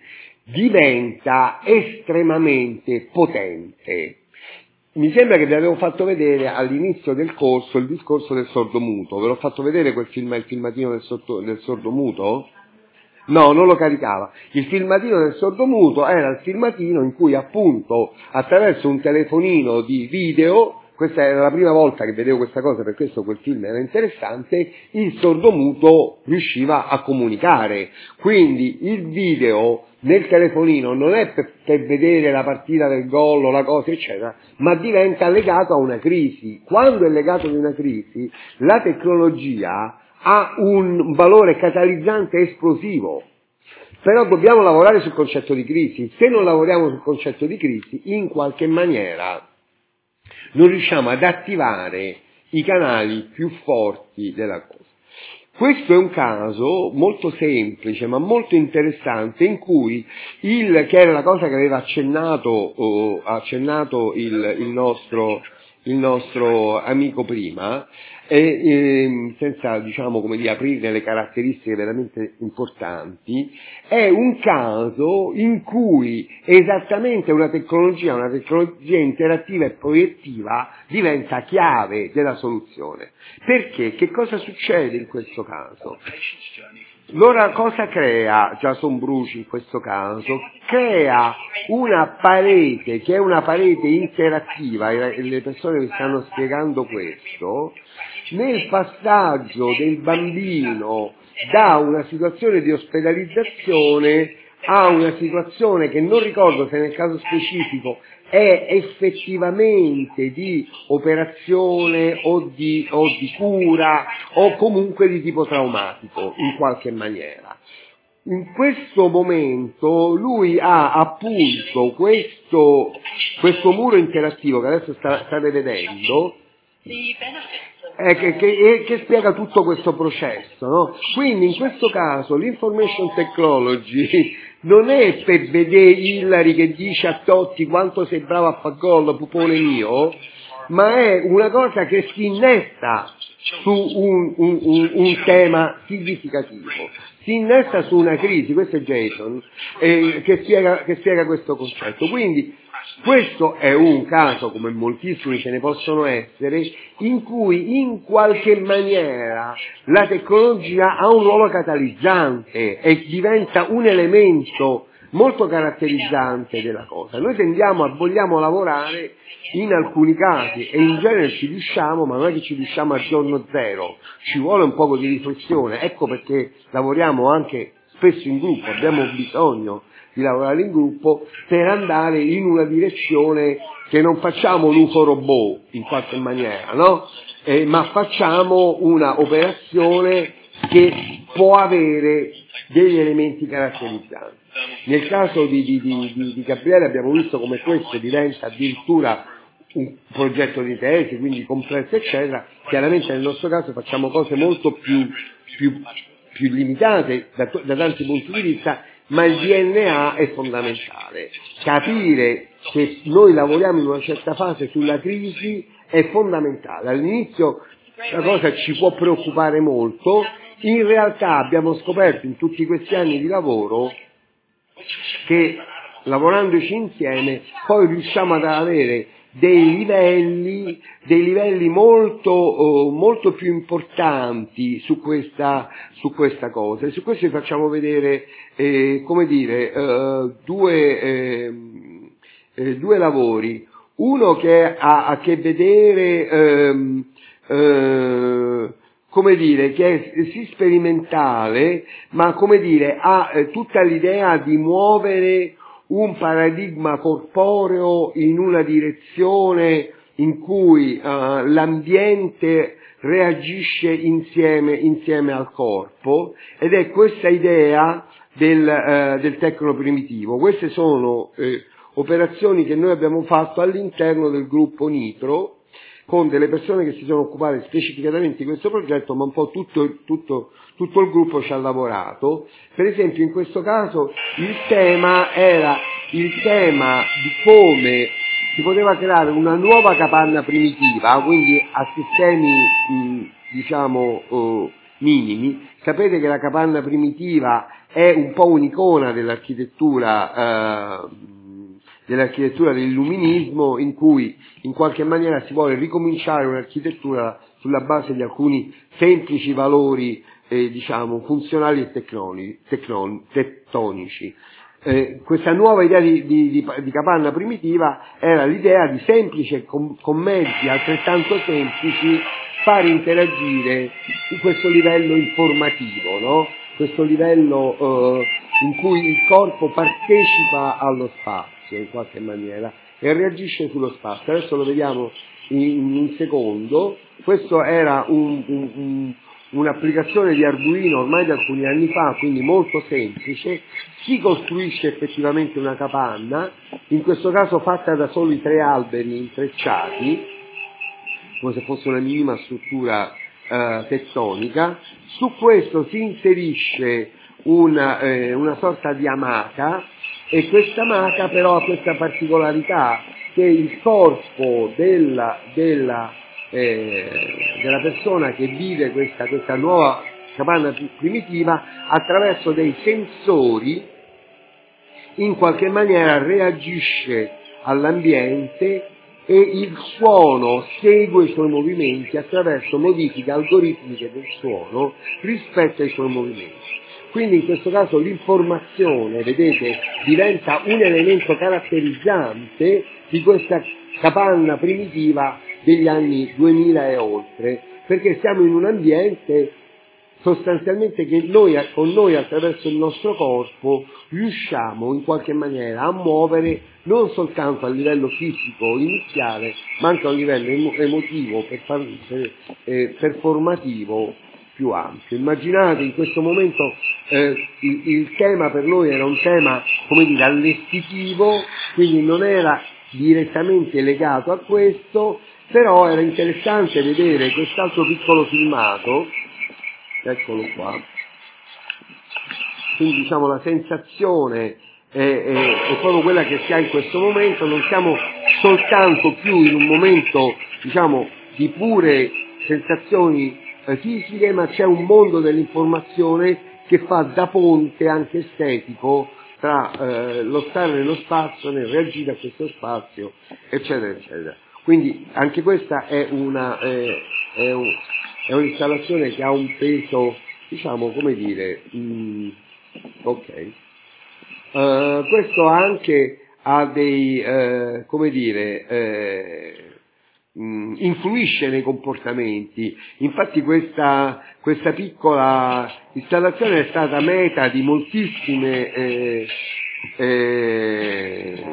[SPEAKER 1] diventa estremamente potente. Mi sembra che vi avevo fatto vedere all'inizio del corso il discorso del sordomuto. Ve l'ho fatto vedere quel film, il filmatino del, sotto, del sordomuto? No, non lo caricava. Il filmatino del sordomuto era il filmatino in cui appunto attraverso un telefonino di video, questa era la prima volta che vedevo questa cosa, per questo quel film era interessante, il sordomuto riusciva a comunicare. Quindi il video nel telefonino non è per, per vedere la partita del gol o la cosa eccetera, ma diventa legato a una crisi. Quando è legato ad una crisi, la tecnologia ha un valore catalizzante esplosivo. Però dobbiamo lavorare sul concetto di crisi. Se non lavoriamo sul concetto di crisi, in qualche maniera non riusciamo ad attivare i canali più forti della cosa. Questo è un caso molto semplice ma molto interessante in cui il, che era la cosa che aveva accennato, oh, accennato il, il, nostro, il nostro amico prima, e, e, senza diciamo come dire aprire le caratteristiche veramente importanti, è un caso in cui esattamente una tecnologia, una tecnologia interattiva e proiettiva diventa chiave della soluzione. Perché? Che cosa succede in questo caso? Allora cosa crea Jason Bruce in questo caso? Crea una parete che è una parete interattiva, e le persone mi stanno spiegando questo, nel passaggio del bambino da una situazione di ospedalizzazione a una situazione che non ricordo se nel caso specifico è effettivamente di operazione o di, o di cura o comunque di tipo traumatico in qualche maniera. In questo momento lui ha appunto questo, questo muro interattivo che adesso sta, state vedendo, eh, che, che, che spiega tutto questo processo, no? Quindi in questo caso l'information technology non è per vedere Hillary che dice a Totti quanto sei bravo a far gol, pupone mio, ma è una cosa che si innesta su un, un, un, un tema significativo, si innesta su una crisi, questo è Jason, eh, che, spiega, che spiega questo concetto. Quindi questo è un caso, come moltissimi ce ne possono essere, in cui in qualche maniera la tecnologia ha un ruolo catalizzante e diventa un elemento molto caratterizzante della cosa. Noi tendiamo a vogliamo lavorare in alcuni casi e in genere ci riusciamo, ma non è che ci riusciamo a giorno zero, ci vuole un poco di riflessione, ecco perché lavoriamo anche spesso in gruppo, abbiamo bisogno di lavorare in gruppo per andare in una direzione che non facciamo l'U F O robot in qualche maniera, no? Eh, ma facciamo una operazione che può avere degli elementi caratterizzanti. Nel caso di, di, di, di Gabriele abbiamo visto come questo diventa addirittura un progetto di tesi, quindi complesso eccetera. Chiaramente nel nostro caso facciamo cose molto più, più, più limitate da, da tanti punti di vista, ma il D N A è fondamentale. Capire che noi lavoriamo in una certa fase sulla crisi è fondamentale. All'inizio la cosa ci può preoccupare molto, in realtà abbiamo scoperto in tutti questi anni di lavoro che lavorandoci insieme poi riusciamo ad avere dei livelli, dei livelli molto, uh, molto più importanti su questa, su questa cosa. E su questo vi facciamo vedere, eh, come dire, uh, due, eh, eh, due lavori. Uno che ha a che vedere, ehm, eh, come dire, che è sì sperimentale, ma come dire, ha eh, tutta l'idea di muovere un paradigma corporeo in una direzione in cui uh, l'ambiente reagisce insieme, insieme al corpo, ed è questa idea del, uh, del tecnoprimitivo. Queste sono eh, operazioni che noi abbiamo fatto all'interno del gruppo Nitro, con delle persone che si sono occupate specificatamente di questo progetto, ma un po' tutto, tutto, tutto il gruppo ci ha lavorato. Per esempio in questo caso il tema era il tema di come si poteva creare una nuova capanna primitiva, quindi a sistemi mh, diciamo uh, minimi. Sapete che la capanna primitiva è un po' un'icona dell'architettura, eh, dell'architettura dell'illuminismo, in cui in qualche maniera si vuole ricominciare un'architettura sulla base di alcuni semplici valori, eh, diciamo, funzionali e tecnoni, tecnon, tettonici. Eh, questa nuova idea di, di, di, di capanna primitiva era l'idea di semplice, con, con mezzi altrettanto semplici, far interagire in questo livello informativo, no? Questo livello eh, in cui il corpo partecipa allo spazio in qualche maniera e reagisce sullo spazio. Adesso lo vediamo in, in un secondo. Questo era un, un, un, un'applicazione di Arduino ormai di alcuni anni fa, quindi molto semplice. Si costruisce effettivamente una capanna, in questo caso fatta da soli tre alberi intrecciati, come se fosse una minima struttura eh, tettonica. Su questo si inserisce una, eh, una sorta di amaca, e questa amaca però ha questa particolarità che il corpo della, della, eh, della persona che vive questa, questa nuova capanna primitiva, attraverso dei sensori in qualche maniera reagisce all'ambiente e il suono segue i suoi movimenti attraverso modifiche algoritmiche del suono rispetto ai suoi movimenti. Quindi in questo caso l'informazione, vedete, diventa un elemento caratterizzante di questa capanna primitiva degli anni duemila e oltre, perché siamo in un ambiente sostanzialmente che noi, con noi attraverso il nostro corpo riusciamo in qualche maniera a muovere non soltanto a livello fisico iniziale, ma anche a un livello emo- emotivo, per far, per, eh, performativo più ampio. Immaginate in questo momento eh, il, il tema per noi era un tema, come dire, allestitivo, quindi non era direttamente legato a questo, però era interessante vedere quest'altro piccolo filmato. Eccolo qua. Quindi diciamo la sensazione è, è, è proprio quella che si ha in questo momento, non siamo soltanto più in un momento, diciamo, di pure sensazioni eh, fisiche, ma c'è un mondo dell'informazione che fa da ponte anche estetico tra eh, lo stare nello spazio, nel reagire a questo spazio, eccetera, eccetera. Quindi anche questa è una eh, è un, è un'installazione che ha un peso, diciamo, come dire, mh, ok. Uh, questo anche ha dei, uh, come dire, eh, mh, influisce nei comportamenti. Infatti questa, questa piccola installazione è stata meta di moltissime eh, eh,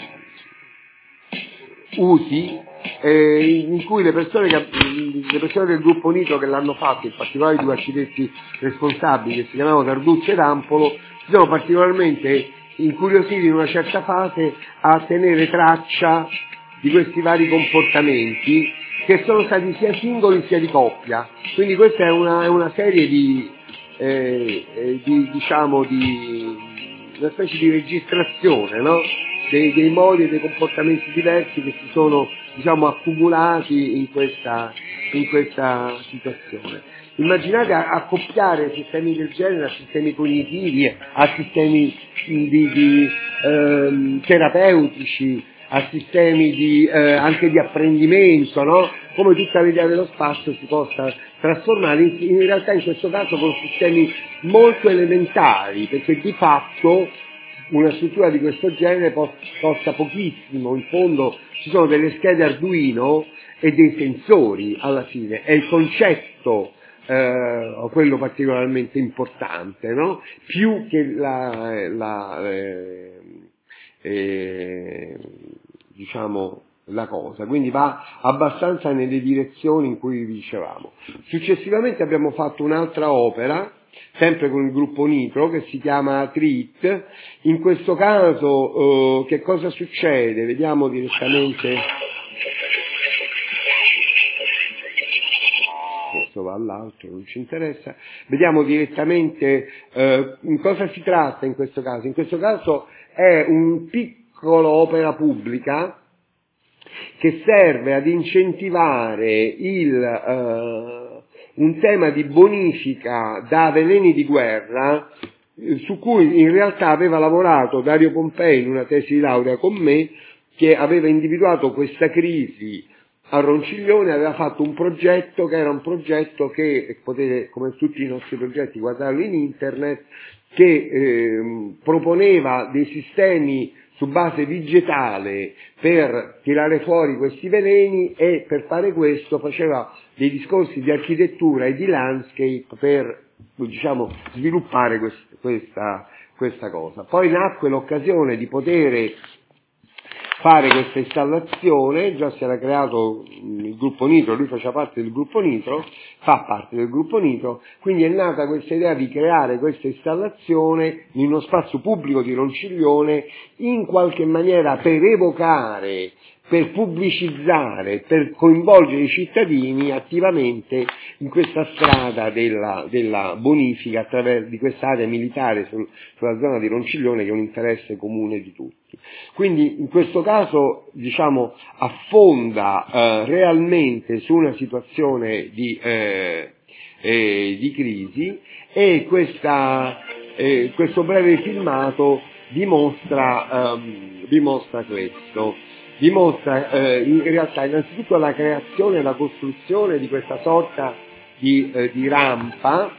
[SPEAKER 1] usi, eh, in cui le persone, che, le persone del gruppo Nitro che l'hanno fatto, in particolare i due architetti responsabili che si chiamavano Tarducci ed Ampolo, si sono particolarmente incuriositi in una certa fase a tenere traccia di questi vari comportamenti che sono stati sia singoli sia di coppia. Quindi questa è una, è una serie di, eh, eh, di diciamo di una specie di registrazione, no? Dei, dei modi e dei comportamenti diversi che si sono, diciamo, accumulati in questa, in questa situazione. Immaginate accoppiare sistemi del genere a sistemi cognitivi, a sistemi di, di ehm, terapeutici, a sistemi di, eh, anche di apprendimento, no? Come tutta l'idea dello spazio si possa trasformare in, in realtà in questo caso con sistemi molto elementari, perché di fatto una struttura di questo genere costa pochissimo, in fondo ci sono delle schede Arduino e dei sensori alla fine, è il concetto eh, quello particolarmente importante, no? Più che la, la eh, eh, diciamo la cosa, quindi va abbastanza nelle direzioni in cui vi dicevamo. Successivamente abbiamo fatto un'altra opera, sempre con il gruppo Nitro, che si chiama Treat. In questo caso eh, che cosa succede? Vediamo direttamente. Questo va all'altro, non ci interessa. Vediamo direttamente eh, in cosa si tratta in questo caso. In questo caso è un piccolo opera pubblica che serve ad incentivare il, uh, un tema di bonifica da veleni di guerra, su cui in realtà aveva lavorato Dario Pompei in una tesi di laurea con me, che aveva individuato questa crisi a Ronciglione, aveva fatto un progetto che era un progetto che, potete come tutti i nostri progetti guardarlo in internet, che eh, proponeva dei sistemi su base vegetale per tirare fuori questi veleni, e per fare questo faceva dei discorsi di architettura e di landscape per, diciamo, sviluppare quest- questa, questa cosa. Poi nacque l'occasione di poter fare questa installazione, già si era creato il gruppo Nitro, lui faceva parte del gruppo Nitro, fa parte del gruppo Nitro, quindi è nata questa idea di creare questa installazione in uno spazio pubblico di Ronciglione, in qualche maniera per evocare, per pubblicizzare, per coinvolgere i cittadini attivamente in questa strada della, della bonifica attraverso di questa area militare sul, sulla zona di Ronciglione, che è un interesse comune di tutti. Quindi in questo caso, diciamo, affonda eh, realmente su una situazione di, eh, eh, di crisi, e questa, eh, questo breve filmato dimostra, ehm, dimostra questo. Dimostra eh, in realtà innanzitutto la creazione e la costruzione di questa sorta di, eh, di rampa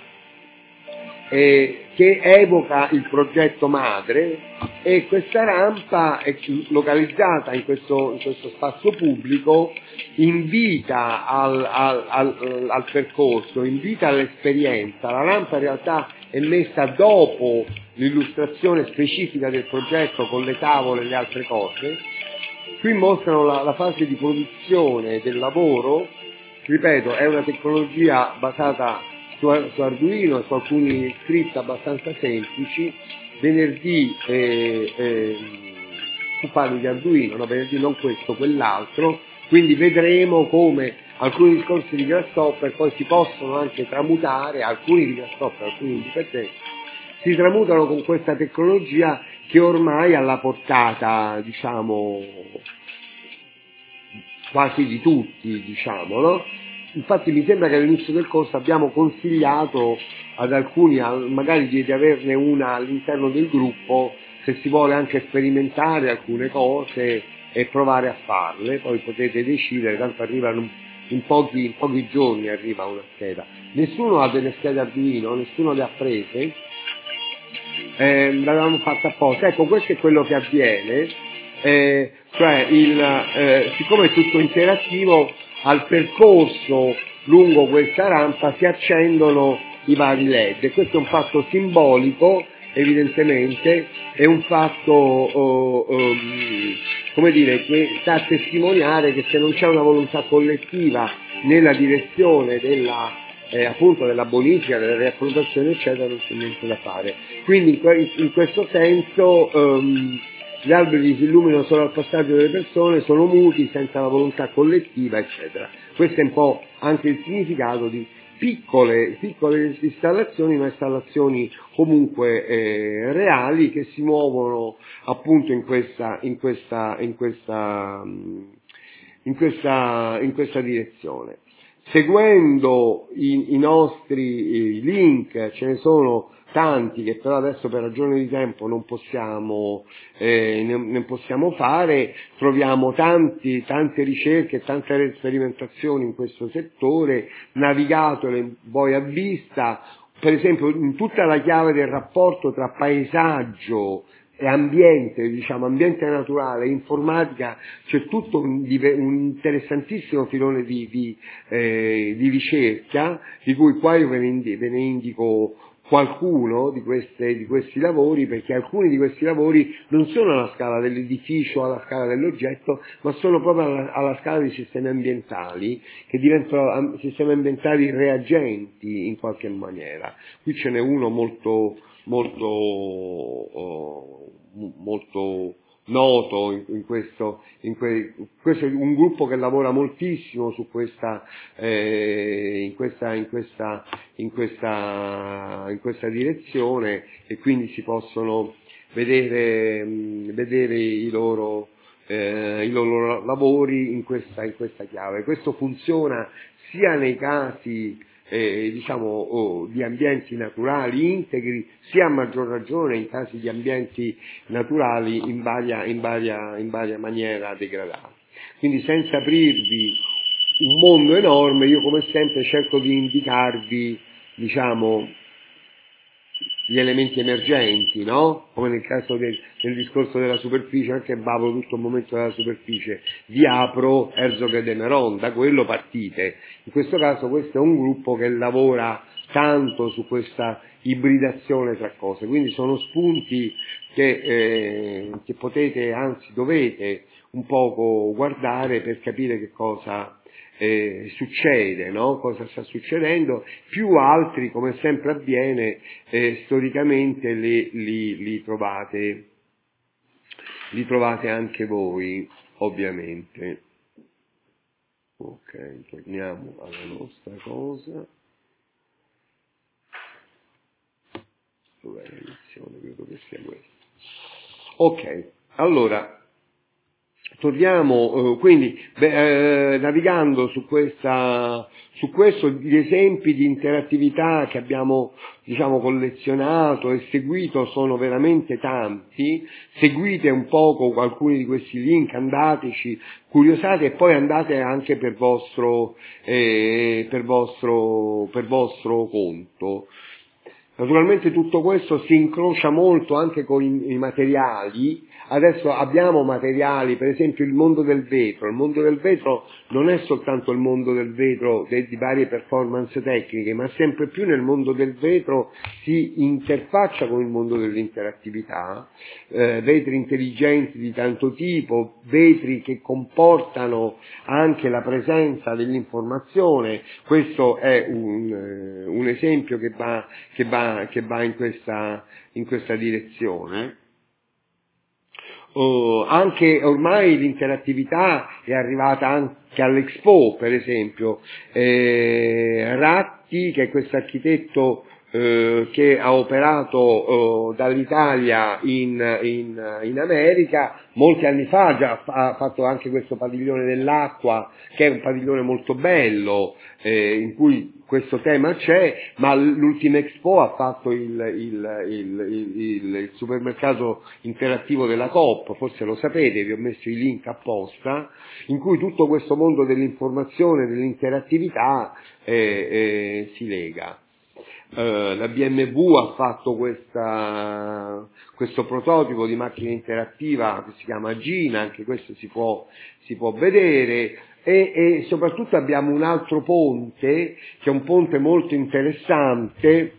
[SPEAKER 1] eh, che evoca il progetto madre, e questa rampa è localizzata in questo, in questo spazio pubblico, invita al, al, al, al percorso, invita all'esperienza. La rampa in realtà è messa dopo l'illustrazione specifica del progetto con le tavole e le altre cose. Qui mostrano la, la fase di produzione del lavoro, ripeto, è una tecnologia basata su, su Arduino e su alcuni script abbastanza semplici. Venerdì eh, eh, tu parli di Arduino, no? Venerdì non questo, quell'altro, quindi vedremo come alcuni discorsi di Grasshopper poi si possono anche tramutare, alcuni di Grasshopper, alcuni indipendenti, si tramutano con questa tecnologia che ormai è alla portata, diciamo, quasi di tutti, diciamo, no? Infatti mi sembra che all'inizio del corso abbiamo consigliato ad alcuni, magari di averne una all'interno del gruppo, se si vuole anche sperimentare alcune cose e provare a farle, poi potete decidere, tanto arrivano in pochi, in pochi giorni arriva una scheda. Nessuno ha delle schede Arduino, nessuno le ha prese, eh, l'avevamo fatta apposta. Ecco, questo è quello che avviene, eh, cioè il, eh, siccome è tutto interattivo, al percorso lungo questa rampa si accendono i vari led, e questo è un fatto simbolico, evidentemente, è un fatto, oh, um, come dire, che sta a testimoniare che se non c'è una volontà collettiva nella direzione della, eh, appunto della bonifica, della riapprontazione, eccetera, non c'è niente da fare. Quindi in, que- in questo senso um, gli alberi si illuminano solo al passaggio delle persone, sono muti, senza la volontà collettiva, eccetera. Questo è un po' anche il significato di piccole, piccole installazioni, ma installazioni comunque eh, reali, che si muovono appunto in questa, in questa, in questa, in questa, in questa direzione. Seguendo i, i nostri i link, ce ne sono tanti che però adesso per ragione di tempo non possiamo, eh, ne, ne possiamo fare, troviamo tanti, tante ricerche, tante sperimentazioni in questo settore, navigatole voi a vista, per esempio in tutta la chiave del rapporto tra paesaggio e ambiente, diciamo ambiente naturale, informatica, c'è tutto un, un interessantissimo filone di, di, eh, di ricerca, di cui qua io ve ne, indi, ve ne indico qualcuno di, queste, di questi lavori, perché alcuni di questi lavori non sono alla scala dell'edificio, alla scala dell'oggetto, ma sono proprio alla, alla scala dei sistemi ambientali, che diventano sistemi ambientali reagenti in qualche maniera. Qui ce n'è uno molto, molto, oh, molto noto in, in questo, in que, questo è un gruppo che lavora moltissimo su questa, eh, in questa, in questa, in questa, in questa direzione, e quindi si possono vedere, mh, vedere i loro, eh, i loro lavori in questa, in questa chiave. Questo funziona sia nei casi eh, diciamo, oh, di ambienti naturali integri, sia a maggior ragione in casi di ambienti naturali in varia, in varia, in varia maniera degradati. Quindi senza aprirvi un mondo enorme, io come sempre cerco di indicarvi, diciamo, gli elementi emergenti, no? Come nel caso del, del discorso della superficie, anche bavo tutto il momento della superficie, vi apro Herzog e Demeron, da quello partite. In questo caso questo è un gruppo che lavora tanto su questa ibridazione tra cose, quindi sono spunti che, eh, che potete, anzi dovete un poco guardare per capire che cosa Eh, succede, no? Cosa sta succedendo, più altri, come sempre avviene, eh, storicamente li, li, li trovate, li trovate anche voi, ovviamente. Ok, torniamo alla nostra cosa. Dov'è la lezione? Credo che sia questa. Ok, allora, torniamo, eh, quindi beh, eh, navigando su questa, su questo, gli esempi di interattività che abbiamo, diciamo, collezionato e seguito sono veramente tanti. Seguite un poco alcuni di questi link, andateci, curiosate e poi andate anche per vostro, eh, per vostro, per vostro conto. Naturalmente tutto questo si incrocia molto anche con i, i materiali. Adesso abbiamo materiali, per esempio il mondo del vetro. Il mondo del vetro non è soltanto il mondo del vetro de, di varie performance tecniche, ma sempre più nel mondo del vetro si interfaccia con il mondo dell'interattività. Eh, vetri intelligenti di tanto tipo, vetri che comportano anche la presenza dell'informazione. Questo è un, eh, un esempio che va, che va, che va in questa, in questa direzione. Uh, anche ormai l'interattività è arrivata anche all'Expo, per esempio. Eh, Ratti, che è questo architetto eh, che ha operato eh, dall'Italia in, in, in America, molti anni fa già ha fatto anche questo padiglione dell'acqua, che è un padiglione molto bello, eh, in cui questo tema c'è, ma l'ultima Expo ha fatto il, il, il, il, il supermercato interattivo della Coop, forse lo sapete, vi ho messo i link apposta, in cui tutto questo mondo dell'informazione, dell'interattività eh, eh, si lega. Uh, la B M W ha fatto questa, questo prototipo di macchina interattiva che si chiama Gina, anche questo si può, si può vedere, e, e soprattutto abbiamo un altro ponte, che è un ponte molto interessante,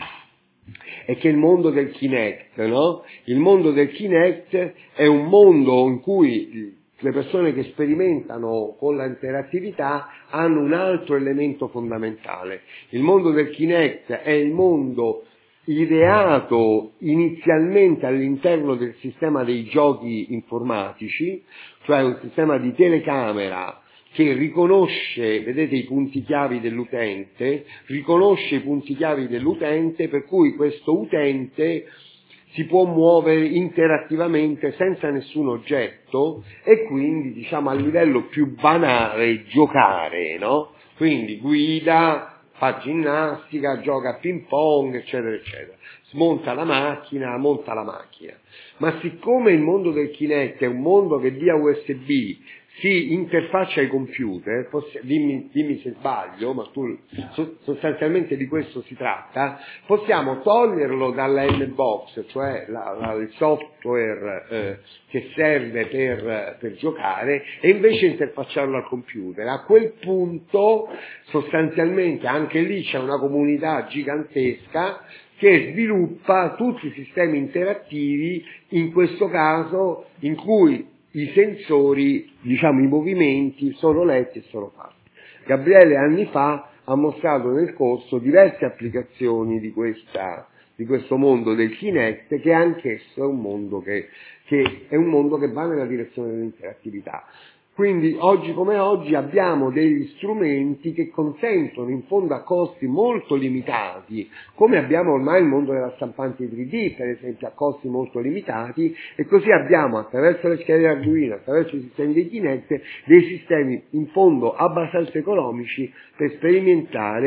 [SPEAKER 1] e che è il mondo del Kinect, no? Il mondo del Kinect è un mondo in cui le persone che sperimentano con l'interattività hanno un altro elemento fondamentale. Il mondo del Kinect è il mondo ideato inizialmente all'interno del sistema dei giochi informatici, cioè un sistema di telecamera che riconosce, vedete, i punti chiavi dell'utente, riconosce i punti chiavi dell'utente, per cui questo utente si può muovere interattivamente senza nessun oggetto e quindi, diciamo, a livello più banale giocare, no? Quindi guida, fa ginnastica, gioca a ping pong, eccetera, eccetera. Smonta la macchina, monta la macchina. Ma siccome il mondo del Kinect è un mondo che via U S B si interfaccia ai computer, possi- dimmi, dimmi se sbaglio, ma tu, so, sostanzialmente di questo si tratta, possiamo toglierlo dalla N-Box, cioè la, la, il software eh, che serve per, per giocare, e invece interfacciarlo al computer. A quel punto sostanzialmente anche lì c'è una comunità gigantesca che sviluppa tutti i sistemi interattivi, in questo caso in cui i sensori, diciamo i movimenti, sono letti e sono fatti. Gabriele anni fa ha mostrato nel corso diverse applicazioni di, questa, di questo mondo del Kinect, che anch'esso è un mondo che, che è un mondo che va nella direzione dell'interattività. Quindi oggi come oggi abbiamo degli strumenti che consentono, in fondo a costi molto limitati, come abbiamo ormai il mondo della stampante tre D, per esempio, a costi molto limitati, e così abbiamo, attraverso le schede Arduino, attraverso i sistemi dei Kinect, dei sistemi in fondo abbastanza economici per sperimentare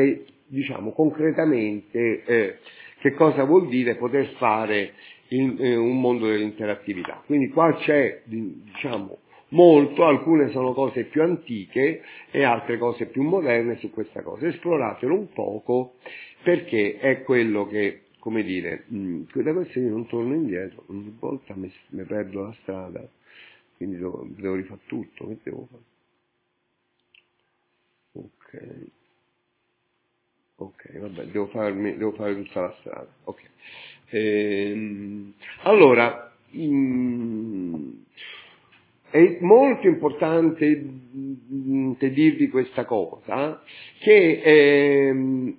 [SPEAKER 1] diciamo concretamente eh, che cosa vuol dire poter fare in, eh, un mondo dell'interattività. Quindi qua c'è, diciamo, molto, alcune sono cose più antiche e altre cose più moderne su questa cosa. Esploratelo un poco, perché è quello che, come dire, mh, da questo io non torno indietro, ogni volta mi, mi perdo la strada, quindi devo, devo rifare tutto, che devo fare? Ok, ok, vabbè, devo, farmi, devo fare tutta la strada, ok. Ehm, allora, mh, è molto importante mh, dirvi questa cosa, che ehm,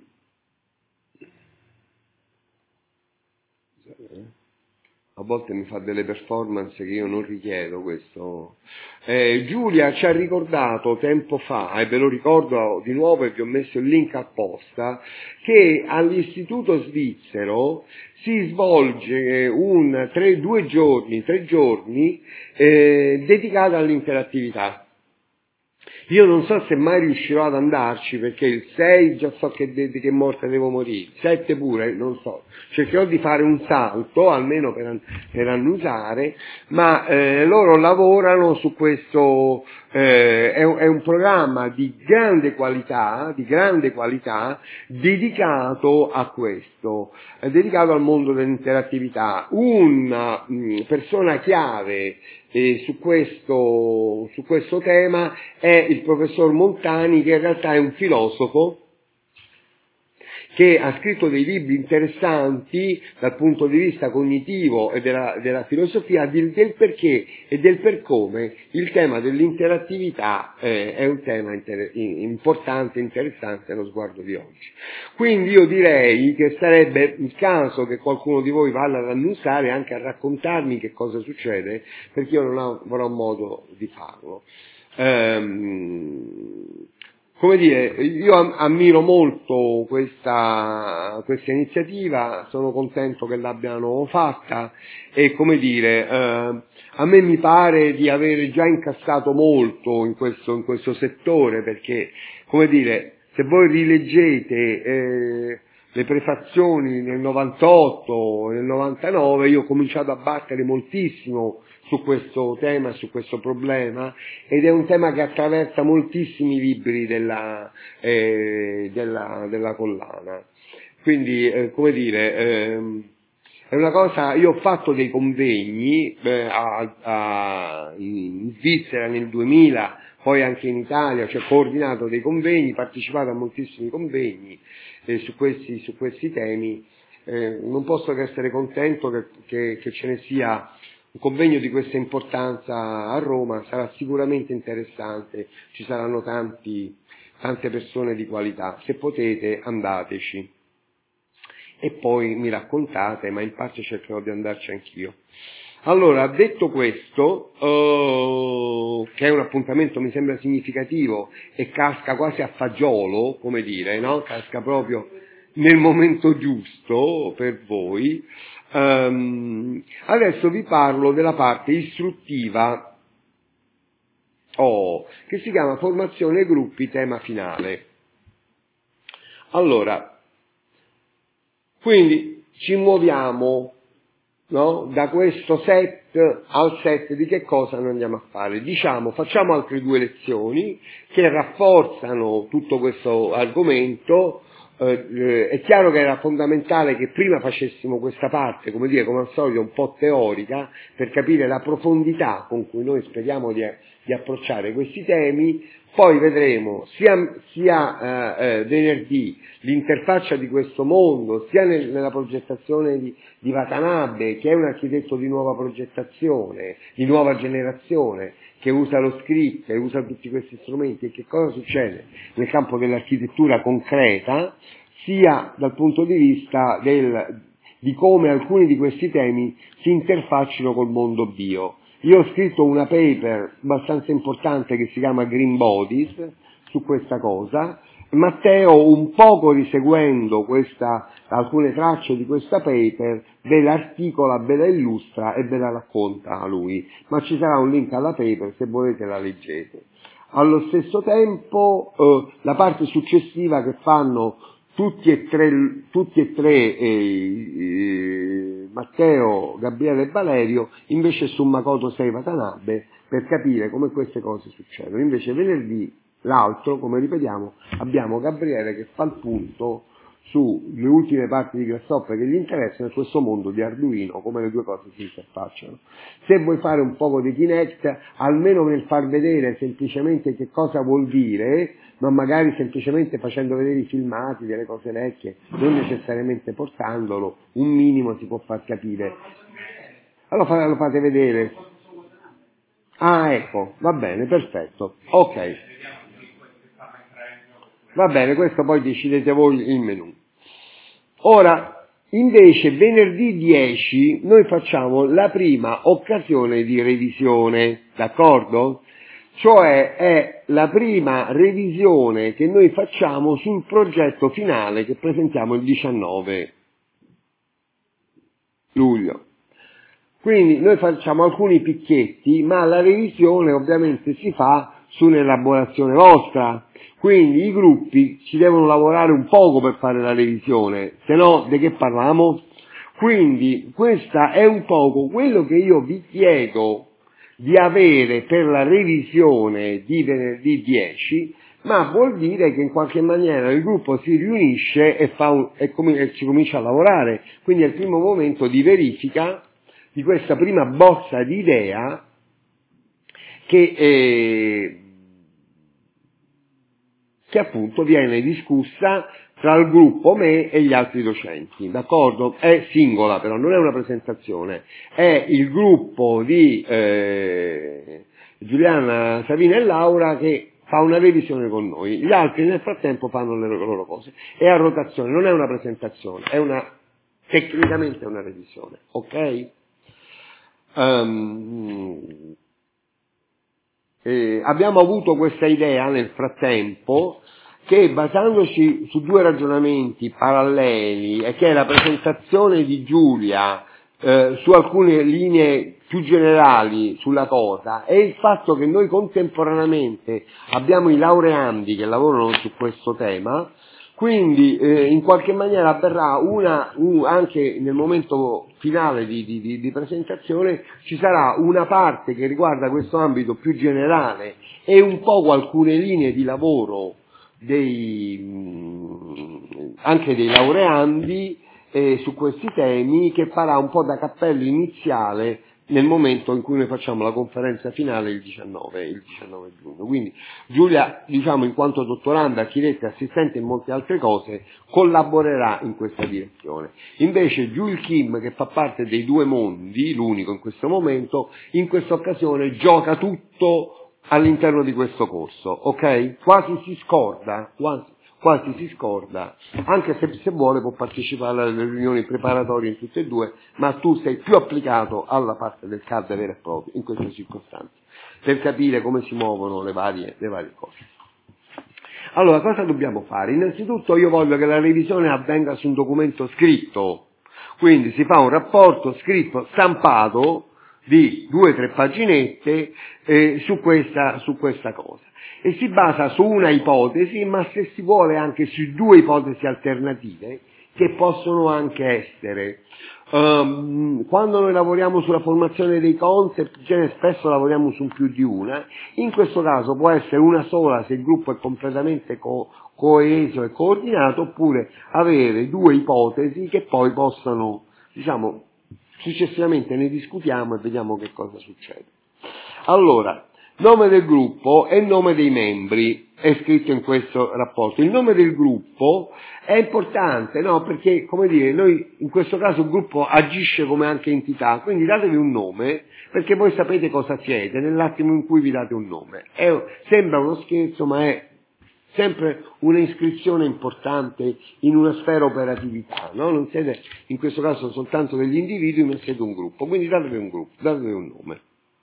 [SPEAKER 1] a volte mi fa delle performance che io non richiedo questo. Eh, Giulia ci ha ricordato tempo fa, e ve lo ricordo di nuovo e vi ho messo il link apposta, che all'Istituto Svizzero si svolge un tre, due giorni, tre giorni eh, dedicato all'interattività. Io non so se mai riuscirò ad andarci, perché il sei già so che, de- che morte devo morire, il sette pure, non so, cercherò di fare un salto, almeno per, an- per annusare, ma eh, loro lavorano su questo, eh, è, un, è un programma di grande qualità, di grande qualità, dedicato a questo, è dedicato al mondo dell'interattività. Una mh, persona chiave E su questo, su questo tema è il professor Montani, che in realtà è un filosofo che ha scritto dei libri interessanti dal punto di vista cognitivo e della, della filosofia del, del perché e del per come il tema dell'interattività eh, è un tema inter- importante, interessante allo sguardo di oggi. Quindi io direi che sarebbe il caso che qualcuno di voi vada ad annusare, anche a raccontarmi che cosa succede, perché io non avrò modo di farlo. Ehm, Come dire, io ammiro molto questa, questa iniziativa, sono contento che l'abbiano fatta e, come dire, eh, a me mi pare di avere già incassato molto in questo, in questo settore, perché, come dire, se voi rileggete eh, le prefazioni nel novantotto, nel novantanove, io ho cominciato a battere moltissimo su questo tema, su questo problema, ed è un tema che attraversa moltissimi libri della, eh, della, della collana. Quindi, eh, come dire, ehm, è una cosa, io ho fatto dei convegni eh, a, a, in Svizzera nel duemila, poi anche in Italia, cioè coordinato dei convegni, partecipato a moltissimi convegni eh, su, questi, su questi temi. Eh, non posso che essere contento che, che, che ce ne sia un convegno di questa importanza a Roma, sarà sicuramente interessante, ci saranno tanti, tante persone di qualità. Se potete, andateci. E poi mi raccontate, ma in parte cercherò di andarci anch'io. Allora, detto questo, uh, che è un appuntamento mi sembra significativo e casca quasi a fagiolo, come dire, no? Casca proprio nel momento giusto per voi, um, adesso vi parlo della parte istruttiva, oh, che si chiama formazione gruppi tema finale. Allora, quindi ci muoviamo, no? Da questo set al set di che cosa noi andiamo a fare. Diciamo, facciamo altre due lezioni che rafforzano tutto questo argomento. Eh, è chiaro che era fondamentale che prima facessimo questa parte, come dire, come al solito un po' teorica, per capire la profondità con cui noi speriamo di, di approcciare questi temi. Poi vedremo sia, sia eh, eh, venerdì l'interfaccia di questo mondo, sia nel, nella progettazione di, di Watanabe, che è un architetto di nuova progettazione, di nuova generazione, che usa lo script, che usa tutti questi strumenti, e che cosa succede nel campo dell'architettura concreta, sia dal punto di vista del, di come alcuni di questi temi si interfaccino col mondo bio. Io ho scritto una paper abbastanza importante che si chiama Green Bodies su questa cosa. Matteo, un poco riseguendo questa, alcune tracce di questa paper, ve l'articola, ve la illustra e ve la racconta a lui, ma ci sarà un link alla paper, se volete la leggete. Allo stesso tempo, eh, la parte successiva che fanno tutti e tre, tutti e tre eh, eh, Matteo, Gabriele e Valerio, invece su Makoto Sei Watanabe, per capire come queste cose succedono. Invece venerdì, l'altro, come ripetiamo, abbiamo Gabriele che fa il punto sulle ultime parti di Grasshopper che gli interessano e questo mondo di Arduino, come le due cose si interfacciano. Se vuoi fare un poco di Kinect, almeno nel far vedere semplicemente che cosa vuol dire, ma magari semplicemente facendo vedere i filmati delle cose vecchie, non necessariamente portandolo, un minimo si può far capire. Allora lo fate vedere. Ah, ecco, va bene, perfetto. Ok. Va bene, questo poi decidete voi il menù. Ora, invece, venerdì dieci noi facciamo la prima occasione di revisione, d'accordo? Cioè è la prima revisione che noi facciamo sul progetto finale che presentiamo il diciannove luglio. Quindi noi facciamo alcuni picchietti, ma la revisione ovviamente si fa su un'elaborazione vostra. Quindi i gruppi ci devono lavorare un poco per fare la revisione, se no di che parliamo? Quindi questa è un poco quello che io vi chiedo di avere per la revisione di venerdì dieci, ma vuol dire che in qualche maniera il gruppo si riunisce e, fa un, e, com- e ci comincia a lavorare. Quindi è il primo momento di verifica di questa prima bozza di idea che, eh, che appunto viene discussa tra il gruppo, me e gli altri docenti, d'accordo? È singola però, non è una presentazione, è il gruppo di eh, Giuliana, Savina e Laura che fa una revisione con noi, gli altri nel frattempo fanno le loro cose, è a rotazione, non è una presentazione, è una, tecnicamente è una revisione, ok? Um, eh, abbiamo avuto questa idea nel frattempo che basandoci su due ragionamenti paralleli e che è la presentazione di Giulia eh, su alcune linee più generali sulla cosa e il fatto che noi contemporaneamente abbiamo i laureandi che lavorano su questo tema, quindi eh, in qualche maniera avverrà una, un, anche nel momento finale di, di, di presentazione ci sarà una parte che riguarda questo ambito più generale e un poco alcune linee di lavoro dei, anche dei laureandi eh, su questi temi che farà un po' da cappello iniziale nel momento in cui noi facciamo la conferenza finale il diciannove, il diciannove giugno. Quindi Giulia, diciamo, in quanto dottoranda, architetta, assistente e molte altre cose, collaborerà in questa direzione. Invece Giul Kim, che fa parte dei due mondi, l'unico in questo momento, in questa occasione gioca tutto all'interno di questo corso, ok? Quasi si scorda, quasi, quasi si scorda, anche se se vuole può partecipare alle riunioni preparatorie in tutte e due, ma tu sei più applicato alla parte del C A D vero e proprio in queste circostanze, per capire come si muovono le varie, le varie cose. Allora, cosa dobbiamo fare? Innanzitutto io voglio che la revisione avvenga su un documento scritto, quindi si fa un rapporto scritto, stampato, di due o tre paginette eh, su questa, su questa cosa e si basa su una ipotesi, ma se si vuole anche su due ipotesi alternative che possono anche essere. Um, quando noi lavoriamo sulla formazione dei concept, spesso lavoriamo su più di una, in questo caso può essere una sola se il gruppo è completamente co- coeso e coordinato, oppure avere due ipotesi che poi possano, diciamo, successivamente ne discutiamo e vediamo che cosa succede. Allora, nome del gruppo e nome dei membri è scritto in questo rapporto. Il nome del gruppo è importante, no? Perché, come dire, noi in questo caso il gruppo agisce come anche entità, quindi datevi un nome, perché voi sapete cosa siete nell'attimo in cui vi date un nome. È, sembra uno scherzo, ma è sempre un'iscrizione importante in una sfera operatività, no? Non siete in questo caso soltanto degli individui, ma siete un gruppo, quindi datevi un gruppo, datevi un nome.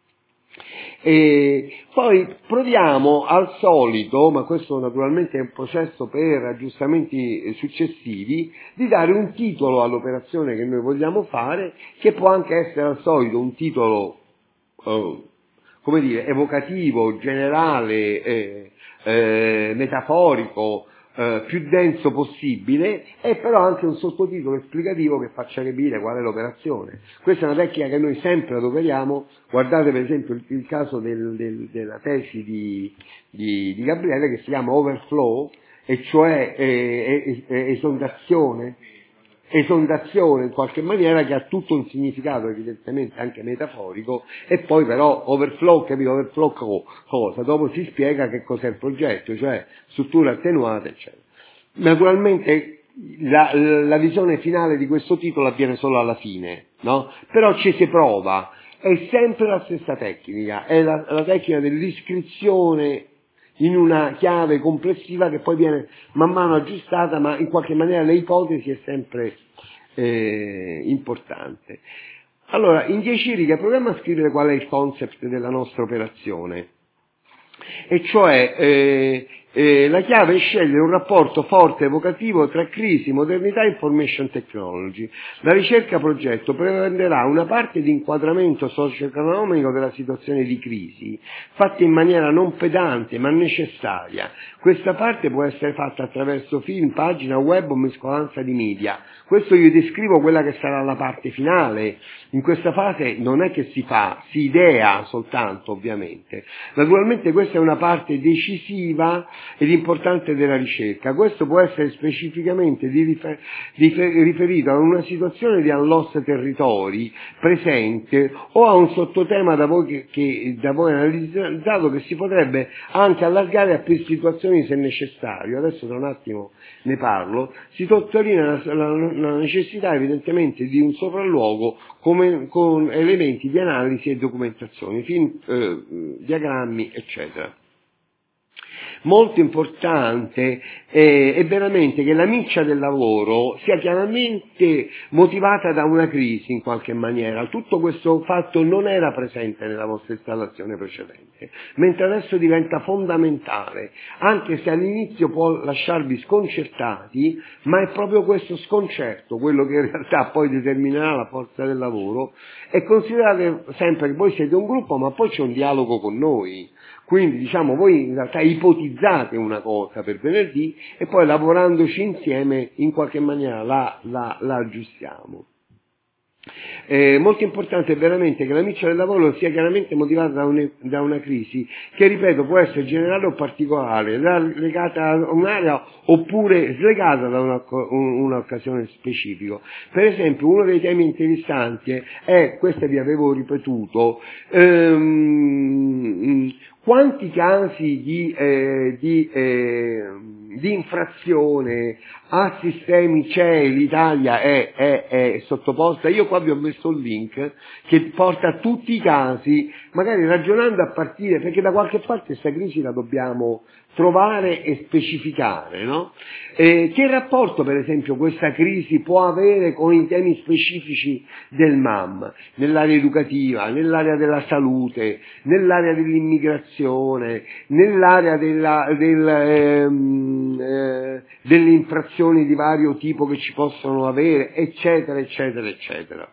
[SPEAKER 1] E poi proviamo al solito, ma questo naturalmente è un processo per aggiustamenti successivi, di dare un titolo all'operazione che noi vogliamo fare, che può anche essere al solito un titolo, eh, come dire, evocativo, generale, eh, eh, metaforico, eh, più denso possibile, e però anche un sottotitolo esplicativo che faccia capire qual è l'operazione. Questa è una tecnica che noi sempre adoperiamo. Guardate per esempio il, il caso del, del, della tesi di, di, di Gabriele, che si chiama Overflow, e cioè eh, eh, esondazione, esondazione in qualche maniera, che ha tutto un significato evidentemente anche metaforico, e poi però overflow, capito? Overflow co- cosa? Dopo si spiega che cos'è il progetto, cioè struttura attenuata, eccetera. Naturalmente la, la visione finale di questo titolo avviene solo alla fine, no? Però ci si prova, è sempre la stessa tecnica, è la, la tecnica dell'iscrizione in una chiave complessiva che poi viene man mano aggiustata, ma in qualche maniera l'ipotesi è sempre eh, importante. Allora, in dieci righe proviamo a scrivere qual è il concept della nostra operazione, e cioè eh, eh, la chiave è scegliere un rapporto forte e evocativo tra crisi, modernità e information technology. La ricerca progetto prenderà una parte di inquadramento socio-economico della situazione di crisi, fatta in maniera non pedante ma necessaria. Questa parte può essere fatta attraverso film, pagina web o mescolanza di media. Questo io descrivo quella che sarà la parte finale. In questa fase non è che si fa, si idea soltanto, ovviamente. Naturalmente questa è una parte decisiva ed importante della ricerca. Questo può essere specificamente di rifer- di riferito a una situazione di unlost territori presente o a un sottotema da voi, che, che, da voi analizzato, che si potrebbe anche allargare a più situazioni se necessario. Adesso tra un attimo ne parlo. Si sottolinea la, la, la necessità evidentemente di un sopralluogo come, con elementi di analisi e documentazione, film, eh, diagrammi, eccetera. Molto importante eh, è veramente che la miccia del lavoro sia chiaramente motivata da una crisi in qualche maniera. Tutto questo fatto non era presente nella vostra installazione precedente, mentre adesso diventa fondamentale, anche se all'inizio può lasciarvi sconcertati, ma è proprio questo sconcerto quello che in realtà poi determinerà la forza del lavoro. E considerate sempre che voi siete un gruppo, ma poi c'è un dialogo con noi. Quindi, diciamo, voi in realtà ipotizzate una cosa per venerdì e poi lavorandoci insieme in qualche maniera la, la, la aggiustiamo. Eh, molto importante è veramente che la miccia del lavoro sia chiaramente motivata da, un, da una crisi che, ripeto, può essere generale o particolare, legata a un'area oppure slegata da una, un'occasione specifica. Per esempio, uno dei temi interessanti è, questo vi avevo ripetuto, ehm, quanti casi di, eh, di, eh, di infrazione a sistemi c'è, l'Italia è, è, è sottoposta. Io qua vi ho messo il link che porta a tutti i casi, magari ragionando a partire, perché da qualche parte questa crisi la dobbiamo trovare e specificare, no? Eh, che rapporto, per esempio, questa crisi può avere con i temi specifici del M A M, nell'area educativa, nell'area della salute, nell'area dell'immigrazione, nell'area della, del, ehm, eh, delle infrazioni di vario tipo che ci possono avere, eccetera, eccetera, eccetera.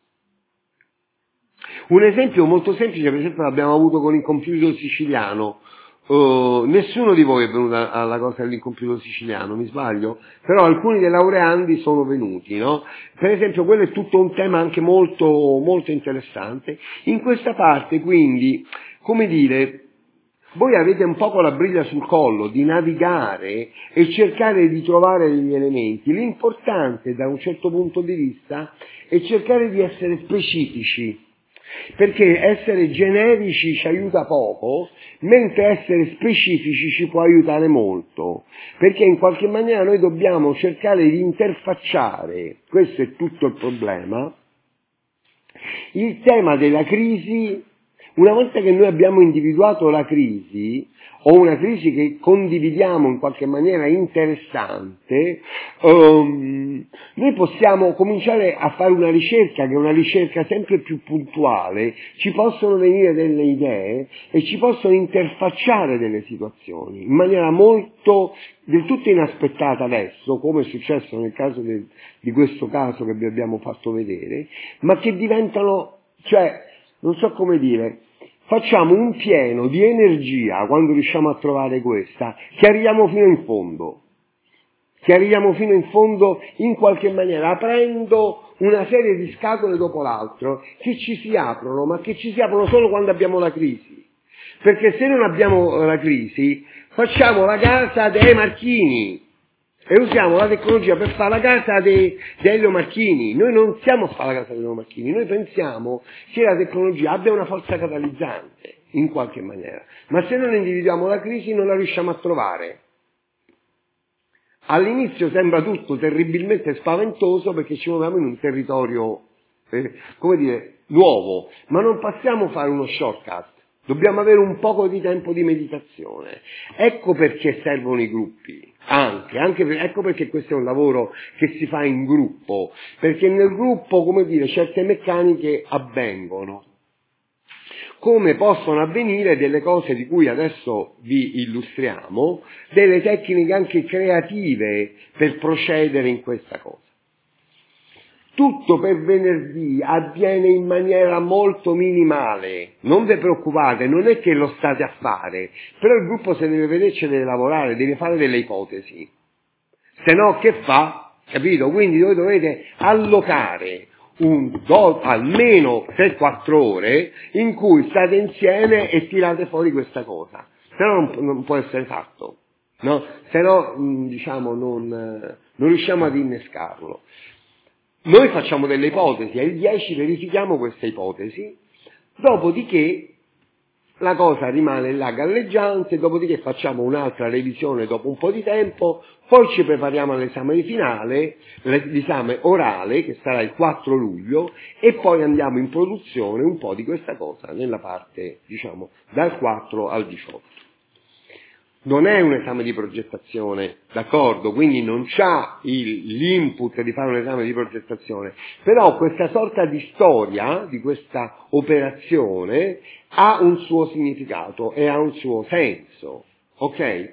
[SPEAKER 1] Un esempio molto semplice, per esempio, l'abbiamo avuto con il computer siciliano. Uh, nessuno di voi è venuto alla cosa dell'incompiuto siciliano, mi sbaglio? Però alcuni dei laureandi sono venuti, no? Per esempio, quello è tutto un tema anche molto, molto interessante. In questa parte, quindi, come dire, voi avete un po' la briglia sul collo di navigare e cercare di trovare degli elementi. L'importante, da un certo punto di vista, è cercare di essere specifici. Perché essere generici ci aiuta poco, mentre essere specifici ci può aiutare molto, perché in qualche maniera noi dobbiamo cercare di interfacciare, questo è tutto il problema, il tema della crisi. Una volta che noi abbiamo individuato la crisi, o una crisi che condividiamo in qualche maniera interessante, um, noi possiamo cominciare a fare una ricerca, che è una ricerca sempre più puntuale, ci possono venire delle idee e ci possono interfacciare delle situazioni in maniera molto, del tutto inaspettata adesso, come è successo nel caso del, di questo caso che vi abbiamo fatto vedere, ma che diventano, cioè, non so come dire, facciamo un pieno di energia quando riusciamo a trovare questa, che arriviamo fino in fondo.
[SPEAKER 5] che arriviamo fino in fondo in qualche maniera, aprendo una serie di scatole dopo l'altro, che ci si aprono, ma che ci si aprono solo quando abbiamo la crisi. Perché se non abbiamo la crisi, facciamo la casa dei Marchini e usiamo la tecnologia per fare la casa di Elio Marchini. Noi non siamo a fare la casa di Elio Marchini, noi pensiamo che la tecnologia abbia una forza catalizzante, in qualche maniera. Ma se non individuiamo la crisi non la riusciamo a trovare. All'inizio sembra tutto terribilmente spaventoso perché ci muoviamo in un territorio, eh, come dire, nuovo, ma non possiamo fare uno shortcut, dobbiamo avere un poco di tempo di meditazione. Ecco perché servono i gruppi, anche, anche per, ecco perché questo è un lavoro che si fa in gruppo, perché nel gruppo, come dire, certe meccaniche avvengono. Come possono avvenire delle cose di cui adesso vi illustriamo, delle tecniche anche creative per procedere in questa cosa. Tutto per venerdì avviene in maniera molto minimale, non vi preoccupate, non è che lo state a fare, però il gruppo se deve vedere, ci deve lavorare, deve fare delle ipotesi, se no che fa? Capito? Quindi voi dovete allocare un do, almeno tre quattro ore in cui state insieme e tirate fuori questa cosa, se no non, non può essere fatto, no? Se no diciamo non, non riusciamo ad innescarlo. Noi facciamo delle ipotesi, ai dieci verifichiamo queste ipotesi, dopodiché la cosa rimane là galleggiante, dopodiché facciamo un'altra revisione dopo un po' di tempo, poi ci prepariamo all'esame finale, l'esame orale, che sarà il quattro luglio, e poi andiamo in produzione un po' di questa cosa nella parte, diciamo, dal quattro al diciotto. Non è un esame di progettazione, d'accordo? Quindi non c'ha il, l'input di fare un esame di progettazione, però questa sorta di storia di questa operazione ha un suo significato e ha un suo senso, ok?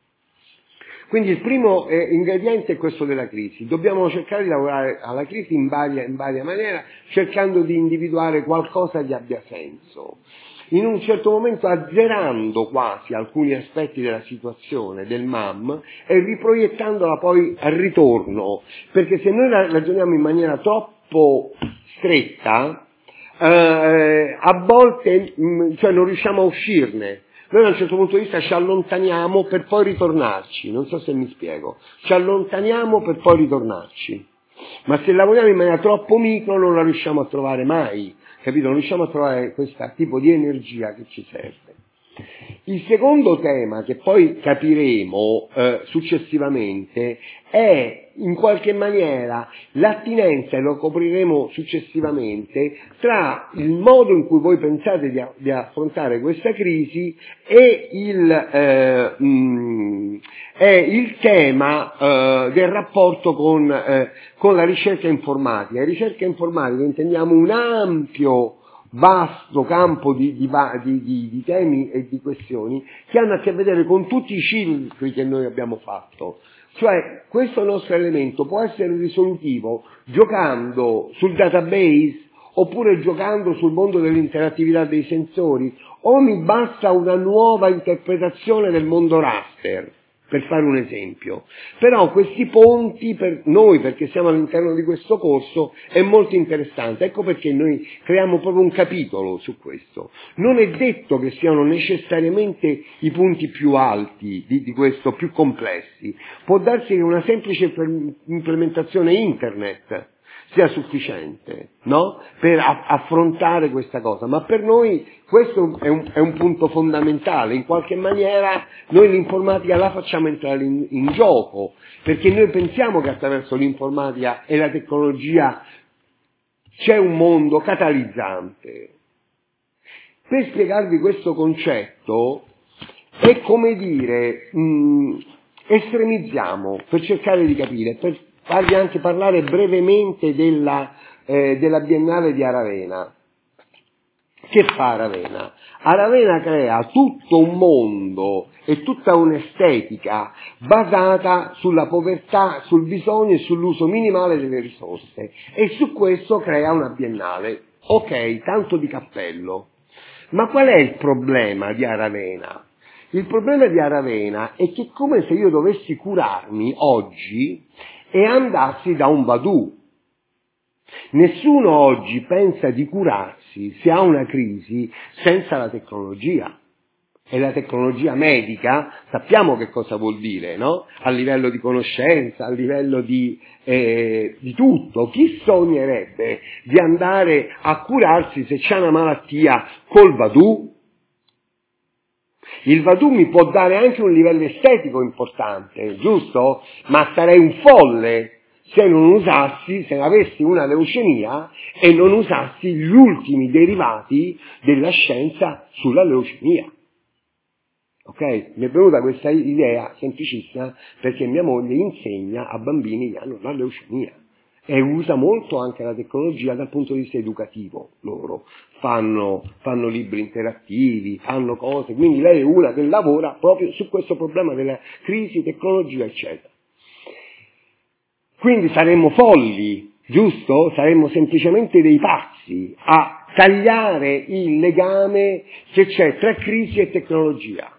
[SPEAKER 5] Quindi il primo eh, ingrediente è questo della crisi. Dobbiamo cercare di lavorare alla crisi in varia, in varia maniera, cercando di individuare qualcosa che abbia senso. In un certo momento azzerando quasi alcuni aspetti della situazione del M A M e riproiettandola poi al ritorno, perché se noi la ragioniamo in maniera troppo stretta, eh, a volte mh, cioè non riusciamo a uscirne. Noi da un certo punto di vista ci allontaniamo per poi ritornarci, non so se mi spiego, ci allontaniamo per poi ritornarci, ma se lavoriamo in maniera troppo micro non la riusciamo a trovare mai, capito? Non riusciamo a trovare questo tipo di energia che ci serve. Il secondo tema, che poi capiremo eh, successivamente, è in qualche maniera l'attinenza, e lo copriremo successivamente, tra il modo in cui voi pensate di, di affrontare questa crisi e il, eh, mh, è il tema eh, del rapporto con, eh, con la ricerca informatica. La ricerca informatica intendiamo un ampio vasto campo di, di, di, di, di temi e di questioni che hanno a che vedere con tutti i cicli che noi abbiamo fatto. Cioè, questo nostro elemento può essere risolutivo giocando sul database, oppure giocando sul mondo dell'interattività dei sensori, o mi basta una nuova interpretazione del mondo raster, per fare un esempio. Però questi ponti per noi, perché siamo all'interno di questo corso, è molto interessante. Ecco perché noi creiamo proprio un capitolo su questo. Non è detto che siano necessariamente i punti più alti di, di questo, più complessi. Può darsi che una semplice implementazione internet sia sufficiente, no? Per a- affrontare questa cosa, ma per noi questo è un, è un punto fondamentale. In qualche maniera noi l'informatica la facciamo entrare in, in gioco, perché noi pensiamo che attraverso l'informatica e la tecnologia c'è un mondo catalizzante. Per spiegarvi questo concetto è come dire, mh, estremizziamo per cercare di capire, per farvi anche parlare brevemente della, eh, della Biennale di Aravena. Che fa Aravena? Aravena crea tutto un mondo e tutta un'estetica basata sulla povertà, sul bisogno e sull'uso minimale delle risorse, e su questo crea una Biennale. Ok, tanto di cappello. Ma qual è il problema di Aravena? Il problema di Aravena è che è come se io dovessi curarmi oggi e andassi da un Vadù. Nessuno oggi pensa di curarsi se ha una crisi senza la tecnologia. E la tecnologia medica, sappiamo che cosa vuol dire, no? A livello di conoscenza, a livello di, eh, di tutto. Chi sognerebbe di andare a curarsi se c'è una malattia col Vadù? Il Vadù mi può dare anche un livello estetico importante, giusto? Ma sarei un folle se non usassi, se avessi una leucemia e non usassi gli ultimi derivati della scienza sulla leucemia. Ok? Mi è venuta questa idea semplicissima perché mia moglie insegna a bambini che hanno la leucemia e usa molto anche la tecnologia dal punto di vista educativo. Loro fanno, fanno libri interattivi, fanno cose, quindi lei è una che lavora proprio su questo problema della crisi, tecnologia, eccetera. Quindi saremmo folli, giusto? Saremmo semplicemente dei pazzi a tagliare il legame che c'è tra crisi e tecnologia.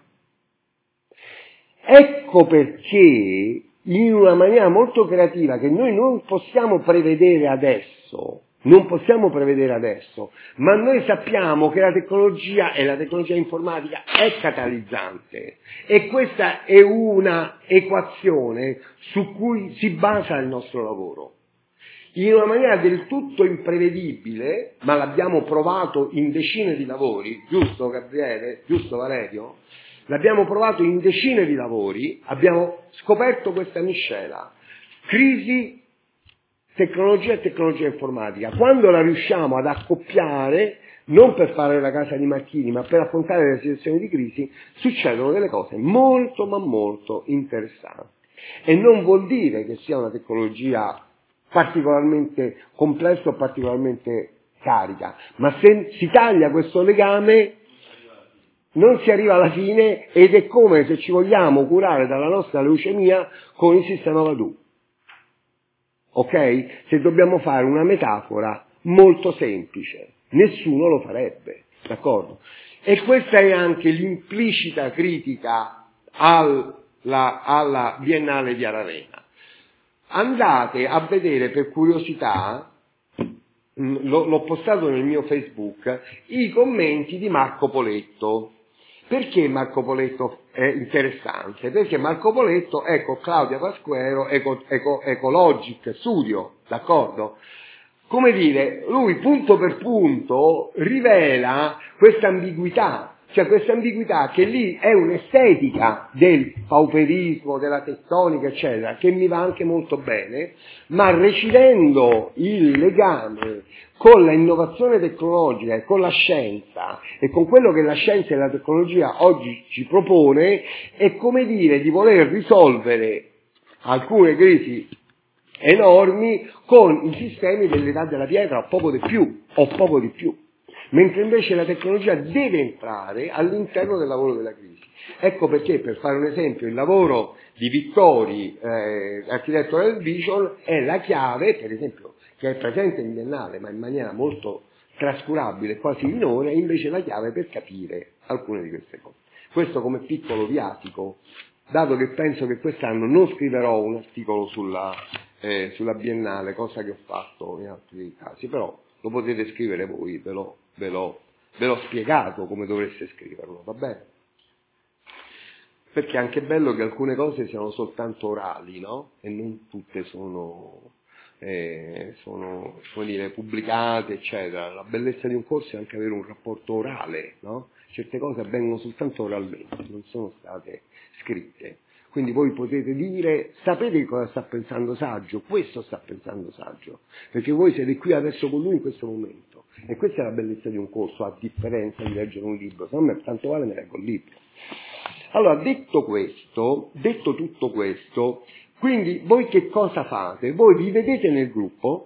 [SPEAKER 5] Ecco perché, in una maniera molto creativa, che noi non possiamo prevedere adesso, non possiamo prevedere adesso, ma noi sappiamo che la tecnologia e la tecnologia informatica è catalizzante e questa è una equazione su cui si basa il nostro lavoro. In una maniera del tutto imprevedibile, ma l'abbiamo provato in decine di lavori, giusto Gabriele? Giusto Valerio? L'abbiamo provato in decine di lavori, abbiamo scoperto questa miscela, crisi, tecnologia e tecnologia informatica. Quando la riusciamo ad accoppiare, non per fare la casa di Marchini, ma per affrontare le situazioni di crisi, succedono delle cose molto ma molto interessanti. E non vuol dire che sia una tecnologia particolarmente complessa o particolarmente carica, ma se si taglia questo legame non si arriva alla fine ed è come se ci vogliamo curare dalla nostra leucemia con il sistema Vadù. Ok? Se dobbiamo fare una metafora molto semplice, nessuno lo farebbe, d'accordo? E questa è anche l'implicita critica alla, alla Biennale di Aravena. Andate a vedere per curiosità, l'ho, l'ho postato nel mio Facebook, i commenti di Marco Poletto. Perché Marco Poletto è interessante? Perché Marco Poletto è con Claudia Pasquero, Eco, Eco, Ecologic Studio, d'accordo? Come dire, lui punto per punto rivela questa ambiguità, cioè questa ambiguità che lì è un'estetica del pauperismo, della tettonica, eccetera, che mi va anche molto bene, ma recidendo il legame con la innovazione tecnologica e con la scienza e con quello che la scienza e la tecnologia oggi ci propone, è come dire di voler risolvere alcune crisi enormi con i sistemi dell'età della pietra o poco di più, o poco di più. Mentre invece la tecnologia deve entrare all'interno del lavoro della crisi. Ecco perché, per fare un esempio, il lavoro di Vittori, eh, architetto del Vision, è la chiave, per esempio, che è presente in Biennale, ma in maniera molto trascurabile, quasi minore, è invece la chiave per capire alcune di queste cose. Questo come piccolo viatico, dato che penso che quest'anno non scriverò un articolo sulla, eh, sulla Biennale, cosa che ho fatto in altri casi, però lo potete scrivere voi, ve l'ho, ve l'ho, ve l'ho spiegato come dovreste scriverlo, va bene? Perché è anche bello che alcune cose siano soltanto orali, no? E non tutte sono, eh, sono come dire, pubblicate, eccetera. La bellezza di un corso è anche avere un rapporto orale, no? Certe cose avvengono soltanto oralmente, non sono state scritte. Quindi voi potete dire, sapete cosa sta pensando Saggio? Questo sta pensando Saggio, perché voi siete qui adesso con lui in questo momento. E questa è la bellezza di un corso, a differenza di leggere un libro. Se no, tanto vale me leggo il libro. Allora, detto questo, detto tutto questo, quindi voi che cosa fate? Voi vi vedete nel gruppo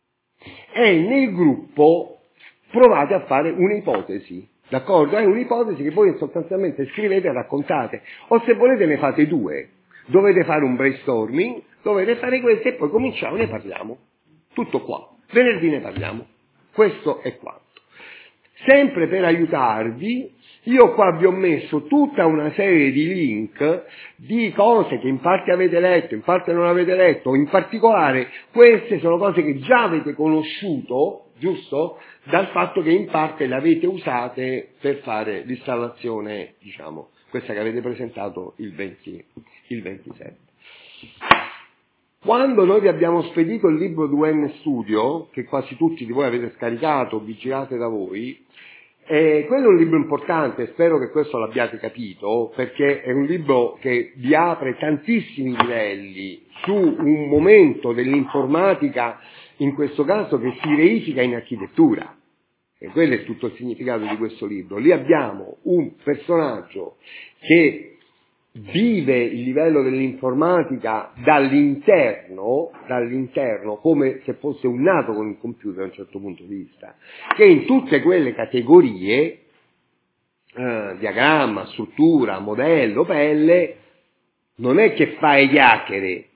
[SPEAKER 5] e nel gruppo provate a fare un'ipotesi. D'accordo? È un'ipotesi che voi sostanzialmente scrivete e raccontate, o se volete ne fate due, dovete fare un brainstorming, dovete fare questo e poi cominciamo, ne parliamo, tutto qua, venerdì ne parliamo, questo è quanto. sempre per aiutarvi. Io qua vi ho messo tutta una serie di link di cose che in parte avete letto, in parte non avete letto, in particolare queste sono cose che già avete conosciuto, giusto? Dal fatto che in parte le avete usate per fare l'installazione, diciamo, questa che avete presentato il venti, il ventisette. Quando noi vi abbiamo spedito il libro di U N Studio, che quasi tutti di voi avete scaricato, vigilate da voi, Eh, quello è un libro importante, spero che questo l'abbiate capito, perché è un libro che vi apre tantissimi livelli su un momento dell'informatica, in questo caso, che si reifica in architettura. E quello è tutto il significato di questo libro. Lì abbiamo un personaggio che vive il livello dell'informatica dall'interno, dall'interno, come se fosse un nato con il computer da un certo punto di vista, che in tutte quelle categorie, eh, diagramma, struttura, modello, pelle, non è che fa le chiacchiere,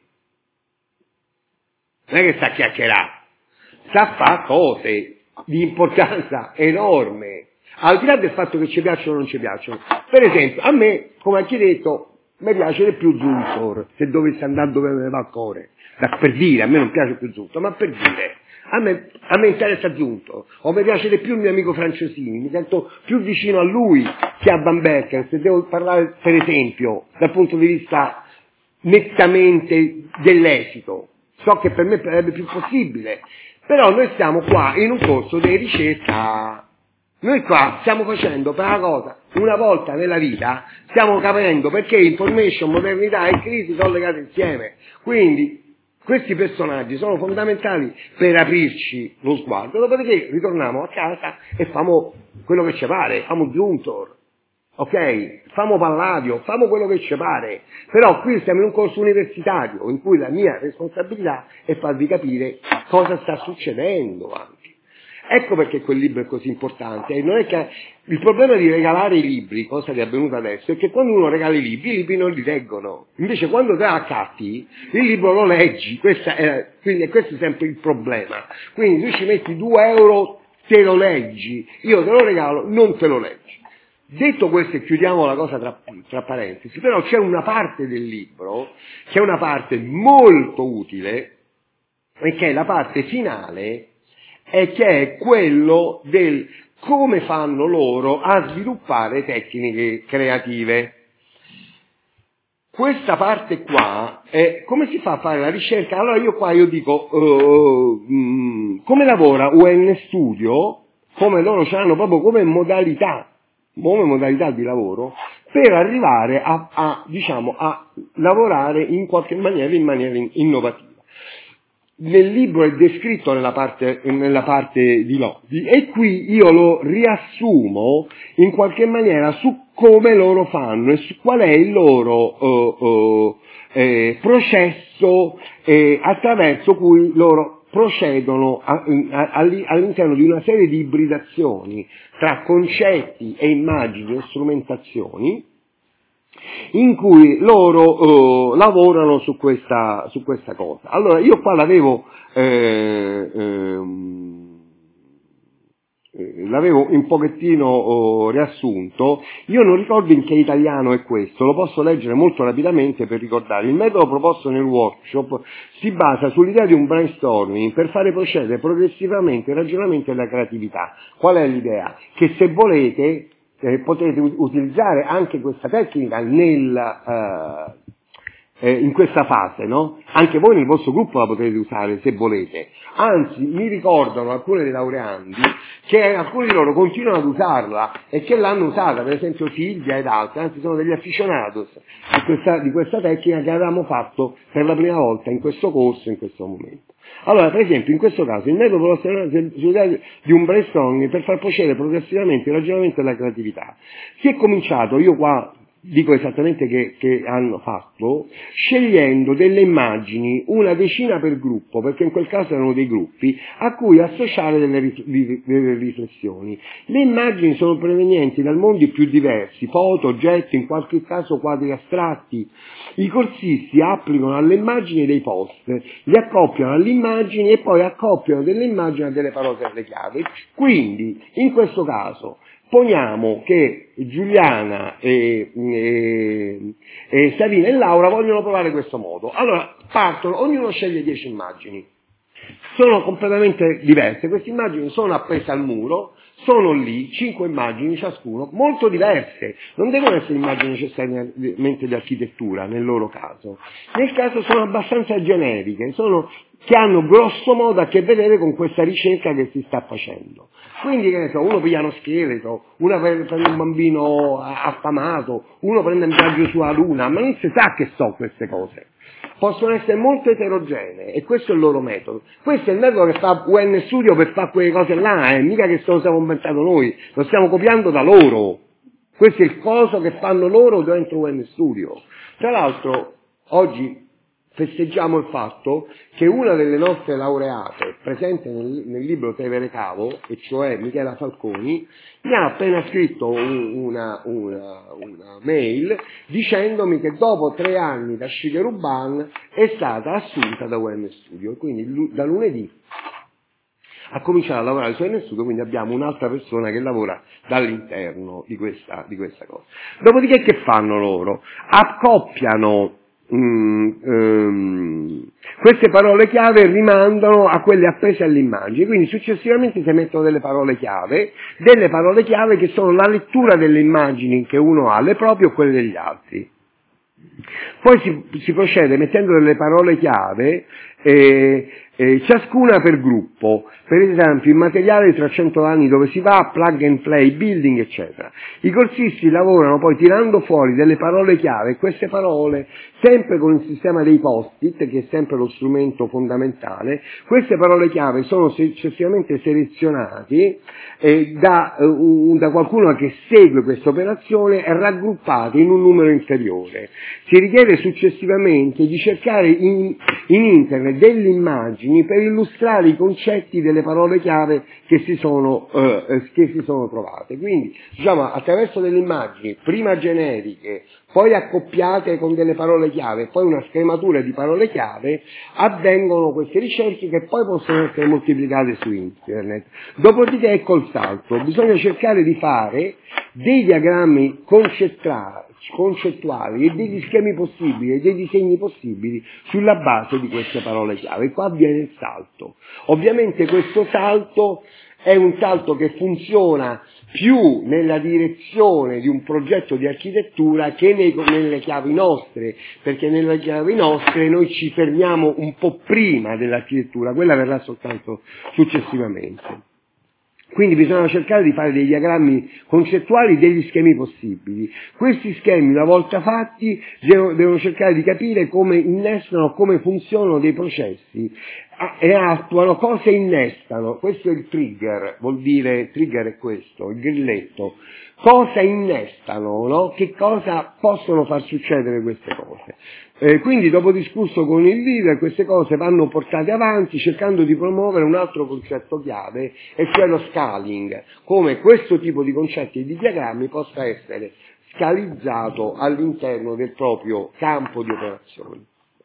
[SPEAKER 5] non è che sta a chiacchierare, sa fare cose di importanza enorme, al di là del fatto che ci piacciono o non ci piacciono. Per esempio, a me, come architetto, mi piace di più Zuntor, se dovessi andare dove me ne va il cuore. Da, per dire, a me non piace più Zuntor, ma per dire, a me, a me interessa Zuntor, o mi piace di più il mio amico Francesini, mi sento più vicino a lui che a Van Becker, se devo parlare, per esempio, dal punto di vista nettamente dell'esito. So che per me sarebbe più possibile, però noi stiamo qua in un corso di ricerca. Noi qua stiamo facendo per una cosa, una volta nella vita, stiamo capendo perché information, modernità e crisi sono legate insieme. Quindi questi personaggi sono fondamentali per aprirci lo sguardo, dopodiché ritorniamo a casa e famo quello che ci pare, famo Zuntor, ok? Famo Palladio, famo quello che ci pare. Però qui siamo in un corso universitario in cui la mia responsabilità è farvi capire cosa sta succedendo anche. Ecco perché quel libro è così importante. E non è che il problema di regalare i libri, cosa che è avvenuta adesso, è che quando uno regala i libri, i libri non li leggono. Invece quando te la accatti, il libro lo leggi. Questa è, quindi questo è sempre il problema. Quindi tu ci metti due euro, te lo leggi. Io te lo regalo, non te lo leggi. Detto questo, e chiudiamo la cosa tra, tra parentesi, però c'è una parte del libro, che è una parte molto utile, e che è la parte finale, e che è quello del come fanno loro a sviluppare tecniche creative. Questa parte qua è come si fa a fare la ricerca. Allora io qua io dico uh, um, come lavora U N Studio, come loro ce l'hanno proprio come modalità, come modalità di lavoro, per arrivare a, a diciamo a lavorare in qualche maniera in maniera innovativa. Nel libro è descritto nella parte, nella parte di Lodi, e qui io lo riassumo in qualche maniera su come loro fanno e su qual è il loro uh, uh, eh, processo eh, attraverso cui loro procedono a, a, all'interno di una serie di ibridazioni tra concetti e immagini e strumentazioni, in cui loro uh, lavorano su questa, su questa cosa. Allora, io qua l'avevo, eh, ehm, eh, l'avevo un pochettino oh, riassunto. Io non ricordo in che italiano è questo, lo posso leggere molto rapidamente per ricordare. Il metodo proposto nel workshop si basa sull'idea di un brainstorming per fare procedere progressivamente il ragionamento e la creatività. Qual è l'idea? Che se volete Eh, potete utilizzare anche questa tecnica nel, eh, eh, in questa fase, no? Anche voi nel vostro gruppo la potete usare se volete. Anzi, mi ricordano alcuni dei laureandi che alcuni di loro continuano ad usarla e che l'hanno usata, per esempio Silvia ed altri, anzi sono degli aficionados di questa, di questa tecnica che avevamo fatto per la prima volta in questo corso, in questo momento. Allora, per esempio, in questo caso, il metodo di un brainstorming per far procedere progressivamente il ragionamento e la creatività. Si è cominciato, io qua dico esattamente che, che hanno fatto, scegliendo delle immagini, una decina per gruppo, perché in quel caso erano dei gruppi, a cui associare delle, delle riflessioni. Le immagini sono provenienti da mondi più diversi, foto, oggetti, in qualche caso quadri astratti. I corsisti applicano alle immagini dei post, li accoppiano alle immagini e poi accoppiano delle immagini a delle parole chiave. Quindi, in questo caso, poniamo che Giuliana e, e, e Savina e Laura vogliono provare questo modo. Allora partono, ognuno sceglie dieci immagini. Sono completamente diverse. Queste immagini sono appese al muro, sono lì, cinque immagini ciascuno, molto diverse. Non devono essere immagini necessariamente di architettura nel loro caso. Nel caso sono abbastanza generiche, sono che hanno grosso modo a che vedere con questa ricerca che si sta facendo. Quindi, che ne so, uno piglia uno scheletro, uno prende un bambino affamato, uno prende un viaggio sulla luna, ma non si sa che so queste cose. Possono essere molto eterogenee e questo è il loro metodo. Questo è il metodo che fa U N Studio per fare quelle cose là, eh, mica che se lo siamo inventato noi, lo stiamo copiando da loro. Questo è il coso che fanno loro dentro U N Studio. Tra l'altro, oggi festeggiamo il fatto che una delle nostre laureate presente nel, nel libro Tevere Cavo, e cioè Michela Falconi, mi ha appena scritto un, una, una, una mail dicendomi che dopo tre anni da Shigeruban è stata assunta da U N Studio, quindi da lunedì ha cominciato a lavorare su U N Studio, quindi abbiamo un'altra persona che lavora dall'interno di questa, di questa cosa. Dopodiché che fanno loro? Accoppiano Mm, um, queste parole chiave rimandano a quelle appese alle immagini, quindi successivamente si mettono delle parole chiave, delle parole chiave che sono la lettura delle immagini che uno ha, le proprie o quelle degli altri. Poi si, si procede mettendo delle parole chiave, eh, eh, ciascuna per gruppo, per esempio immateriale tra cento anni dove si va, plug and play, building, eccetera. I corsisti lavorano poi tirando fuori delle parole chiave, e queste parole, sempre con il sistema dei post-it, che è sempre lo strumento fondamentale, queste parole chiave sono successivamente selezionate eh, da, uh, da qualcuno che segue questa operazione e raggruppate in un numero inferiore. Si richiede successivamente di cercare in, in internet delle immagini per illustrare i concetti delle parole chiave che si sono, eh, che si sono trovate. Quindi, diciamo, attraverso delle immagini, prima generiche, poi accoppiate con delle parole chiave, poi una scrematura di parole chiave, avvengono queste ricerche che poi possono essere moltiplicate su internet. Dopodiché, ecco il salto, bisogna cercare di fare dei diagrammi concettuali, concettuali e degli schemi possibili e dei disegni possibili sulla base di queste parole chiave. E qua avviene il salto. Ovviamente questo salto è un salto che funziona più nella direzione di un progetto di architettura che nei, nelle chiavi nostre, perché nelle chiavi nostre noi ci fermiamo un po' prima dell'architettura, quella verrà soltanto successivamente. Quindi bisogna cercare di fare dei diagrammi concettuali, degli schemi possibili. Questi schemi, una volta fatti, devono, devono cercare di capire come innestano, come funzionano dei processi e attuano, cosa innestano. Questo è il trigger, vuol dire, trigger è questo, il grilletto. Cosa innestano, no? Che cosa possono far succedere queste cose. Eh, quindi dopo discusso con il leader queste cose vanno portate avanti cercando di promuovere un altro concetto chiave, e cioè lo scaling, come questo tipo di concetti e di diagrammi possa essere scalizzato all'interno del proprio campo di operazioni.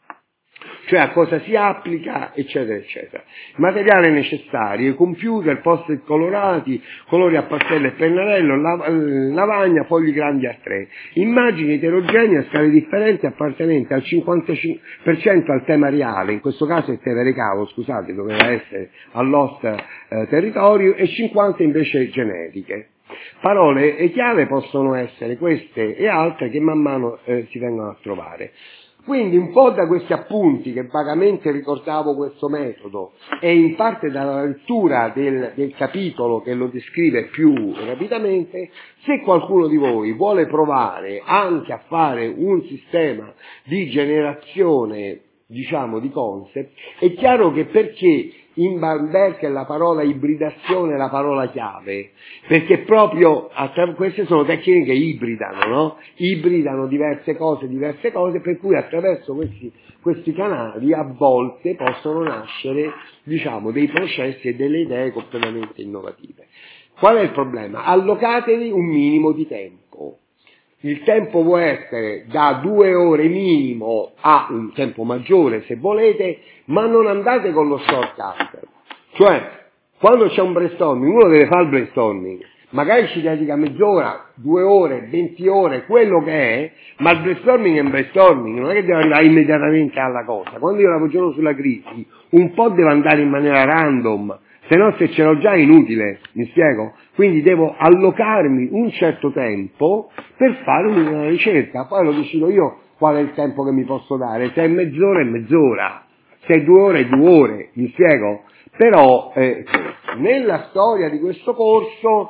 [SPEAKER 5] Cioè a cosa si applica, eccetera, eccetera. Materiale necessario, i computer, post-it colorati, colori a pastella e pennarello, lav- lavagna, fogli grandi a tre. Immagini eterogenee a scale differenti appartenenti al cinquantacinque per cento al tema reale, in questo caso è Tevere Cavo, scusate, doveva essere all'host eh, territorio, e cinquanta invece generiche. Parole e chiave possono essere queste e altre che man mano eh, si vengono a trovare. Quindi un po' da questi appunti che vagamente ricordavo questo metodo e in parte dalla lettura del, del capitolo che lo descrive più rapidamente, se qualcuno di voi vuole provare anche a fare un sistema di generazione, diciamo, di concept, è chiaro che perché in Bamberg la parola ibridazione è la parola chiave, perché proprio attra- queste sono tecniche che ibridano, no? Ibridano diverse cose, diverse cose, per cui attraverso questi, questi canali a volte possono nascere, diciamo, dei processi e delle idee completamente innovative. Qual è il problema? Allocatevi un minimo di tempo. Il tempo può essere da due ore minimo a un tempo maggiore se volete, ma non andate con lo shortcut. Cioè, quando c'è un brainstorming, uno deve fare il brainstorming, magari ci dedica mezz'ora, due ore, venti ore, quello che è, ma il brainstorming è un brainstorming, non è che deve arrivare immediatamente alla cosa. Quando io ragiono sulla crisi, un po' deve andare in maniera random, se no se ce l'ho già è inutile, mi spiego? Quindi devo allocarmi un certo tempo per fare una ricerca, poi lo decido io qual è il tempo che mi posso dare, se è mezz'ora è mezz'ora, se è due ore è due ore, mi spiego? Però eh, nella storia di questo corso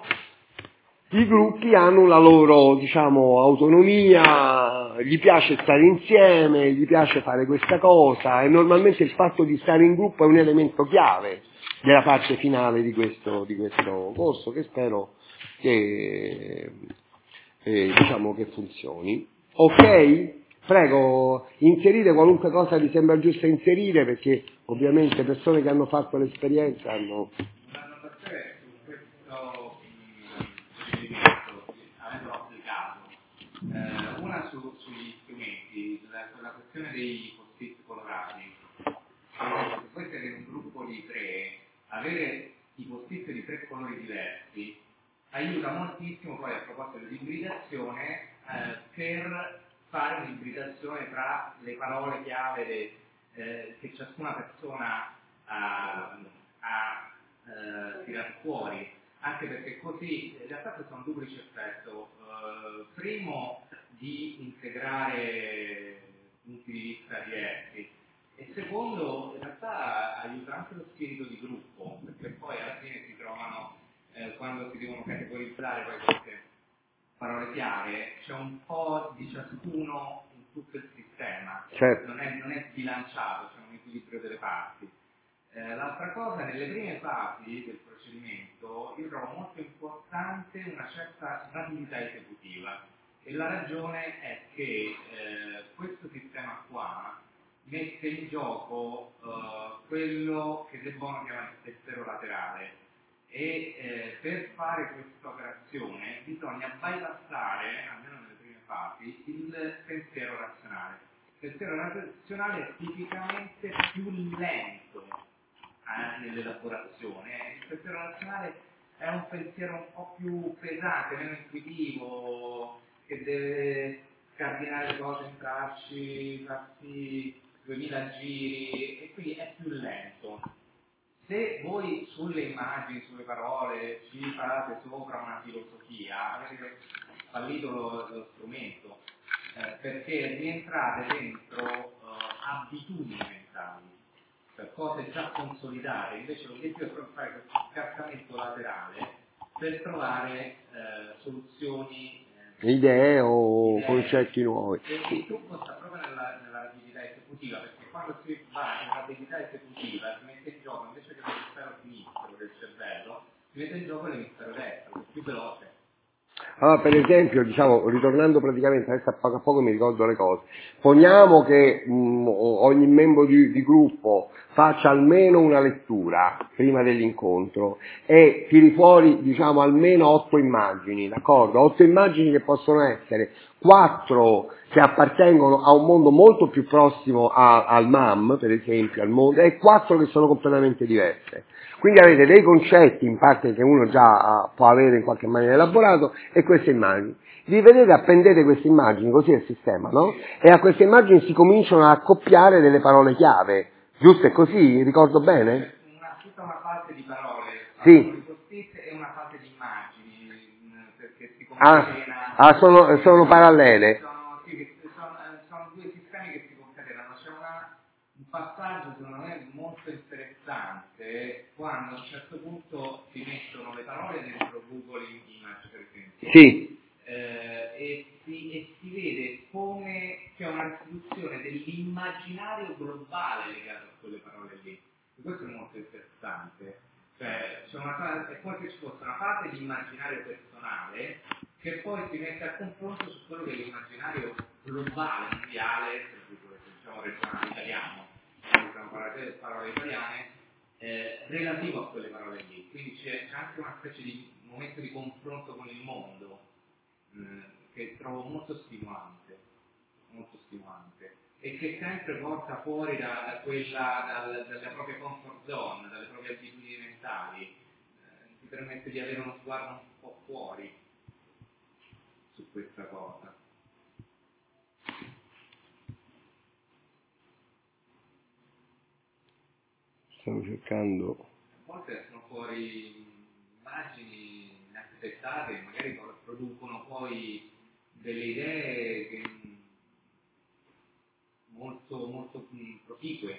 [SPEAKER 5] i gruppi hanno la loro, diciamo, autonomia, gli piace stare insieme, gli piace fare questa cosa e normalmente il fatto di stare in gruppo è un elemento chiave della parte finale di questo, di questo corso, che spero che, eh, diciamo, che funzioni. Ok? Prego, inserite qualunque cosa vi sembra giusto inserire, perché ovviamente persone che hanno fatto l'esperienza hanno...
[SPEAKER 3] Una notazione su questo procedimento, avendo applicato, eh, una su, sugli strumenti, la, la questione dei post-it colorati. Se voi siete in un gruppo di tre, avere i post-it di tre colori diversi aiuta moltissimo poi a proposito di ibridazione eh, per fare un'ibridazione tra le parole chiave de, eh, che ciascuna persona ha, ha eh, tirato fuori, anche perché così in realtà questo è un duplice effetto. Eh, primo, di integrare punti di vista diversi, e secondo, in realtà aiuta anche lo spirito di gruppo, perché poi alla fine si trovano, eh, quando si devono categorizzare poi queste parole chiave, c'è un po' di ciascuno in tutto il sistema,
[SPEAKER 5] Certo.
[SPEAKER 3] non, è, non è bilanciato, c'è un equilibrio delle parti. Eh, l'altra cosa, nelle prime fasi del procedimento, io trovo molto importante una certa rapidità esecutiva, e la ragione è che eh, questo sistema qua mette in gioco uh, quello che De Bono chiama il pensiero laterale, e eh, per fare questa operazione bisogna bypassare, almeno nelle prime fasi, il pensiero razionale. Il pensiero razionale è tipicamente più lento eh, nell'elaborazione. Il pensiero razionale è un pensiero un po' più pesante, meno intuitivo, che deve scardinare le cose, entrarci, farsi duemila giri, e quindi è più lento. Se voi sulle immagini, sulle parole ci fate sopra una filosofia, avete fallito lo, lo strumento, eh, perché rientrate dentro eh, abitudini mentali, cioè cose già consolidate. Invece l'obiettivo è proprio fare questo scartamento laterale per trovare eh, soluzioni, eh,
[SPEAKER 5] idee o
[SPEAKER 3] idee.
[SPEAKER 5] concetti nuovi.
[SPEAKER 3] E il trucco sta proprio nella, nella rapidità esecutiva, perché quando si va in rapidità esecutiva si mette in gioco, invece che l'emisfero sinistro del cervello, si mette in gioco l'emisfero destro, che è più veloce.
[SPEAKER 5] Allora, per esempio, diciamo, ritornando praticamente, adesso a poco a poco mi ricordo le cose, poniamo che mh, ogni membro di, di gruppo faccia almeno una lettura prima dell'incontro e tiri fuori, diciamo, almeno otto immagini, d'accordo? Otto immagini che possono essere quattro che appartengono a un mondo molto più prossimo a, al M A M, per esempio, al mondo, e quattro che sono completamente diverse. Quindi avete dei concetti in parte che uno già può avere in qualche maniera elaborato e queste immagini. Vi vedete, appendete queste immagini, così è il sistema, no? E a queste immagini si cominciano a accoppiare delle parole chiave. Giusto? È così? Ricordo bene?
[SPEAKER 3] Una, tutta una fase di parole,
[SPEAKER 5] sì.
[SPEAKER 3] post-it, e una fase di immagini, perché si
[SPEAKER 5] ah, ah, sono, sono parallele.
[SPEAKER 3] Sono, sì, sono, sono due sistemi che si concatenano. C'è una, un passaggio, secondo me, molto interessante, quando a un certo punto si mettono le parole dentro Google Image, per esempio.
[SPEAKER 5] Sì.
[SPEAKER 3] Eh, e, si, e si vede come c'è una restituzione dell'immaginario globale legato a quelle parole lì. E questo è molto interessante. una, è come se ci fosse una fase di immaginario personale che poi si mette a confronto su quello che è l'immaginario globale, mondiale, diciamo regionale italiano, usiamo parole, parole italiane, eh, relativo a quelle parole lì. Quindi c'è, c'è anche una specie di momento di confronto con il mondo eh, che trovo molto stimolante, molto stimolante, e che sempre porta fuori da, da quella, dal, dalle proprie comfort zone, dalle proprie abitudini mentali, eh, ti permette di avere uno sguardo un po' fuori su questa cosa.
[SPEAKER 5] Stavo cercando.
[SPEAKER 3] A volte escono fuori immagini inaspettate, magari producono poi delle idee che, molto, molto proficue.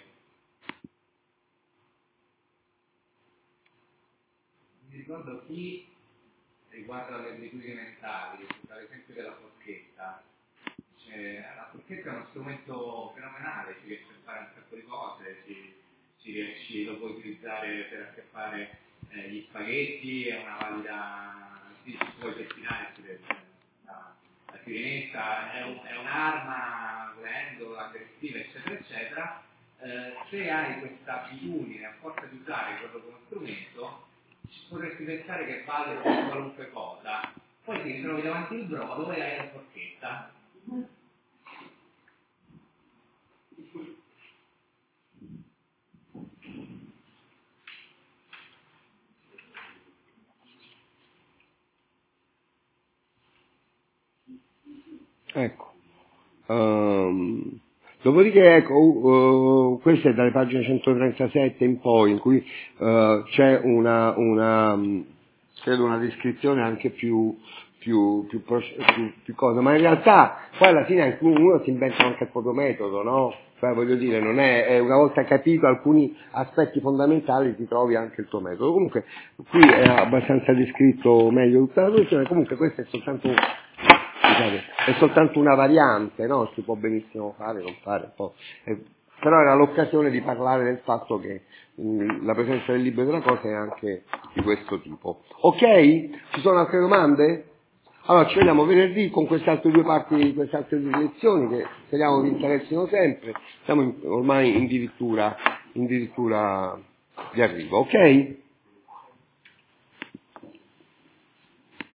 [SPEAKER 3] Mi ricordo qui, riguardo alle abitudini mentali, ad esempio della forchetta. Cioè, la forchetta è uno strumento fenomenale, ci riesce a fare un sacco di cose, ci, ci riesci, lo puoi utilizzare per acchiappare eh, gli spaghetti, è una valida, sì, ci puoi pettinare, la, la sirenetta, è, un, è un'arma, volendo, aggressiva, eccetera, eccetera. Eh, se hai questa abitudine, a forza di usare quello come strumento, potresti pensare che vale per qualunque cosa, poi ti ritrovi davanti il brodo e hai la forchetta.
[SPEAKER 5] Ecco. Um, dopodiché, ecco, uh, questa è dalle pagine centotrentasette in poi, in cui uh, c'è una, una, um, credo una descrizione anche più, più, più, più, più cosa, ma in realtà poi alla fine anche uno si inventa anche il proprio metodo, no? Cioè, voglio dire, non è, è una volta capito alcuni aspetti fondamentali ti trovi anche il tuo metodo. Comunque qui è abbastanza descritto meglio tutta la questione, comunque questo è soltanto scusate, è soltanto una variante, no? Si può benissimo fare, non fare, un po'. Eh, però era l'occasione di parlare del fatto che mh, la presenza del libro della cosa è anche di questo tipo. Ok? Ci sono altre domande? Allora ci vediamo venerdì con queste altre due parti, queste altre due lezioni che speriamo vi interessino sempre. Siamo in, ormai in dirittura, in dirittura di arrivo, ok?